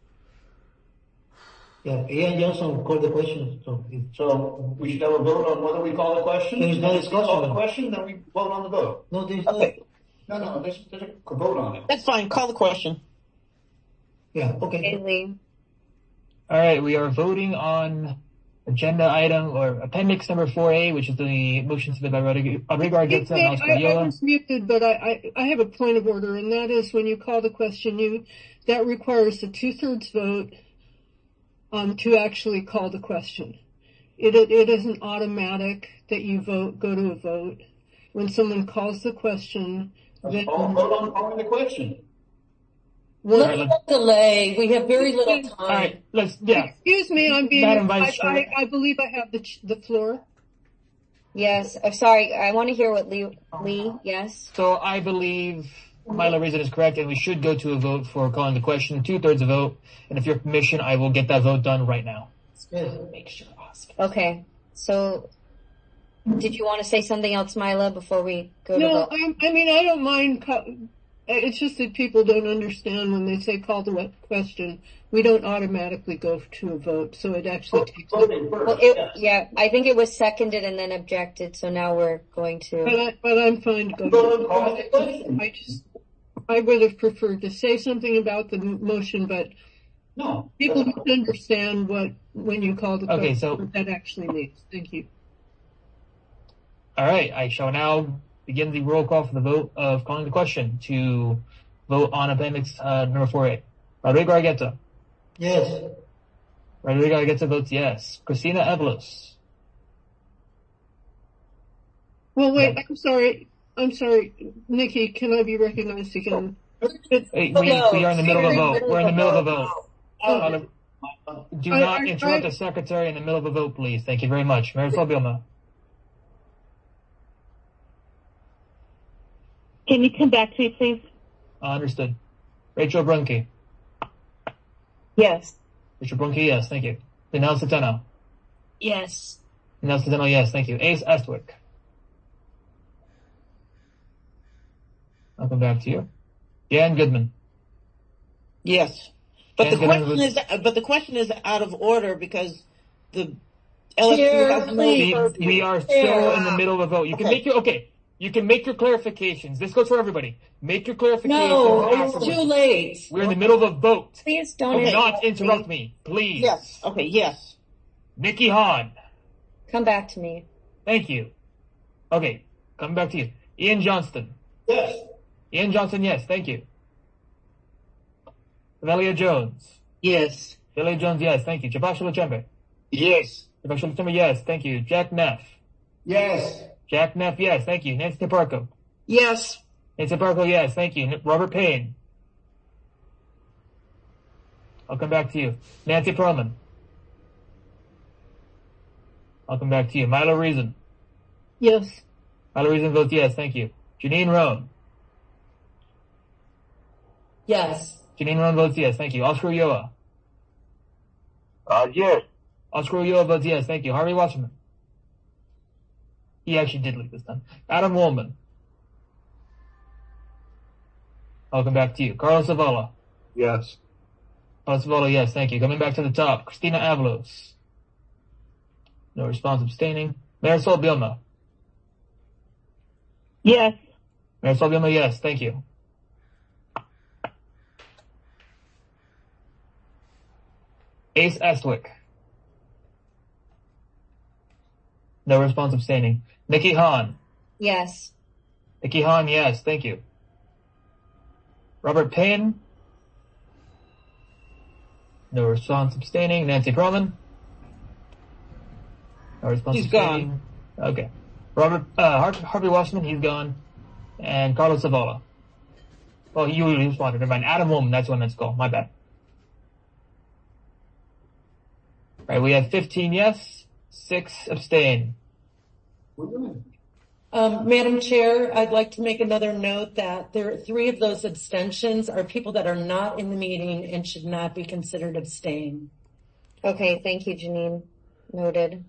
S22: Yeah, Ian Johnson called the question. So,
S4: So we should have a vote on whether we call the question.
S22: There's no
S4: If we call the
S22: discussion.
S4: question, then we vote on the vote.
S22: no, there's
S6: Okay.
S4: No, no, there's, there's a vote on it.
S6: That's fine. Call the question.
S22: Yeah,
S1: Okay,
S22: okay.
S1: Lee.
S2: All right, we are voting on agenda item or appendix number four A, which is the motion submitted by Rodrigo Rodrigo Argueta and
S13: I,
S2: Oscar
S13: I
S2: Viola.
S13: was muted, but I, I, I have a point of order, and that is when you call the question, you that requires a two-thirds vote um, to actually call the question. It, it it isn't automatic that you vote go to a vote. When someone calls the question, then
S4: I'll vote on calling the question.
S10: Let's not delay. We have very little time.
S2: All right, let's, yeah.
S13: Excuse me, I'm being.
S2: Madam
S13: I,
S2: Vice Chair.
S13: I, I believe I have the ch- the floor.
S1: Yes. Oh, sorry, I want to hear what Lee, Lee, yes.
S2: So I believe Milo Reason is correct, and we should go to a vote for calling the question, two-thirds a vote. And if your permission, I will get that vote done right now.
S6: Make sure Oscar.
S1: Okay, so did you want to say something else, Mila, before we go to
S13: No,
S1: vote?
S13: I, I mean I don't mind. Call, it's just that people don't understand when they say call the question. We don't automatically go to a vote, so it actually takes.
S4: Voting first.
S1: Well, it,
S4: yes.
S1: yeah, I think it was seconded and then objected, so now we're going
S13: But,
S1: to.
S13: I, but I'm fine to go.
S4: Vote on
S13: To,
S4: calling the question.
S13: I just I would have preferred to say something about the motion, but
S4: No.
S13: people
S4: that's
S13: don't understand what when you call the
S2: Okay,
S13: question
S2: so-
S13: what that actually means. Thank you.
S2: All right, I shall now begin the roll call for the vote of calling the question to vote on appendix uh, number four A. Rodrigo Argueta.
S22: Yes.
S2: Rodrigo Argueta votes yes. Christina Evelos.
S13: Well, wait. I'm sorry. I'm sorry, Nikki. Can I be recognized again?
S2: Hey, we, we are in the middle of a vote. We're in the middle of a vote. Uh, Do
S13: I-
S2: not
S13: I-
S2: interrupt
S13: I-
S2: the secretary in the middle of a vote, please. Thank you very much. Marisol Bilma.
S5: Can you come back to me, please?
S2: Uh, understood. Rachel Brunke.
S5: Yes.
S2: Rachel Brunke, yes. Thank you. Danelle Centeno.
S21: Yes.
S2: Danelle Centeno, yes. Thank you. Ace Estwick. I'll come back to you. Jan Goodman.
S6: Yes. But
S2: Jan
S6: the
S2: Goodman
S6: question
S2: was-
S6: is, but the question is out of order because the L S P
S10: Chair,
S6: has no
S10: please.
S6: purview.
S2: We are still in the middle of a vote. You can
S6: Okay.
S2: make your, okay. You can make your clarifications. This goes for everybody. Make your clarifications
S10: No, it's
S2: afterwards.
S10: too late.
S2: We're in the middle of a vote.
S1: Please don't.
S2: Do
S6: Okay.
S2: not interrupt me, please.
S6: Yes. Okay. Yes.
S2: Nikki Hahn.
S1: Come back to me.
S2: Thank you. Okay, coming back to you. Ian Johnston.
S4: Yes.
S2: Ian Johnson, yes, thank you. Velia Jones.
S6: Yes.
S2: Velia Jones, yes, thank you. Jabashula Chembe.
S8: Yes.
S2: Jabashula Chembe, yes, thank you. Jack Neff.
S4: Yes.
S2: Jack Neff, yes, thank you. Nancy Parco.
S7: Yes.
S2: Nancy Parco, yes, thank you. Robert Payne. I'll come back to you. Nancy Perlman. I'll come back to you. Milo Reason.
S13: Yes.
S2: Milo Reason votes yes. Thank you. Janine Roan.
S10: Yes.
S2: Janine Roan votes yes. Thank you. Oscar Ulloa.
S20: Uh, yes.
S2: Oscar Ulloa votes yes. Thank you. Harvey Wasserman. He actually did leave this time. Adam Woolman. I'll come back to you. Carlos Zavala.
S20: Yes.
S2: Carlos Zavala, yes. Thank you. Coming back to the top. Christina Avalos. No response, abstaining. Marisol Bielma.
S5: Yes.
S2: Marisol Bielma, yes. Thank you. Ace Estwick. No response, abstaining. Nikki Hahn.
S1: Yes.
S2: Nikki Hahn, yes. Thank you. Robert Payne. No response, abstaining. Nancy Perlman. No response,
S6: He's
S2: abstaining. Gone. Okay. Robert, uh, Har- Harvey Wasserman, he's gone. And Carlos Zavala. Oh, you responded. Never mind. Adam Woolman, that's one that's called. My bad. All right, we have fifteen yes, six abstain.
S10: Um, Madam Chair, I'd like to make another note that there, three of those abstentions are people that are not in the meeting and should not be considered abstain.
S1: Okay, thank you, Janine. Noted.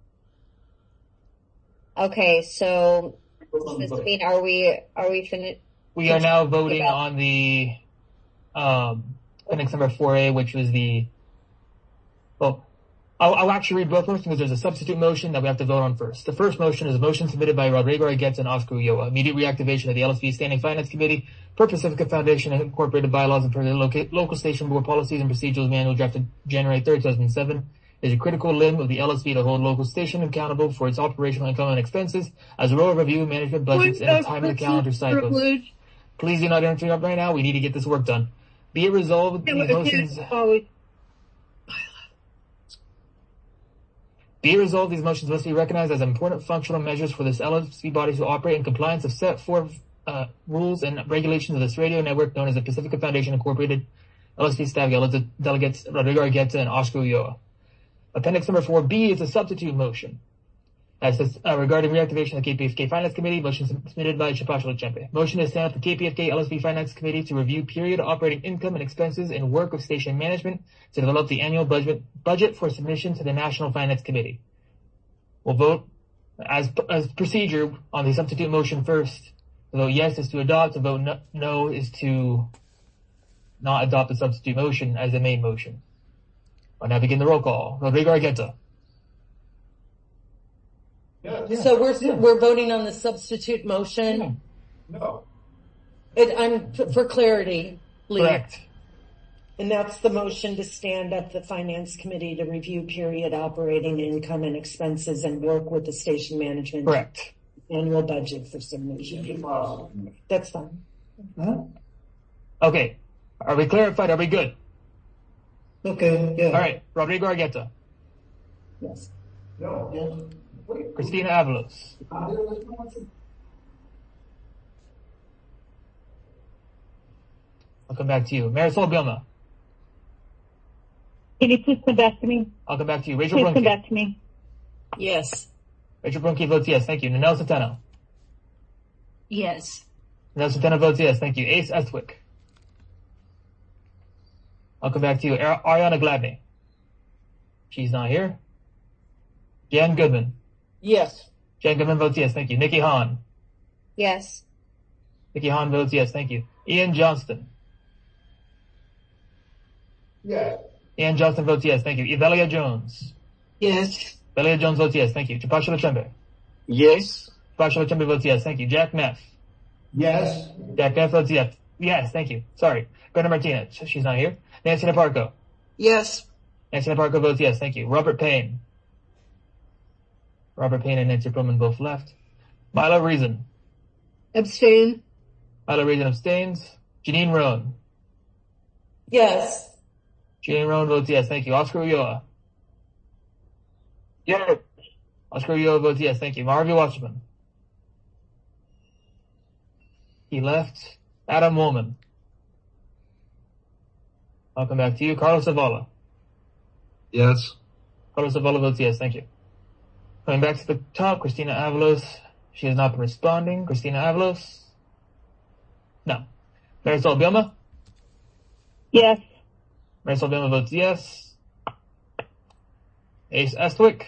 S1: Okay, so Christine, are we are we finished?
S2: We are now voting on the um, appendix number four A, which was the. Well, I'll, I'll actually read both motions because there's a substitute motion that we have to vote on first. The first motion is a motion submitted by Rodrigo Argueta and Oscar Ulloa. Immediate reactivation of the L S V Standing Finance Committee per Pacifica Foundation and incorporated bylaws and per the loca- local station board policies and procedures manual drafted January third, two thousand seven. Is a critical limb of the L S V to hold local station accountable for its operational income and expenses as well as review management budgets and a timely calendar cycles. Privilege. Please do not interrupt right now. We need to get this work done. Be it resolved, these motions. Be it resolved, these motions must be recognized as important functional measures for this L S V body to operate in compliance of set forth uh, rules and regulations of this radio network known as the Pacifica Foundation Incorporated. L S V staff delegates Rodrigo Argueta and Oscar Ulloa. Appendix number four B is a substitute motion. As this, uh, regarding reactivation of the K P F K Finance Committee, motion submitted by Chapacho Lechempe. Motion is stand up the K P F K L S V Finance Committee to review period operating income and expenses and work of station management to develop the annual budget budget for submission to the National Finance Committee. We'll vote as as procedure on the substitute motion first. To vote yes is to adopt. To vote no, no is to not adopt the substitute motion as the main motion. I'll now begin the roll call. Rodrigo Argueta.
S10: Yeah, yeah, so we're yeah. we're voting on the substitute motion.
S20: No.
S10: It, I'm for clarity, Lee.
S2: Correct.
S10: And that's the motion to stand up the finance committee to review period operating income and expenses and work with the station management.
S2: Correct.
S10: Annual budget for submission. That's fine.
S2: Huh? Okay. Are we clarified? Are we good?
S22: Okay. Yeah.
S2: All right. Rodrigo Argueta.
S10: Yes.
S20: No.
S22: Yeah.
S2: Christina Avalos. I'll come back to you. Marisol Bielma.
S5: Can you please come back to me?
S2: I'll come back to you. Rachel
S5: Please
S2: Brunke.
S5: come back to me.
S10: Yes.
S2: Rachel Brunke votes yes. Thank you. Nanelle Centeno.
S21: Yes.
S2: Nanelle Centeno votes yes. Thank you. Ace Estwick. I'll come back to you. Ar- Ariana Gladney. She's not here. Jan Goodman.
S6: Yes.
S2: Jan Goodman votes yes. Thank you. Nikki Hahn.
S1: Yes.
S2: Nikki Hahn votes yes. Thank you. Ian Johnston.
S20: Yes.
S2: Ian Johnston votes yes. Thank you. Evelia Jones.
S24: Yes.
S2: Evelia Jones votes yes. Thank you. Chapacho Lechembe.
S12: Yes.
S2: Chapacho Lechembe votes yes. Thank you. Jack Neff.
S4: Yes.
S2: Jack Neff votes yes. Yes. Thank you. Sorry. Brenda Martinez. She's not here. Nancy Naparco.
S24: Yes.
S2: Nancy Naparco votes yes. Thank you. Robert Payne. Robert Payne and Nancy Perlman both left. Milo Reason.
S13: Abstain.
S2: Milo Reason abstains. Janine Roan.
S10: Yes.
S2: Janine Roan votes yes. Thank you. Oscar Ulloa.
S20: Yes.
S2: Oscar Ulloa votes yes. Thank you. Harvey Wasserman. He left. Adam Woolman. I'll come back to you. Carlos Zavala.
S8: Yes.
S2: Carlos Zavala votes yes. Thank you. Going back to the top, Christina Avalos. She has not been responding. Christina Avalos? No. Marisol Bielma?
S5: Yes.
S2: Marisol Bielma votes yes. Ace Estwick?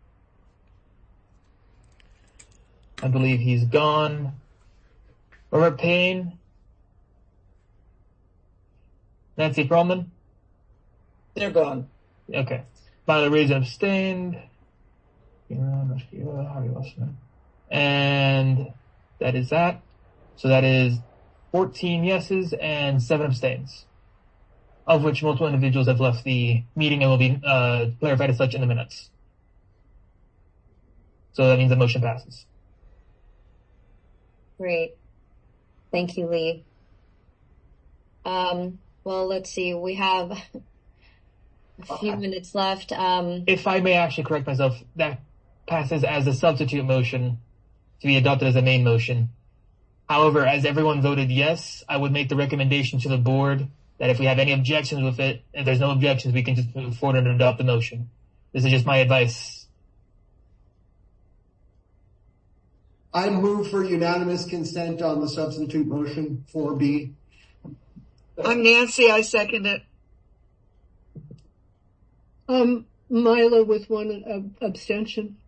S2: I believe he's gone. Robert Payne? Nancy Perlman?
S6: They're gone.
S2: Okay. Myla Reason abstained. And that is that. So that is fourteen yeses and seven abstains, of which multiple individuals have left the meeting and will be uh, clarified as such in the minutes. So that means the motion passes.
S1: Great. Thank you, Lee. Um, well, let's see. We have a few minutes left. Um,
S2: if I may actually correct myself, that passes as a substitute motion to be adopted as a main motion. However, as everyone voted yes, I would make the recommendation to the board that if we have any objections with it, if there's no objections, we can just move forward and adopt the motion. This is just my advice.
S14: I move for unanimous consent on the substitute motion four B.
S7: I'm Nancy. I second it.
S13: Um, Mila with one uh, abstention.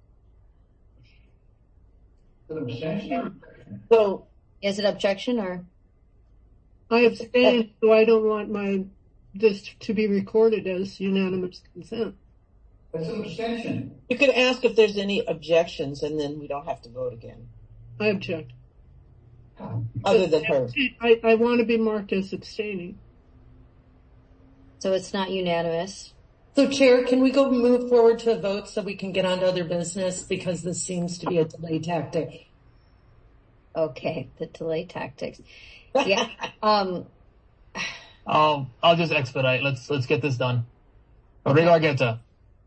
S4: An abstention?
S1: So, is it objection or?
S13: I abstain, so I don't want my this to be recorded as unanimous consent.
S4: That's an abstention.
S6: You could ask if there's any objections, and then we don't have to vote again.
S13: I object.
S6: Other than her.
S13: I, I want to be marked as abstaining.
S1: So it's not unanimous.
S10: So, Chair, can we go move forward to a vote so we can get on to other business, because this seems to be a delay tactic?
S1: Okay, the delay tactics. Yeah. um.
S2: I'll I'll just expedite. Let's let's get this done. Rodrigo Argueta.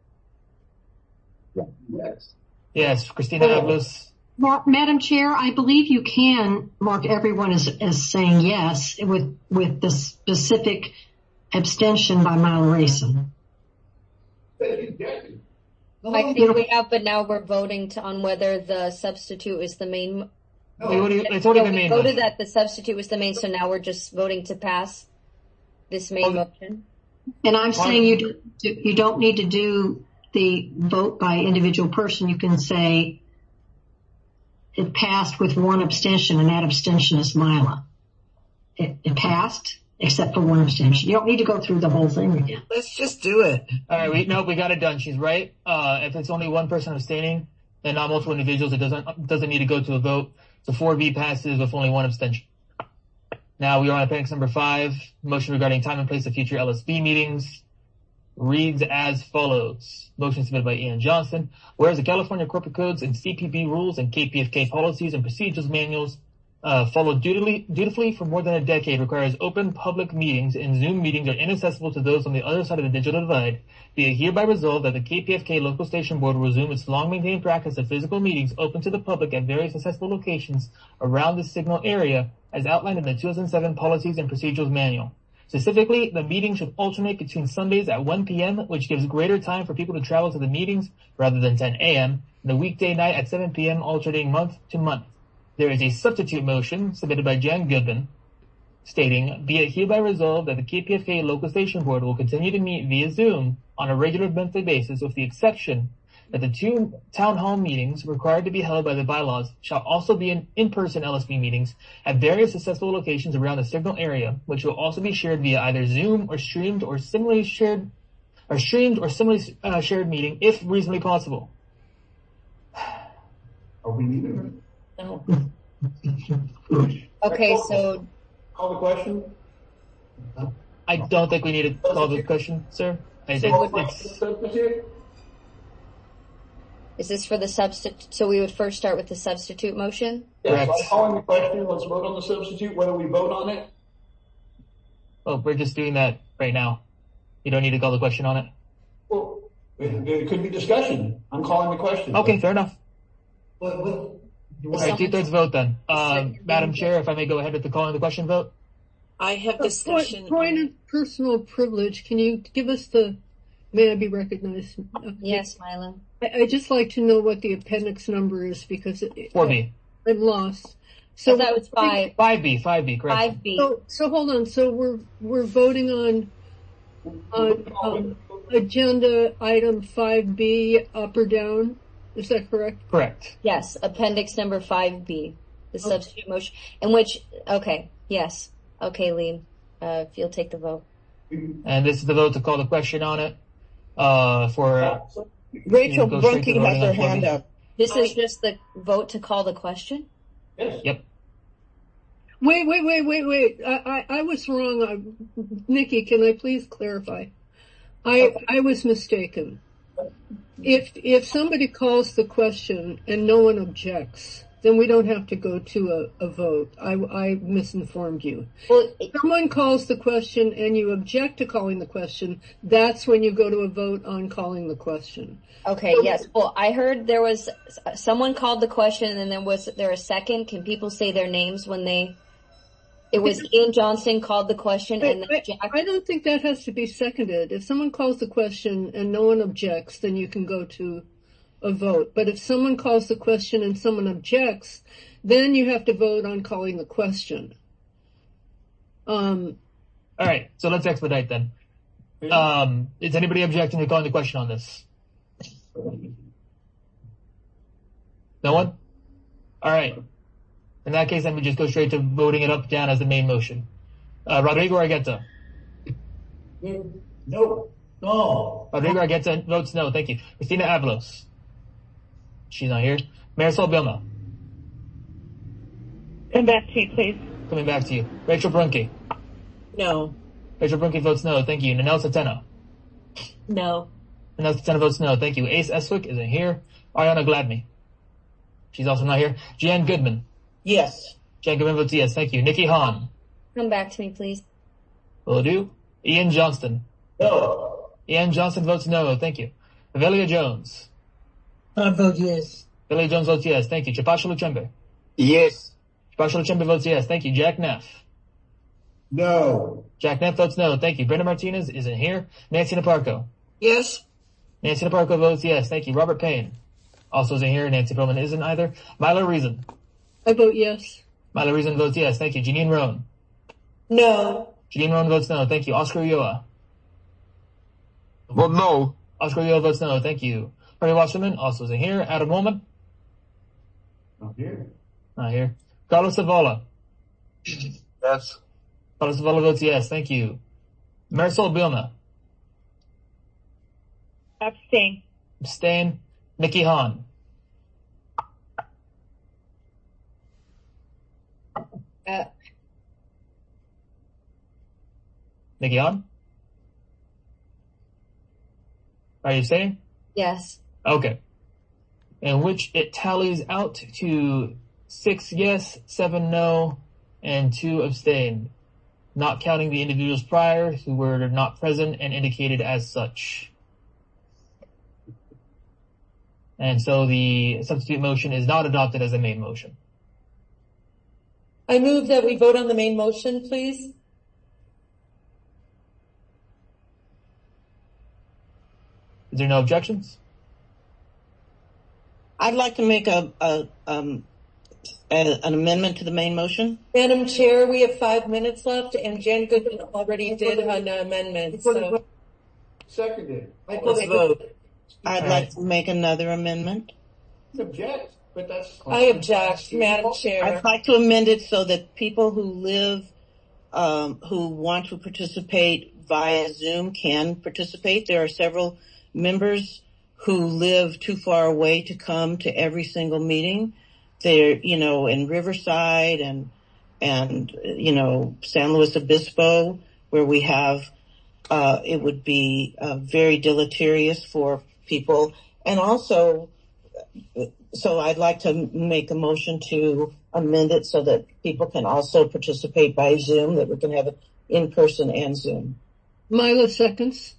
S4: Yes.
S2: Yes. Christina Avalos.
S24: Madam Chair, I believe you can mark everyone as as saying yes with with the specific abstention by Myla Racing.
S1: I think we have, but now we're voting to, on whether the substitute is the main.
S2: No, we already, it's already
S1: no,
S2: been
S1: we
S2: made.
S1: voted that the substitute was the main, so now we're just voting to pass this main
S2: oh.
S1: motion.
S24: And I'm saying you do, you don't need to do the vote by individual person. You can say it passed with one abstention, and that abstention is Myla. It, it passed, except for one abstention. You don't need to go through the whole thing again.
S7: Let's just do it.
S2: All right, we no, we got it done. She's right. Uh, if it's only one person abstaining and not multiple individuals, it doesn't doesn't need to go to a vote. So four B passes with only one abstention. Now we are on appendix number five, motion regarding time and place of future L S B meetings. Reads as follows. Motion submitted by Ian Johnson. Whereas the California Corporate Codes and C P B rules and K P F K policies and procedures manuals uh, followed dutifully, dutifully for more than a decade requires open public meetings, and Zoom meetings are inaccessible to those on the other side of the digital divide. Be it hereby resolved that the K P F K local station board will resume its long-maintained practice of physical meetings open to the public at various accessible locations around the signal area as outlined in the two thousand seven Policies and Procedures Manual. Specifically, the meeting should alternate between Sundays at one p.m., which gives greater time for people to travel to the meetings rather than ten a.m., and the weekday night at seven p.m., alternating month to month. There is a substitute motion submitted by Jan Goodman stating, be it hereby resolved that the K P F K local station board will continue to meet via Zoom on a regular monthly basis with the exception that the two town hall meetings required to be held by the bylaws shall also be in in-person L S B meetings at various accessible locations around the signal area, which will also be shared via either Zoom or streamed or similarly shared or streamed or similarly uh, shared meeting if reasonably possible.
S4: Are we meeting?
S10: No.
S1: Okay, so
S4: Call the question?
S2: I don't think we need to call the question, sir. I think it's,
S1: is this for the substitute? So we would first start with the substitute motion?
S4: Yes, I'm calling the question. Let's vote on the substitute. Whether we vote on it?
S2: oh, we're just doing that right now. You don't need to call the question on it.
S4: Well, it, it could be discussion. I'm calling the question.
S2: Okay, fair enough.
S4: What, what,
S2: All right, two-thirds vote then. Um, Madam Chair, if I may go ahead with the calling the question vote.
S6: I have
S13: A
S6: discussion.
S13: Point, point of personal privilege. Can you give us the, may I be recognized?
S1: Yes, Milo.
S13: I, I just like to know what the appendix number is because it,
S2: four B.
S13: I, I'm lost.
S1: So that was five.
S2: five B, five B, correct.
S1: five B.
S13: So, so hold on. So we're we're voting on on um, agenda item five B up or down. Is that correct?
S2: Correct.
S1: Yes, appendix number five B, the okay. substitute motion, in which, okay, yes. Okay, Liam, uh, if you'll take the vote.
S2: And this is the vote to call the question on it. Uh, for uh,
S6: Rachel Brunke has her hand up.
S1: This is just the vote to call the question?
S2: Yes. Yep.
S13: Wait, wait, wait, wait, wait. I, I, I was wrong. I, Nikki, can I please clarify? I, I was mistaken. If, if somebody calls the question and no one objects, then we don't have to go to a, a vote. I, I misinformed you. Well, if someone calls the question and you object to calling the question, that's when you go to a vote on calling the question.
S1: Okay, so, yes. Well, I heard there was, someone called the question and then there was, there a second. Can people say their names when they, it was Ian Johnston called the question and then Jack.
S13: I don't think that has to be seconded. If someone calls the question and no one objects, then you can go to a vote. But if someone calls the question and someone objects, then you have to vote on calling the question. Um,
S2: All right, so let's expedite then. Um, is anybody objecting to calling the question on this? No one? All right. In that case, then we just go straight to voting it up down as the main motion. Uh, Rodrigo Argueta.
S9: No. No.
S2: Rodrigo Argueta votes no. Thank you. Christina Avalos. She's not here. Marisol Bilma.
S21: Come back to you, please.
S2: Coming back to you. Rachel Brunke.
S6: No.
S2: Rachel Brunke votes no. Thank you. Nanelle Satena.
S21: No.
S2: Nanelle Satena votes no. Thank you. Ace Eswick isn't here. Ariana Gladney. She's also not here. Jan Goodman.
S6: Yes.
S2: Jan Goodman votes yes. Thank you. Nikki Hahn.
S1: Come back to me, please.
S2: Will do. Ian Johnston.
S9: No.
S2: Ian Johnston votes no. Thank you. Avelia Jones.
S12: I vote yes.
S2: Avelia Jones votes yes. Thank you. Chapasha Luchembe.
S8: Yes.
S2: Chapasha Luchembe votes yes. Thank you. Jack Neff.
S9: No.
S2: Jack Neff votes no. Thank you. Brenda Martinez isn't here. Nancy Naparco.
S7: Yes.
S2: Nancy Naparco votes yes. Thank you. Robert Payne also isn't here. Nancy Perlman isn't either. Milo Reason.
S13: I vote yes.
S2: Milo Reason votes yes. Thank you. Janine Roan.
S6: No.
S2: Janine Roan votes no. Thank you. Oscar Ulloa.
S8: Well, no.
S2: Oscar Ulloa votes no. Thank you. Harvey Wasserman also isn't here. Adam Holman.
S9: Not here.
S2: Not here. Carlos Zavala.
S8: Yes.
S2: Carlos Zavala votes yes. Thank you. Marisol Bilma.
S21: Abstain.
S2: Abstain. Nikki Hahn.
S1: Uh,
S2: Nikki Hahn? Are you saying?
S1: yes.
S2: Okay. In which it tallies out to six yes, seven no, and two abstain, not counting the individuals prior who were not present and indicated as such. And so the substitute motion is not adopted as a main motion.
S10: I move that we vote on the main motion, please.
S2: Is there no objections?
S6: I'd like to make a, a, um, a, an amendment to the main motion.
S10: Madam Chair, we have five minutes left, and Jan Goodman already did an amendment. So.
S9: Seconded.
S6: Let's vote. I'd
S2: All
S6: like
S2: right.
S6: to make another amendment.
S9: Object, but that's.
S10: I object, Madam Chair.
S6: I'd like to amend it so that people who live, um, who want to participate via Zoom can participate. There are several members who live too far away to come to every single meeting. They're, you know, in Riverside and, and, you know, San Luis Obispo, where we have, uh, it would be, uh, very deleterious for people. And also, so I'd like to make a motion to amend it so that people can also participate by Zoom, that we can have it in person and Zoom.
S13: Milo seconds.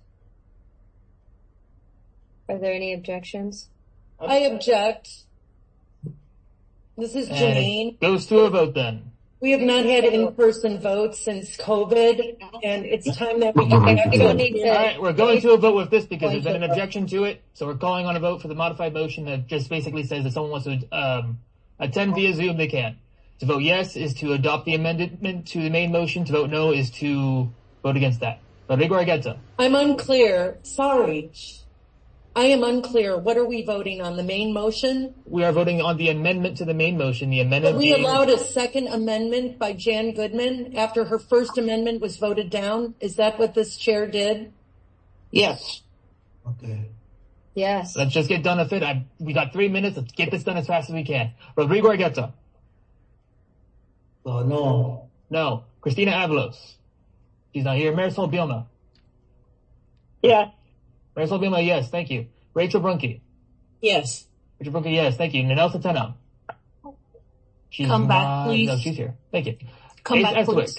S1: Are there any objections?
S10: I object. This is
S2: And
S10: Janine.
S2: it goes to a vote then.
S10: We have not had in-person votes since COVID, and it's time that we
S1: Okay,
S10: get
S1: we don't need to.
S2: All right, we're going to a vote with this because there's been an objection to it. So we're calling on a vote for the modified motion that just basically says that someone wants to um, attend via Zoom, they can. To vote yes is to adopt the amendment to the main motion. To vote no is to vote against that. Rodrigo Argueta.
S10: I'm unclear. Sorry. I am unclear. What are we voting on? The main motion?
S2: We are voting on the amendment to the main motion. The amendment.
S10: But we
S2: being...
S10: allowed a second amendment by Jan Goodman after her first amendment was voted down. Is that what this chair did?
S6: Yes.
S22: Okay.
S1: Yes.
S2: Let's just get done with it. I, we got three minutes. Let's get this done as fast as we can. Rodrigo Argueta.
S22: Oh, no.
S2: No. Christina Avalos. She's not here. Marisol Bielma.
S5: Yes.
S2: Marisol Bielma, yes. Thank you. Rachel Brunke.
S10: Yes.
S2: Rachel Brunke, yes. Thank you. Nanelle Centeno. She's
S21: Come back,
S2: not,
S21: please.
S2: No, she's here. Thank you.
S21: Come
S2: Ace
S21: back,
S2: Estwick.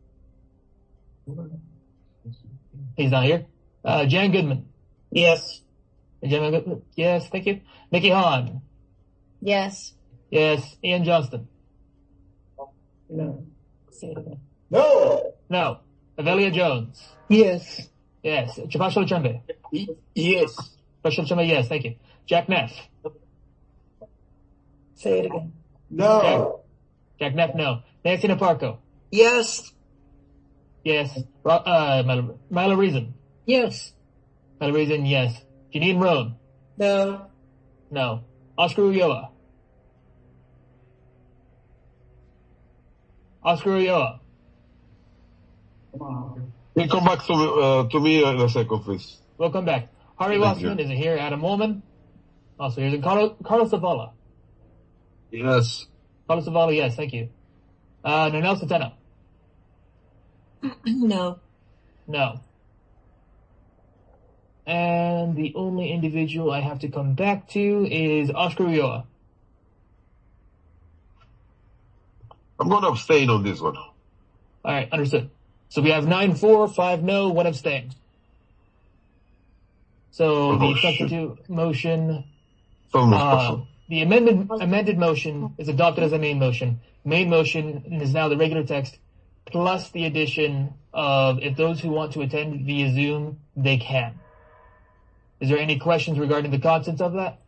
S2: He's not here. Uh, Jan Goodman.
S6: Yes.
S2: Jan Goodman, yes. Thank you. Nikki Hahn.
S1: Yes.
S2: Yes. Ian Johnston.
S6: No.
S9: No.
S2: No. Avelia Jones.
S6: Yes.
S2: Yes. Chapasho Chembe.
S6: Yes.
S2: Chapasho Chembe, yes. Thank you. Jack Neff.
S6: Say it again.
S9: No.
S2: Jack, Jack Neff, no. Nancy Naparco.
S6: Yes.
S2: Yes. Ro- uh, Milo, Milo Reason.
S13: Yes.
S2: Milo Reason, yes. Janine Roan.
S10: No.
S2: No. Oscar Ulloa. Oscar Ulloa.
S9: Come
S8: Can you come back to, uh, to me in a second, please?
S2: We'll come back. Harvey
S8: Thank
S2: Wassman
S8: you.
S2: isn't here. Adam Woolman. Also here's Carlos, Carlos Zavala.
S8: Yes.
S2: Carlos Zavala, yes. Thank you. Uh, Nanelle Centeno.
S21: No.
S2: No. And the only individual I have to come back to is Oscar Ulloa.
S8: I'm going to abstain on this one.
S2: All right, understood. So we have nine four, five no, one abstain. So
S8: Oh,
S2: the
S8: shit.
S2: substitute motion,
S8: So much
S2: uh,
S8: person.
S2: the amended amended motion is adopted as a main motion. Main motion is now the regular text plus the addition of if those who want to attend via Zoom, they can. Is there any questions regarding the contents of that?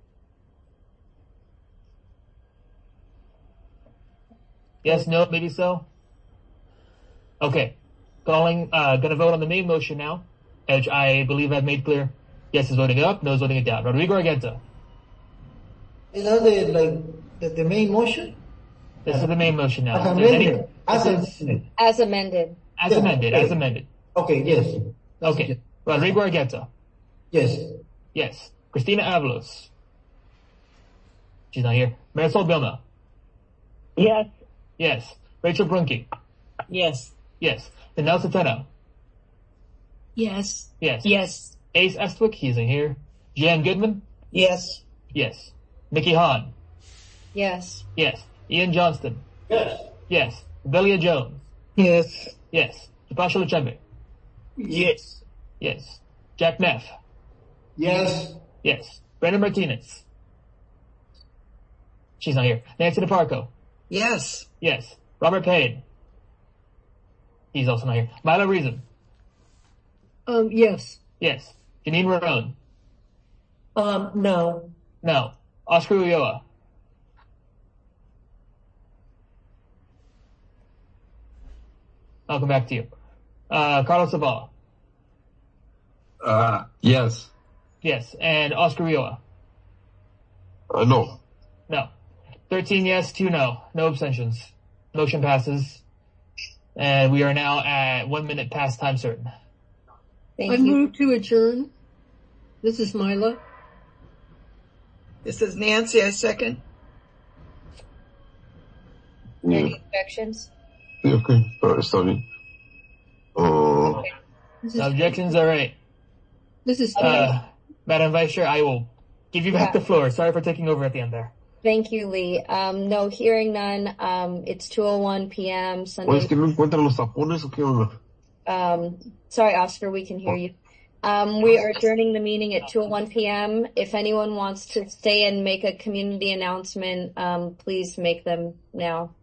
S2: Yes, no, maybe so? Okay. Calling, uh, gonna vote on the main motion now, which I believe I've made clear. Yes is voting up, no is voting it down. Rodrigo Argueta.
S12: Is that the, like, the, the main motion?
S2: This is the main motion now.
S12: As
S2: Is there any-
S12: amended. As amended.
S1: As amended.
S2: As amended, as amended.
S12: Okay, yes.
S2: Okay. Rodrigo Argueta.
S12: Yes.
S2: Yes. Christina Avalos. She's not here. Marisol Bielma.
S5: Yes.
S2: Yes. Rachel Brunke.
S10: Yes.
S2: Yes. Nanelle Centeno.
S21: Yes.
S2: Yes.
S21: Yes.
S2: Ace Estwick, he's in here. Jan Goodman.
S6: Yes.
S2: Yes. Nikki Hahn.
S1: Yes.
S2: Yes. Ian Johnston.
S9: Yes.
S2: Yes. Avelia Jones.
S6: Yes.
S2: Yes. Chapasho Chembe.
S6: Yes.
S2: Yes. Jack Neff.
S9: Yes.
S2: Yes. Brandon Martinez. She's not here. Nancy Naparco.
S6: Yes.
S2: Yes. Robert Payne. He's also not here. Milo Reason.
S13: Um, yes.
S2: Yes. Janine Roan.
S10: Um, no.
S2: No. Oscar Ulloa. I'll come back to you. Uh, Carlos Zavala.
S8: Uh, yes.
S2: Yes. And Oscar Ulloa.
S8: Uh, no.
S2: No. thirteen yes, two no. No abstentions. Motion passes. And we are now at one minute past time certain.
S1: Thank
S13: I
S1: you.
S13: move to adjourn. This is Mila.
S7: This is Nancy. I second.
S8: Yeah.
S1: Any objections?
S8: Yeah, okay. Sorry, sorry. Uh,
S13: This is,
S2: No objections? All right.
S13: this is
S2: Uh, Madam Vice Chair, I will give you back
S1: Yeah.
S2: the floor. Sorry for taking over at the end there.
S1: Thank you, Lee. Um, no, hearing none. Um, it's two oh one p.m.
S8: ¿o es
S1: Sunday.
S8: que no encuentran los tapones o qué onda?
S1: Um, sorry, Oscar, we can hear you. Um, we are adjourning the meeting at two oh one p.m. If anyone wants to stay and make a community announcement, um, please make them now.